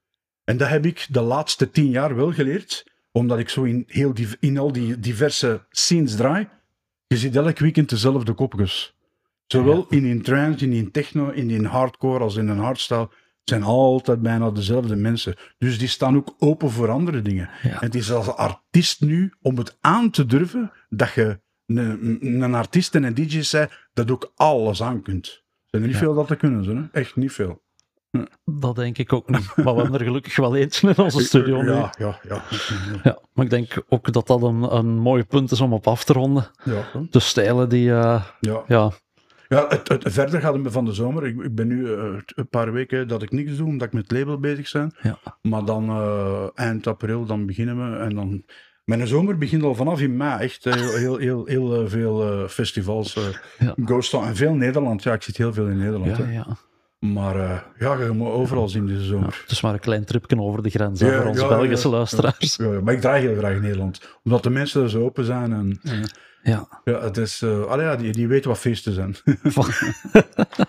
En dat heb ik de laatste tien jaar wel geleerd, omdat ik zo in, heel div- in al die diverse scenes draai. Je ziet elk weekend dezelfde kopjes. Zowel ja. in in trance, in in techno, in in hardcore als in een hardstyle. Het zijn altijd bijna dezelfde mensen. Dus die staan ook open voor andere dingen. Ja. En het is als artiest nu, om het aan te durven, dat je een, een artiest en een D J zei, dat ook alles aan kunt. Er zijn er niet ja. veel dat te kunnen, zo, hè? Echt niet veel. Ja. Dat denk ik ook niet. Maar we hebben er gelukkig wel eens in onze studio nu. Ja, ja, ja. ja, maar ik denk ook dat dat een, een mooi punt is om op af te ronden. Ja. De stijlen die... Uh, ja. ja. Ja, het, het, verder gaat het van de zomer. Ik, ik ben nu uh, een paar weken dat ik niks doe, omdat ik met het label bezig ben. Ja. Maar dan uh, eind april, dan beginnen we. En dan... Mijn zomer begint al vanaf in mei. Echt uh, heel, heel, heel, heel uh, veel uh, festivals. Uh, ja. Ghost Town en veel Nederland. Ja, ik zit heel veel in Nederland. Ja, hè. ja. Maar uh, ja, je moet overal zien deze zomer. Ja, het is maar een klein tripje over de grens ja, voor onze ja, Belgische ja, luisteraars. Ja, ja, maar ik draai heel graag in Nederland. Omdat de mensen zo open zijn. En, uh, ja. Ja, het is... Uh, allee, ja, die, die weten wat feesten zijn.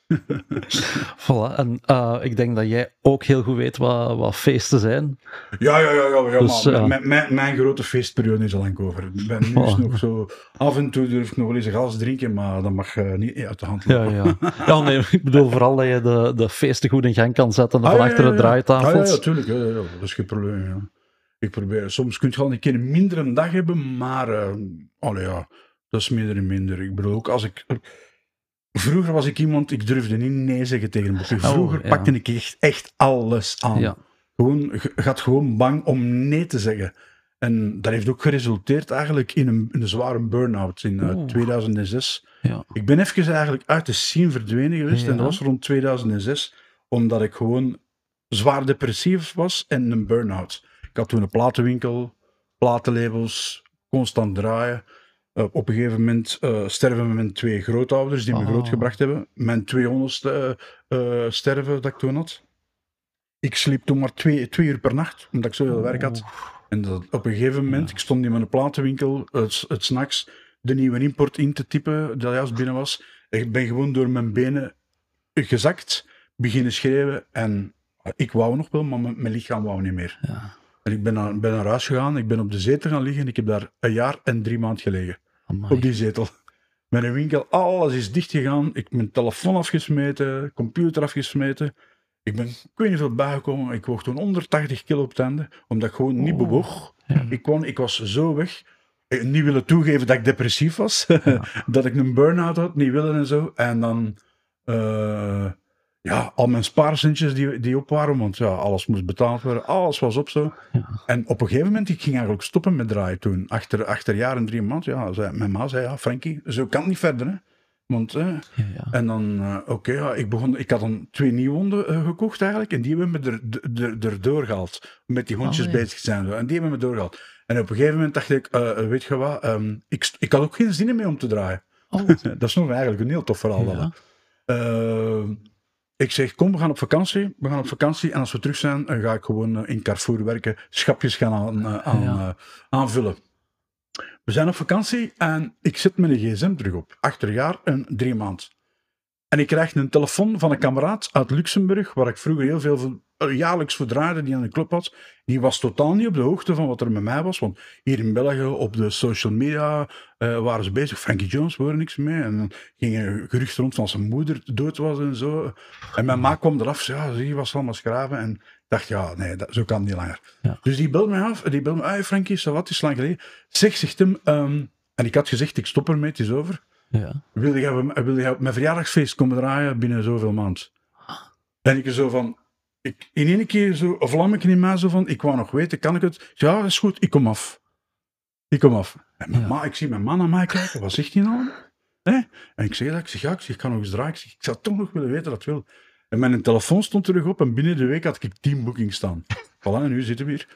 Voilà. En uh, ik denk dat jij ook heel goed weet wat, wat feesten zijn. Ja, ja, ja, ja, ja Dus, maar uh, mijn, mijn, mijn grote feestperiode is al lang over. Ik ben nu Oh. is nog zo... Af en toe durf ik nog wel eens een glas drinken, maar dat mag uh, niet uit de hand lopen. Ja, ja. ja, nee, ik bedoel vooral dat je de, de feesten goed in gang kan zetten Ah, van ja, achter ja, de ja. draaitafels. Ah, ja, ja, tuurlijk. Ja, ja, ja. Dat is geen probleem, ja. Ik probeer... Soms kun je wel een keer een mindere dag hebben, maar... Uh, allee, ja, dat is minder en minder. Ik bedoel, ook als ik... Vroeger was ik iemand, ik durfde niet nee zeggen tegen een boek. Vroeger oh, ja. pakte ik echt, echt alles aan. Ja. Gewoon, je gaat gewoon bang om nee te zeggen. En dat heeft ook geresulteerd eigenlijk in een, in een zware burn-out in uh, tweeduizend zes. Ja. Ik ben even eigenlijk uit de scene verdwenen geweest, ja. En dat was rond tweeduizend zes, omdat ik gewoon zwaar depressief was en een burn-out. Ik had toen een platenwinkel, platenlabels, constant draaien. Uh, op een gegeven moment uh, sterven mijn twee grootouders die me oh. grootgebracht hebben. Mijn tweehonderdste uh, uh, sterven dat ik toen had. Ik sliep toen maar twee, twee uur per nacht, omdat ik zoveel werk had. En dat, op een gegeven moment, ja. ik stond in mijn platenwinkel, het, het 's nachts, de nieuwe import in te typen, dat juist binnen was. Ik ben gewoon door mijn benen gezakt, beginnen schreeuwen en ik wou nog wel, maar mijn, mijn lichaam wou niet meer. Ja. En ik ben naar, ben naar huis gegaan, ik ben op de zetel gaan liggen en ik heb daar een jaar en drie maanden gelegen. Amai. Op die zetel. Mijn winkel, alles is dicht gegaan. Ik heb mijn telefoon afgesmeten, computer afgesmeten. Ik ben, ik weet niet veel bijgekomen. Ik woog toen honderdtachtig kilo op het einde, omdat ik gewoon niet oh. bewoog. Ja. Ik, kon, ik was zo weg. Ik niet willen toegeven dat ik depressief was. Ja. Dat ik een burn-out had, niet willen en zo. En dan... Uh, ja, al mijn spaarcentjes die, die op waren, want ja, alles moest betaald worden, alles was op zo. Ja. En op een gegeven moment, ik ging eigenlijk stoppen met draaien toen. Achter, achter jaar en drie maanden, ja, zei, mijn ma zei, ja, Frankie, zo kan het niet verder, hè. Want, eh, ja, ja. En dan, uh, oké, okay, ja, ik begon, ik had dan twee nieuwe honden uh, gekocht eigenlijk, en die hebben me er, er, er doorgehaald, met die hondjes oh, nee. bezig zijn, en die hebben me doorgehaald. En op een gegeven moment dacht ik, uh, weet je wat, um, ik, ik had ook geen zin meer om te draaien. Oh. Dat is nog eigenlijk een heel tof verhaal. Ja. Uh, Ik zeg, kom, we gaan op vakantie. We gaan op vakantie en als we terug zijn, dan ga ik gewoon uh, in Carrefour werken, schapjes gaan aan, uh, aan, ja. uh, aanvullen. We zijn op vakantie en ik zet mijn gsm terug op. Achter een jaar en drie maanden. En ik krijg een telefoon van een kameraad uit Luxemburg, waar ik vroeger heel veel uh, jaarlijks voor draaide, die aan de club had. Die was totaal niet op de hoogte van wat er met mij was, want hier in België op de social media uh, waren ze bezig. Frankie Jones, we horen niks mee. En dan gingen geruchten rond van zijn moeder dood was en zo. En mijn ma kwam eraf, ja, zie, was allemaal schraven. En ik dacht, ja, nee, dat, zo kan het niet langer. Ja. Dus die belt mij af, die belt me, hey Frankie, zo wat is lang geleden. Zeg, zegt hem, um, en ik had gezegd, ik stop ermee, het is over. Ja. Wil je, wil je op mijn verjaardagsfeest komen draaien binnen zoveel maand? En ik zo van, ik, in één keer zo, een vlammetje in mij zo van, ik wou nog weten, kan ik het? Ja, dat is goed, ik kom af. Ik kom af. En mijn ja. ma, ik zie mijn man naar mij kijken, wat zegt hij nou? Hè? En ik zeg dat, ik zeg ja, ik, zeg, ik kan nog eens draaien. Ik, zeg, ik zou toch nog willen weten dat wil. En mijn telefoon stond terug op en binnen de week had ik tien boekings staan. Voilà, en nu zitten we hier.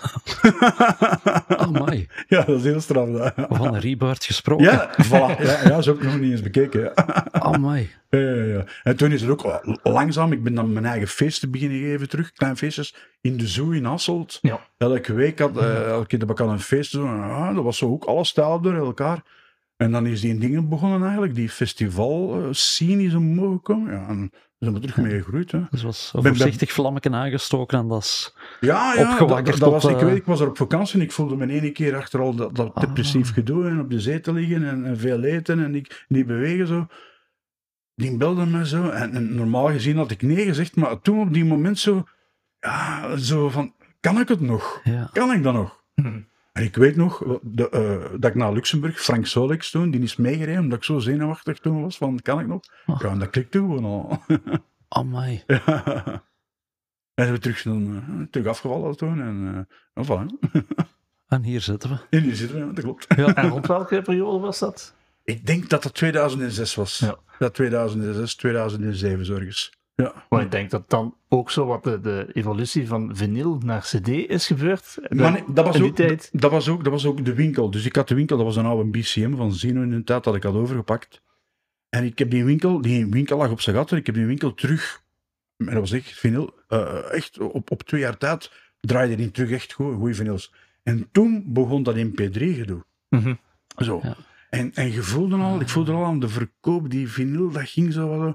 Oh my. Ja, dat is heel straf. Van een reboot gesproken. Ja, voilà. Ja, ja, zo heb ik nog niet eens bekeken. Oh my. Ja, ja, ja. En toen is het ook langzaam, ik ben dan mijn eigen feesten beginnen geven terug, klein feestjes, in de Zoo in Hasselt. Ja. Elke week had, uh, elke keer dat ik al een feest doen, uh, dat was zo ook alles stijl door elkaar. En dan is die dingen begonnen eigenlijk, die festival uh, scene is omhoog gekomen. Ja, en zijn we terug mee gegroeid. Hè. Dus was een voorzichtig vlammetje aangestoken en dat is ja, ja, opgewakkerd. Dat, dat was, op, ik weet, ik was er op vakantie en ik voelde me ene keer achter al dat, dat depressief ah. gedoe en op de zetel liggen en, en veel eten en ik, niet bewegen zo. Die belde me zo en, en normaal gezien had ik nee gezegd, maar toen op die moment zo, ja, zo van, kan ik het nog? Ja. Kan ik dat nog? Hm. En ik weet nog de, uh, dat ik naar Luxemburg, Frank Solex toen, die is meegereden, omdat ik zo zenuwachtig toen was, van kan ik nog? Oh. Ja, en dat klikte gewoon al. Amai. Ja. En zijn we terug, dan, uh, terug afgevallen toen en uh, voilà. En hier zitten we. En hier zitten we, dat klopt. Ja, en rond welke periode was dat? Ik denk dat dat tweeduizend zes was. Ja, ja tweeduizend zes, tweeduizend zeven zorgens. Ja. Maar ik denk dat dan ook zo wat de, de evolutie van vinyl naar cd is gebeurd. Maar nee, dat, was ook, dat, dat, was ook, dat was ook de winkel. Dus ik had de winkel, dat was een oude B C M van Zino in de tijd dat ik had overgepakt. En ik heb die winkel, die winkel lag op zijn gat en ik heb die winkel terug, en dat was echt vinyl, uh, echt op, op twee jaar tijd draaide die terug echt goed, goede vinyls. En toen begon dat M P drie gedoe. Mm-hmm. Zo. Ja. En, en je voelde al, ik voelde al aan de verkoop, die vinyl, dat ging zo wat.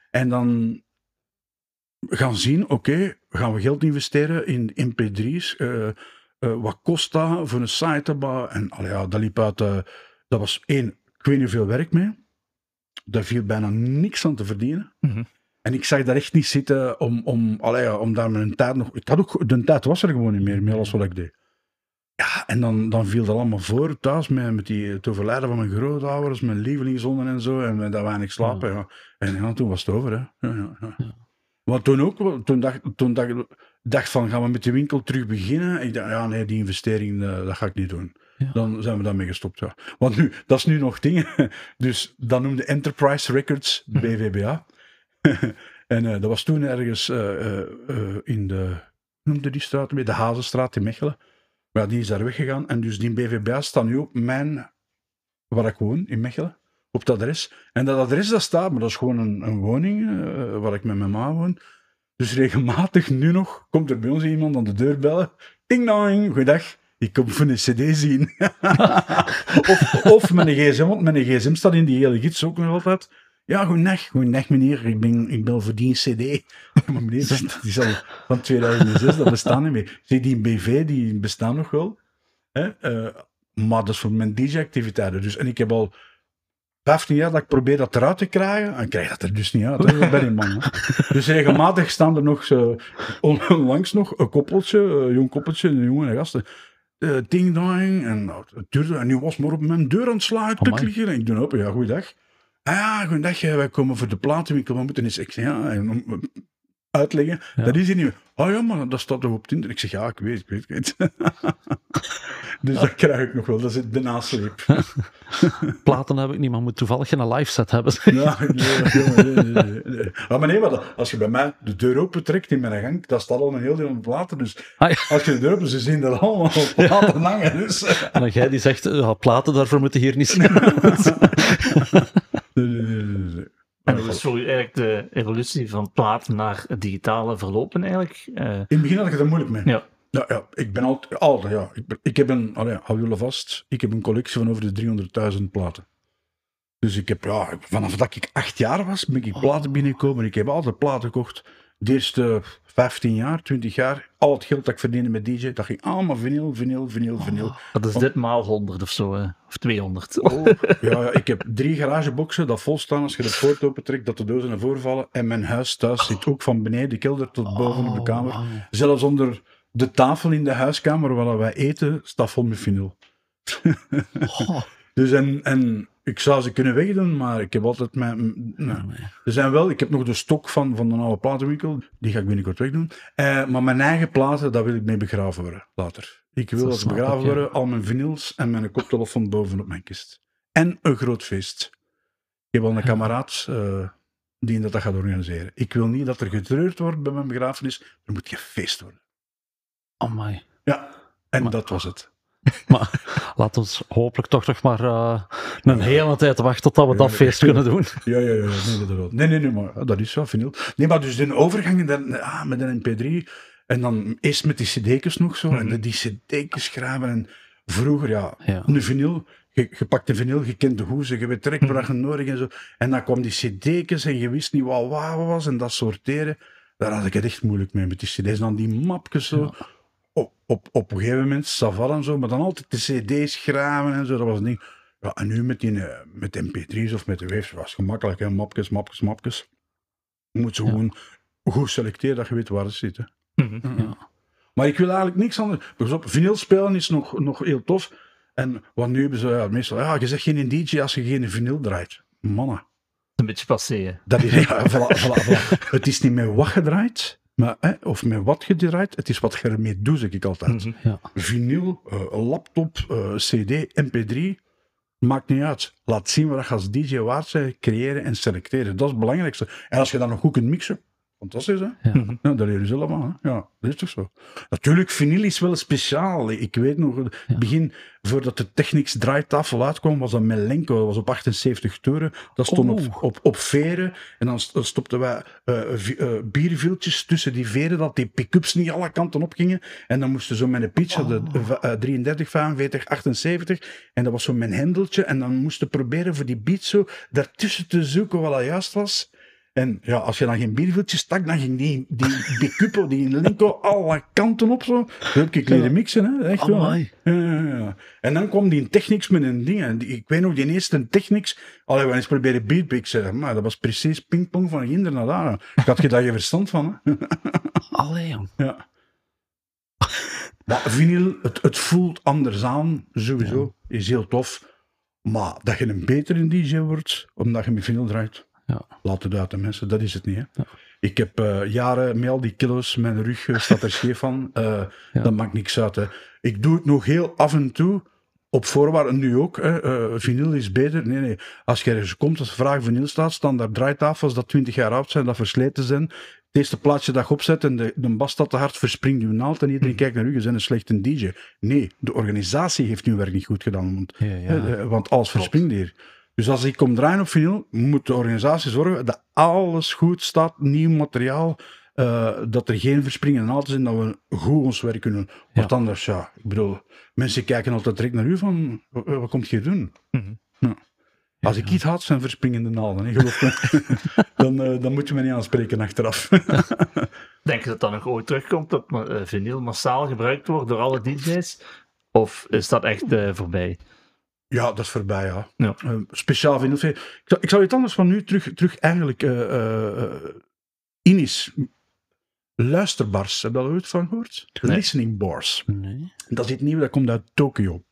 En dan gaan zien, oké, okay, gaan we geld investeren in M P drie's? Uh, uh, wat kost dat voor een site te bouwen? En allee, ja, dat liep uit, uh, dat was één, ik weet niet veel werk mee. Daar viel bijna niks aan te verdienen. Mm-hmm. En ik zag daar echt niet zitten om, om, allee, ja, om daar mijn tijd nog... Ik had ook, de tijd was er gewoon niet meer, met alles wat ik deed. Ja, en dan, dan viel dat allemaal voor thuis met, met die, het overlijden van mijn grootouders, mijn lievelingszonden en zo, en met dat weinig slapen. Ja. Ja. En ja, toen was het over, hè. Ja, ja, ja. Ja. Maar toen ook, toen dacht, toen dacht, dacht van, gaan we met de winkel terug beginnen? Ik dacht, ja, nee, die investering, uh, dat ga ik niet doen. Ja. Dan zijn we daarmee gestopt, ja. Want nu, dat is nu nog dingen. Dus dat noemde Enterprise Records, B V B A. En uh, dat was toen ergens uh, uh, uh, in de, hoe noemde die straat weer? De Hazenstraat in Mechelen. Maar ja, die is daar weggegaan. En dus die B V B A staat nu op mijn, waar ik woon, in Mechelen. Op dat adres. En dat adres dat staat, maar dat is gewoon een, een woning uh, waar ik met mijn ma woon. Dus regelmatig nu nog komt er bij ons iemand aan de deur bellen. Ding dong, goeiedag. Ik kom voor een cd zien. of, of mijn gsm, want mijn gsm staat in die hele gids ook nog altijd. Ja, goeiedag, goeiedag meneer, ik ben, ik ben voor die cd. Maar meneer, die is al van tweeduizend zes, dat bestaat niet meer. Zie, die B V, die bestaan nog wel. Hè? Uh, maar dat is voor mijn D J-activiteiten. Dus, en ik heb al vijftien jaar dat ik probeer dat eruit te krijgen, en ik krijg dat er dus niet uit. Dat ben ik man. Hè? Dus regelmatig staan er nog, uh, onlangs nog, een koppeltje, een jong koppeltje, een jonge gasten. Uh, ding dong, en, nou, en nu was maar op mijn deur aan het sluiten. En ik doe open, ja, goeiedag. Ah ja, goedendag, wij komen voor de platenwinkel, we moeten eens ik zeg, ja, en, uitleggen. Ja. Dat is hier niet. Oh ja, maar dat staat toch op Tinder? Ik zeg, ja, ik weet, ik weet, ik weet. Dus ja. Dat krijg ik nog wel, dat zit de nasleep. Platen heb ik niet, maar moet toevallig geen live set hebben. Ja, nee, nee, nee, nee. Ah, maar nee, maar als je bij mij de deur open trekt in mijn gang, dat staat al een heel deel aan platen, dus ah, ja. Als je de deur open, ze zien er allemaal platen hangen. Dus. En dan jij die zegt, ja, platen daarvoor moeten hier niet zijn. Nee, nee, nee, nee, nee. En hoe is voor u eigenlijk de evolutie van platen naar het digitale verlopen eigenlijk? Uh... In het begin had ik het er moeilijk mee. Ja. Ja, ja, ik ben altijd, altijd ja. Ik, ben, ik heb een, allee, hou jullie vast, ik heb een collectie van over de driehonderdduizend platen. Dus ik heb, ja, vanaf dat ik acht jaar was, ben ik platen binnengekomen. Ik heb altijd platen gekocht. De eerste vijftien jaar, twintig jaar, al het geld dat ik verdiende met D J, dat ging allemaal vinyl, vinyl, vinyl, vinyl. Oh, dat is dit maal honderd of zo, hè? Of tweehonderd. Oh, ja, ja, ik heb drie garageboxen dat vol staan als je de poort opentrekt, dat de dozen naar voren vallen. En mijn huis thuis zit ook van beneden, de kelder tot boven op de kamer. Oh, wow. Zelfs onder de tafel in de huiskamer waar wij eten, staat vol met vinyl. Oh. Dus en, en ik zou ze kunnen wegdoen, maar ik heb altijd mijn... Nou, er zijn wel, ik heb nog de stok van, van de oude platenwinkel, die ga ik binnenkort wegdoen. Uh, maar mijn eigen platen, daar wil ik mee begraven worden, later. Ik wil dat, dat begraven ik, ja. worden, al mijn vinyls en mijn koptelefoon bovenop mijn kist. En een groot feest. Ik heb al een kameraad uh, die dat, dat gaat organiseren. Ik wil niet dat er getreurd wordt bij mijn begrafenis, er moet gefeest worden. Amai. Ja, en maar, dat was het. Maar laat ons hopelijk toch nog maar uh, een hele tijd wachten totdat we ja, dat feest ja, kunnen doen. Ja, ja, ja. Nee, dat nee, nee, nee, maar dat is wel vinyl. Nee, maar dus de overgang dan, ah, met een M P drie en dan eerst met die cd'tjes nog zo, mm-hmm. en die cd'tjes schrijven en vroeger, ja, ja. een vinyl, je, je pakt een vinyl, je kent de hoezen, je weet direct waar je nodig en zo, en dan kwam die cd'tjes en je wist niet wat waar was en dat sorteren, daar had ik het echt moeilijk mee met die cd's, dan die mapjes zo. Ja. Op, op, op een gegeven moment, Saval en zo, maar dan altijd de cd's graven en zo, dat was een ding. Ja, en nu met, die, uh, met M P drie's of met de waves was het gemakkelijk, hè? Mapjes, mapjes, mapjes. Je moet ze ja. gewoon goed selecteren, dat je weet waar ze zitten. Mm-hmm. Ja. Maar ik wil eigenlijk niks anders. Pas op, vinyl spelen is nog, nog heel tof. En wat nu hebben ze ja, meestal, ja, je zegt geen D J als je geen vinyl draait. Mannen. Een beetje passé. Dat is, ja, voilà, voilà, voilà. Het is niet meer wat gedraaid. Maar, hè, of met wat je draait, het is wat je ermee doet, zeg ik altijd. Mm-hmm, ja. Vinyl, uh, laptop, uh, cd, M P drie, maakt niet uit. Laat zien wat je als D J waard bent, creëren en selecteren. Dat is het belangrijkste. En als je dan nog goed kunt mixen, fantastisch, hè? Ja. Ja, dat leren ze allemaal, hè? Ja, dat is toch zo. Natuurlijk, vinyl is wel speciaal. Ik weet nog, het ja. begin, voordat de Technics draaitafel uitkwam, was dat Melenko, dat was op achtenzeventig toeren. Dat stond oh. op, op, op veren. En dan stopten wij uh, uh, bierviltjes tussen die veren, dat die pick-ups niet alle kanten op gingen. En dan moesten zo met een pitch, oh. de uh, drieëndertig, vijfenveertig, achtenzeventig. En dat was zo mijn hendeltje. En dan moesten proberen voor die beat zo daartussen te zoeken wat dat juist was. En ja, als je dan geen bierviltje stak, dan ging die, die Bicupo, die Linko, alle kanten op zo. Dan heb ik leren mixen, hè. Echt wel. Hè. Ja, ja, ja. En dan kwam die Technics met een ding. En die, ik weet nog, die eerste Technics, allee, we eens proberen beatmixen. Maar dat was precies pingpong van ginder naar daar. Ik had je daar geen verstand van, hè. Allee, jong. Ja. Maar vinyl, het, het voelt anders aan, sowieso. Ja. Is heel tof. Maar dat je een betere D J wordt, omdat je met vinyl draait, ja. laat het uit de mensen, dat is het niet. Hè? Ja. Ik heb uh, jaren met al die kilo's, mijn rug uh, staat er scheef van. Uh, ja. Dat maakt niks uit. Hè. Ik doe het nog heel af en toe, op voorwaarden, nu ook. Hè. Uh, vinyl is beter. Nee, nee. Als je ergens komt, als er vraag vinyl staat, staan daar draaitafels dat twintig jaar oud zijn, dat versleten zijn. Het eerste plaatje dat je opzet en de, de bas staat te hard, verspringt uw naald en iedereen kijkt naar u, je bent een slechte D J. Nee, de organisatie heeft hun werk niet goed gedaan, want, ja, ja. Uh, want alles verspringt hier. Dus als ik kom draaien op vinyl, moet de organisatie zorgen dat alles goed staat, nieuw materiaal, uh, dat er geen verspringende naald is en dat we goed ons werk kunnen doen. Ja. Want anders, ja, ik bedoel, mensen kijken altijd direct naar u van, wat komt je hier doen? Mm-hmm. Ja. Als ik iets had, zijn verspringende naalden, hè, geloof me. dan, uh, dan moet je me niet aanspreken achteraf. Denk je dat dat nog ooit terugkomt, dat uh, vinyl massaal gebruikt wordt door alle D J's? Of is dat echt uh, voorbij? Ja, dat is voorbij, ja. ja. Uh, speciaal vinyl. Ik zou, ik zou iets anders van nu terug, terug eigenlijk uh, uh, in is. Luisterbars, heb je daar ooit van gehoord? Nee. Listening bars. Nee. Dat is het nieuwe, dat komt uit Tokio.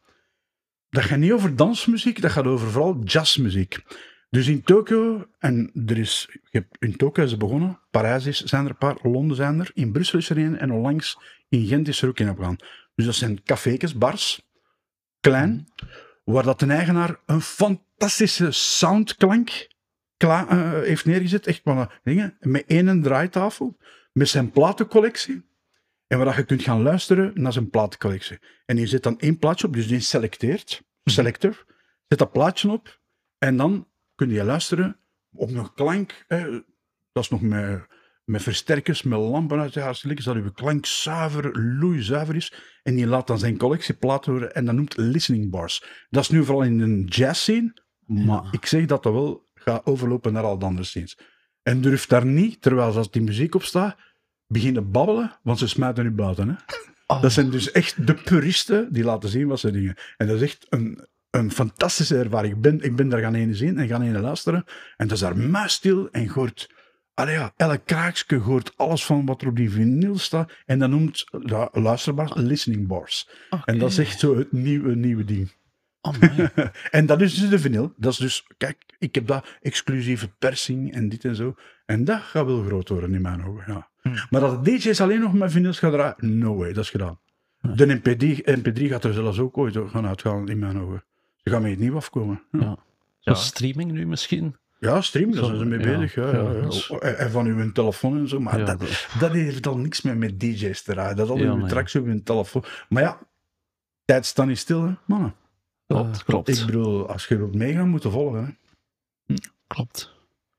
Dat gaat niet over dansmuziek, dat gaat over vooral jazzmuziek. Dus in Tokio, en er is, je hebt, in Tokio is het begonnen, Parijs is, zijn er een paar, Londen zijn er, in Brussel is er een en onlangs in Gent is er ook een opgegaan. Dus dat zijn cafékes, bars, klein, mm. waar dat de eigenaar een fantastische soundklank klaar, uh, heeft neergezet, echt van dingen, met één draaitafel, met zijn platencollectie. En waar je kunt gaan luisteren naar zijn platencollectie. En je zet dan één plaatje op, dus die selecteert, selector, zet dat plaatje op, en dan kun je luisteren op een klank, eh, dat is nog met, met versterkers, met lampen uit de hartstikke, zodat uw klank zuiver, loeizuiver is, en die laat dan zijn collectie platen horen, en dat noemt listening bars. Dat is nu vooral in een jazz scene, maar ja. ik zeg dat dat wel gaat overlopen naar al de andere scenes. En durf daar niet, terwijl als die muziek opstaat, beginnen babbelen, want ze smijten u buiten. Hè? Oh. Dat zijn dus echt de puristen die laten zien wat ze dingen. En dat is echt een, een fantastische ervaring. Ik ben, ik ben daar gaan heen zien en gaan heen luisteren. En dat is daar muisstil en hoort, allee ja, elk kraakje hoort alles van wat er op die vinyl staat. En dat noemt, ja, luisterbaar, listening bars. Okay. En dat is echt zo het nieuwe, nieuwe ding. Oh, en dat is dus de vinyl. Dat is dus, kijk, ik heb dat exclusieve persing en dit en zo. En dat gaat wel groot worden in mijn ogen, ja. Hmm. Maar dat de D J's alleen nog met vinyls gaan draaien, no way, dat is gedaan. Ja. De M P drie, M P drie gaat er zelfs ook ooit gaan uitgaan in mijn ogen. Ze gaan met het nieuw afkomen. Ja. Ja. Ja. Streaming nu misschien? Ja, streaming, daar zijn ze mee bezig. Ja, ja, ja, ja. En van uw telefoon en zo. Maar ja, dat, dat... dat heeft al niks meer met D J's te draaien. Dat is al ja, uw nee. tracks op uw telefoon. Maar ja, tijd staat niet stil, hè, mannen. Klopt, uh, klopt. Ik bedoel, als je wilt meegaan, moet je volgen. Hè. Hm. Klopt.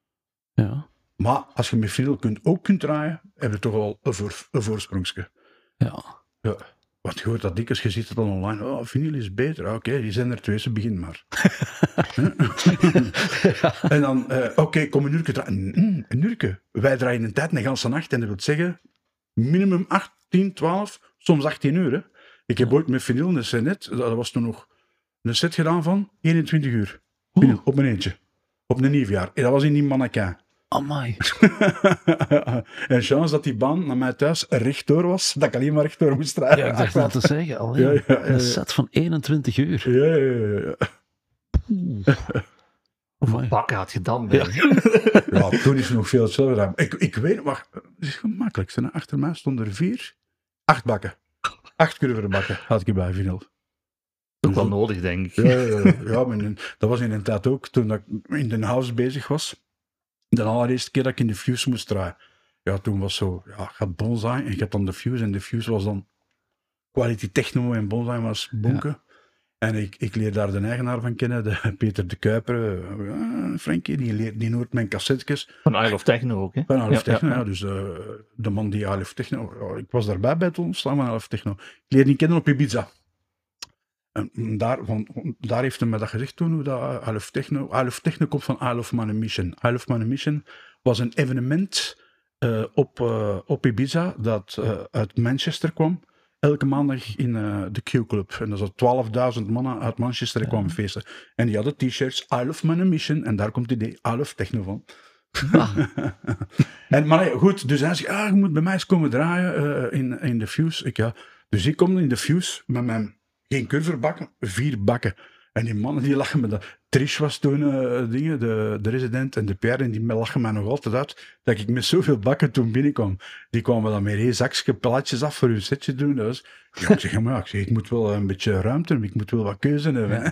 Ja. Maar als je met vinyl kunt, ook kunt draaien, heb je toch al een, voor, een voorsprongske. Ja. Ja. Want je hoort dat dikwijls, je ziet het dan online. Oh, vinyl is beter. Oké, okay, die zijn er twee, ze begin maar. ja. En dan, uh, oké, okay, kom een uurtje draaien. Mm, een uurtje. Wij draaien een tijd, een ganse nacht. En dat wil zeggen, minimum acht, tien, twaalf, soms achttien uur. Hè. Ik heb ja. ooit met vinyl een set, dat was toen nog een set gedaan van eenentwintig uur. Vinyl, op mijn eentje. Op een nieuwjaar. En dat was in die mannequin. Amai. En chance dat die baan naar mij thuis rechtdoor was, dat ik alleen maar rechtdoor moest draaien. Ja, ik dacht net te zeggen, alleen ja, ja, ja, ja. een set van eenentwintig uur. Ja, ja, ja. ja. Hoeveel bakken had je dan? Ja. ja, toen is er nog veel hetzelfde. Ik, ik weet, maar het is gemakkelijk. Achter mij stonden er vier, acht bakken. Acht curve bakken had ik bij vinyl. Ook wel nodig, denk ik. Ja, ja, ja maar in, dat was in een tijd ook, toen ik in de house bezig was. De allereerste keer dat ik in de Fuse moest draaien. Ja, toen was zo, ja, gaat Bonsai en je had dan de Fuse. En de Fuse was dan Quality Techno en Bonsai was bonken. Ja. En ik, ik leer daar de eigenaar van kennen, de Peter de Kuiper. Uh, Frankie, die, leert, die hoort mijn cassettes. Van Isle of Techno ook, hè? Van Isle of Techno, ja. ja dus uh, de man die Isle of Techno... Uh, ik was daarbij bij het ontstaan van Isle of Techno. Ik leer die kennen op Ibiza. En daar, van, daar heeft hij me dat gezegd toen, hoe dat Isle of Techno... Isle of Techno komt van Isle of Man Mission. Isle of Man Mission was een evenement uh, op, uh, op Ibiza dat uh, uit Manchester kwam. Elke maandag in uh, de Q-club. En dat was twaalfduizend mannen uit Manchester die kwamen feesten. En die hadden t-shirts, I love my mission. En daar komt het idee, I love techno van. Ah. en, maar nee, goed, dus hij zegt, ah, je moet bij mij eens komen draaien uh, in, in de Fuse. Ik, ja. Dus ik kom in de Fuse met mijn, geen curverbakken, vier bakken. En die mannen die lachen me dat. Trish was toen uh, dingen, de, de resident en de Pierre, en die lachen mij nog altijd uit dat ik met zoveel bakken toen binnenkwam. Die kwamen dan met een zakje plaatjes af voor hun setje doen. Dus ja, ik zeg, ja, maar ja, ik, zeg, ik moet wel een beetje ruimte hebben, ik moet wel wat keuze hebben.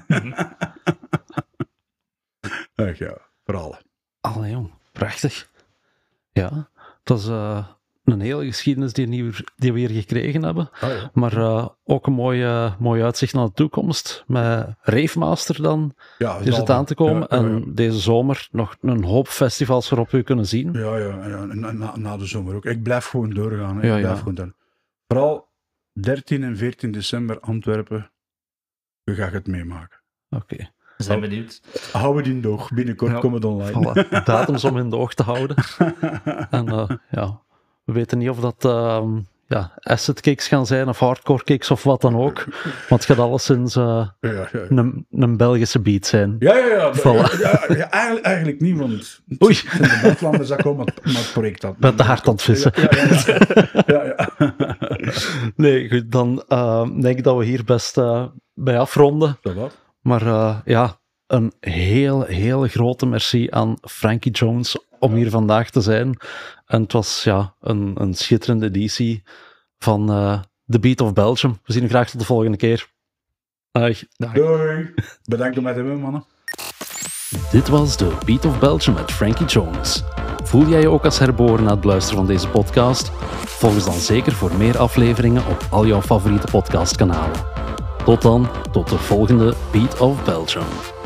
Ach ja, verhalen. Allee jong, prachtig. Ja, dat is uh, een hele geschiedenis die, nieuw, die we hier gekregen hebben. Oh, ja. Maar uh, ook een mooi, uh, mooi uitzicht naar de toekomst. Met Ravemaster dan, ja, die zit aan te komen. Ja, ja, ja. En deze zomer nog een hoop festivals waarop we kunnen zien. Ja, ja, ja. Na, na, na de zomer ook. Ik blijf gewoon doorgaan. Hè. Ja, ik blijf ja. gewoon doorgaan. Vooral dertien en veertien december Antwerpen. We gaan het meemaken. Oké. Okay. We zijn benieuwd. Hou het in de oog. Binnenkort Ja. komen het online. Voilà. Datums om in de oog te houden. En uh, ja, we weten niet of dat uh, ja, acid kicks gaan zijn of hardcore kicks of wat dan ook. Want het gaat alleszins uh, Ja, ja, ja. een, een Belgische beat zijn. Ja, ja, ja. Voilà. ja, ja, ja eigenlijk, eigenlijk niet, want Oei. het zijn de buitenlanders dat komen, maar het project dat. Met de hart aan het vissen. Ja, ja, ja. ja, ja. Nee, goed, dan uh, denk ik dat we hier best uh, bij afronden. Dat wat? Maar uh, ja, een heel, heel grote merci aan Frankie Jones om hier vandaag te zijn. En het was ja, een, een schitterende editie van uh, The Beat of Belgium. We zien u graag tot de volgende keer. Dag. Dag. Doei. Bedankt om mij te hebben, mannen. Dit was The Beat of Belgium met Frankie Jones. Voel jij je ook als herboren na het luisteren van deze podcast? Volg ons dan zeker voor meer afleveringen op al jouw favoriete podcastkanalen. Tot dan, tot de volgende Beat of Belgium.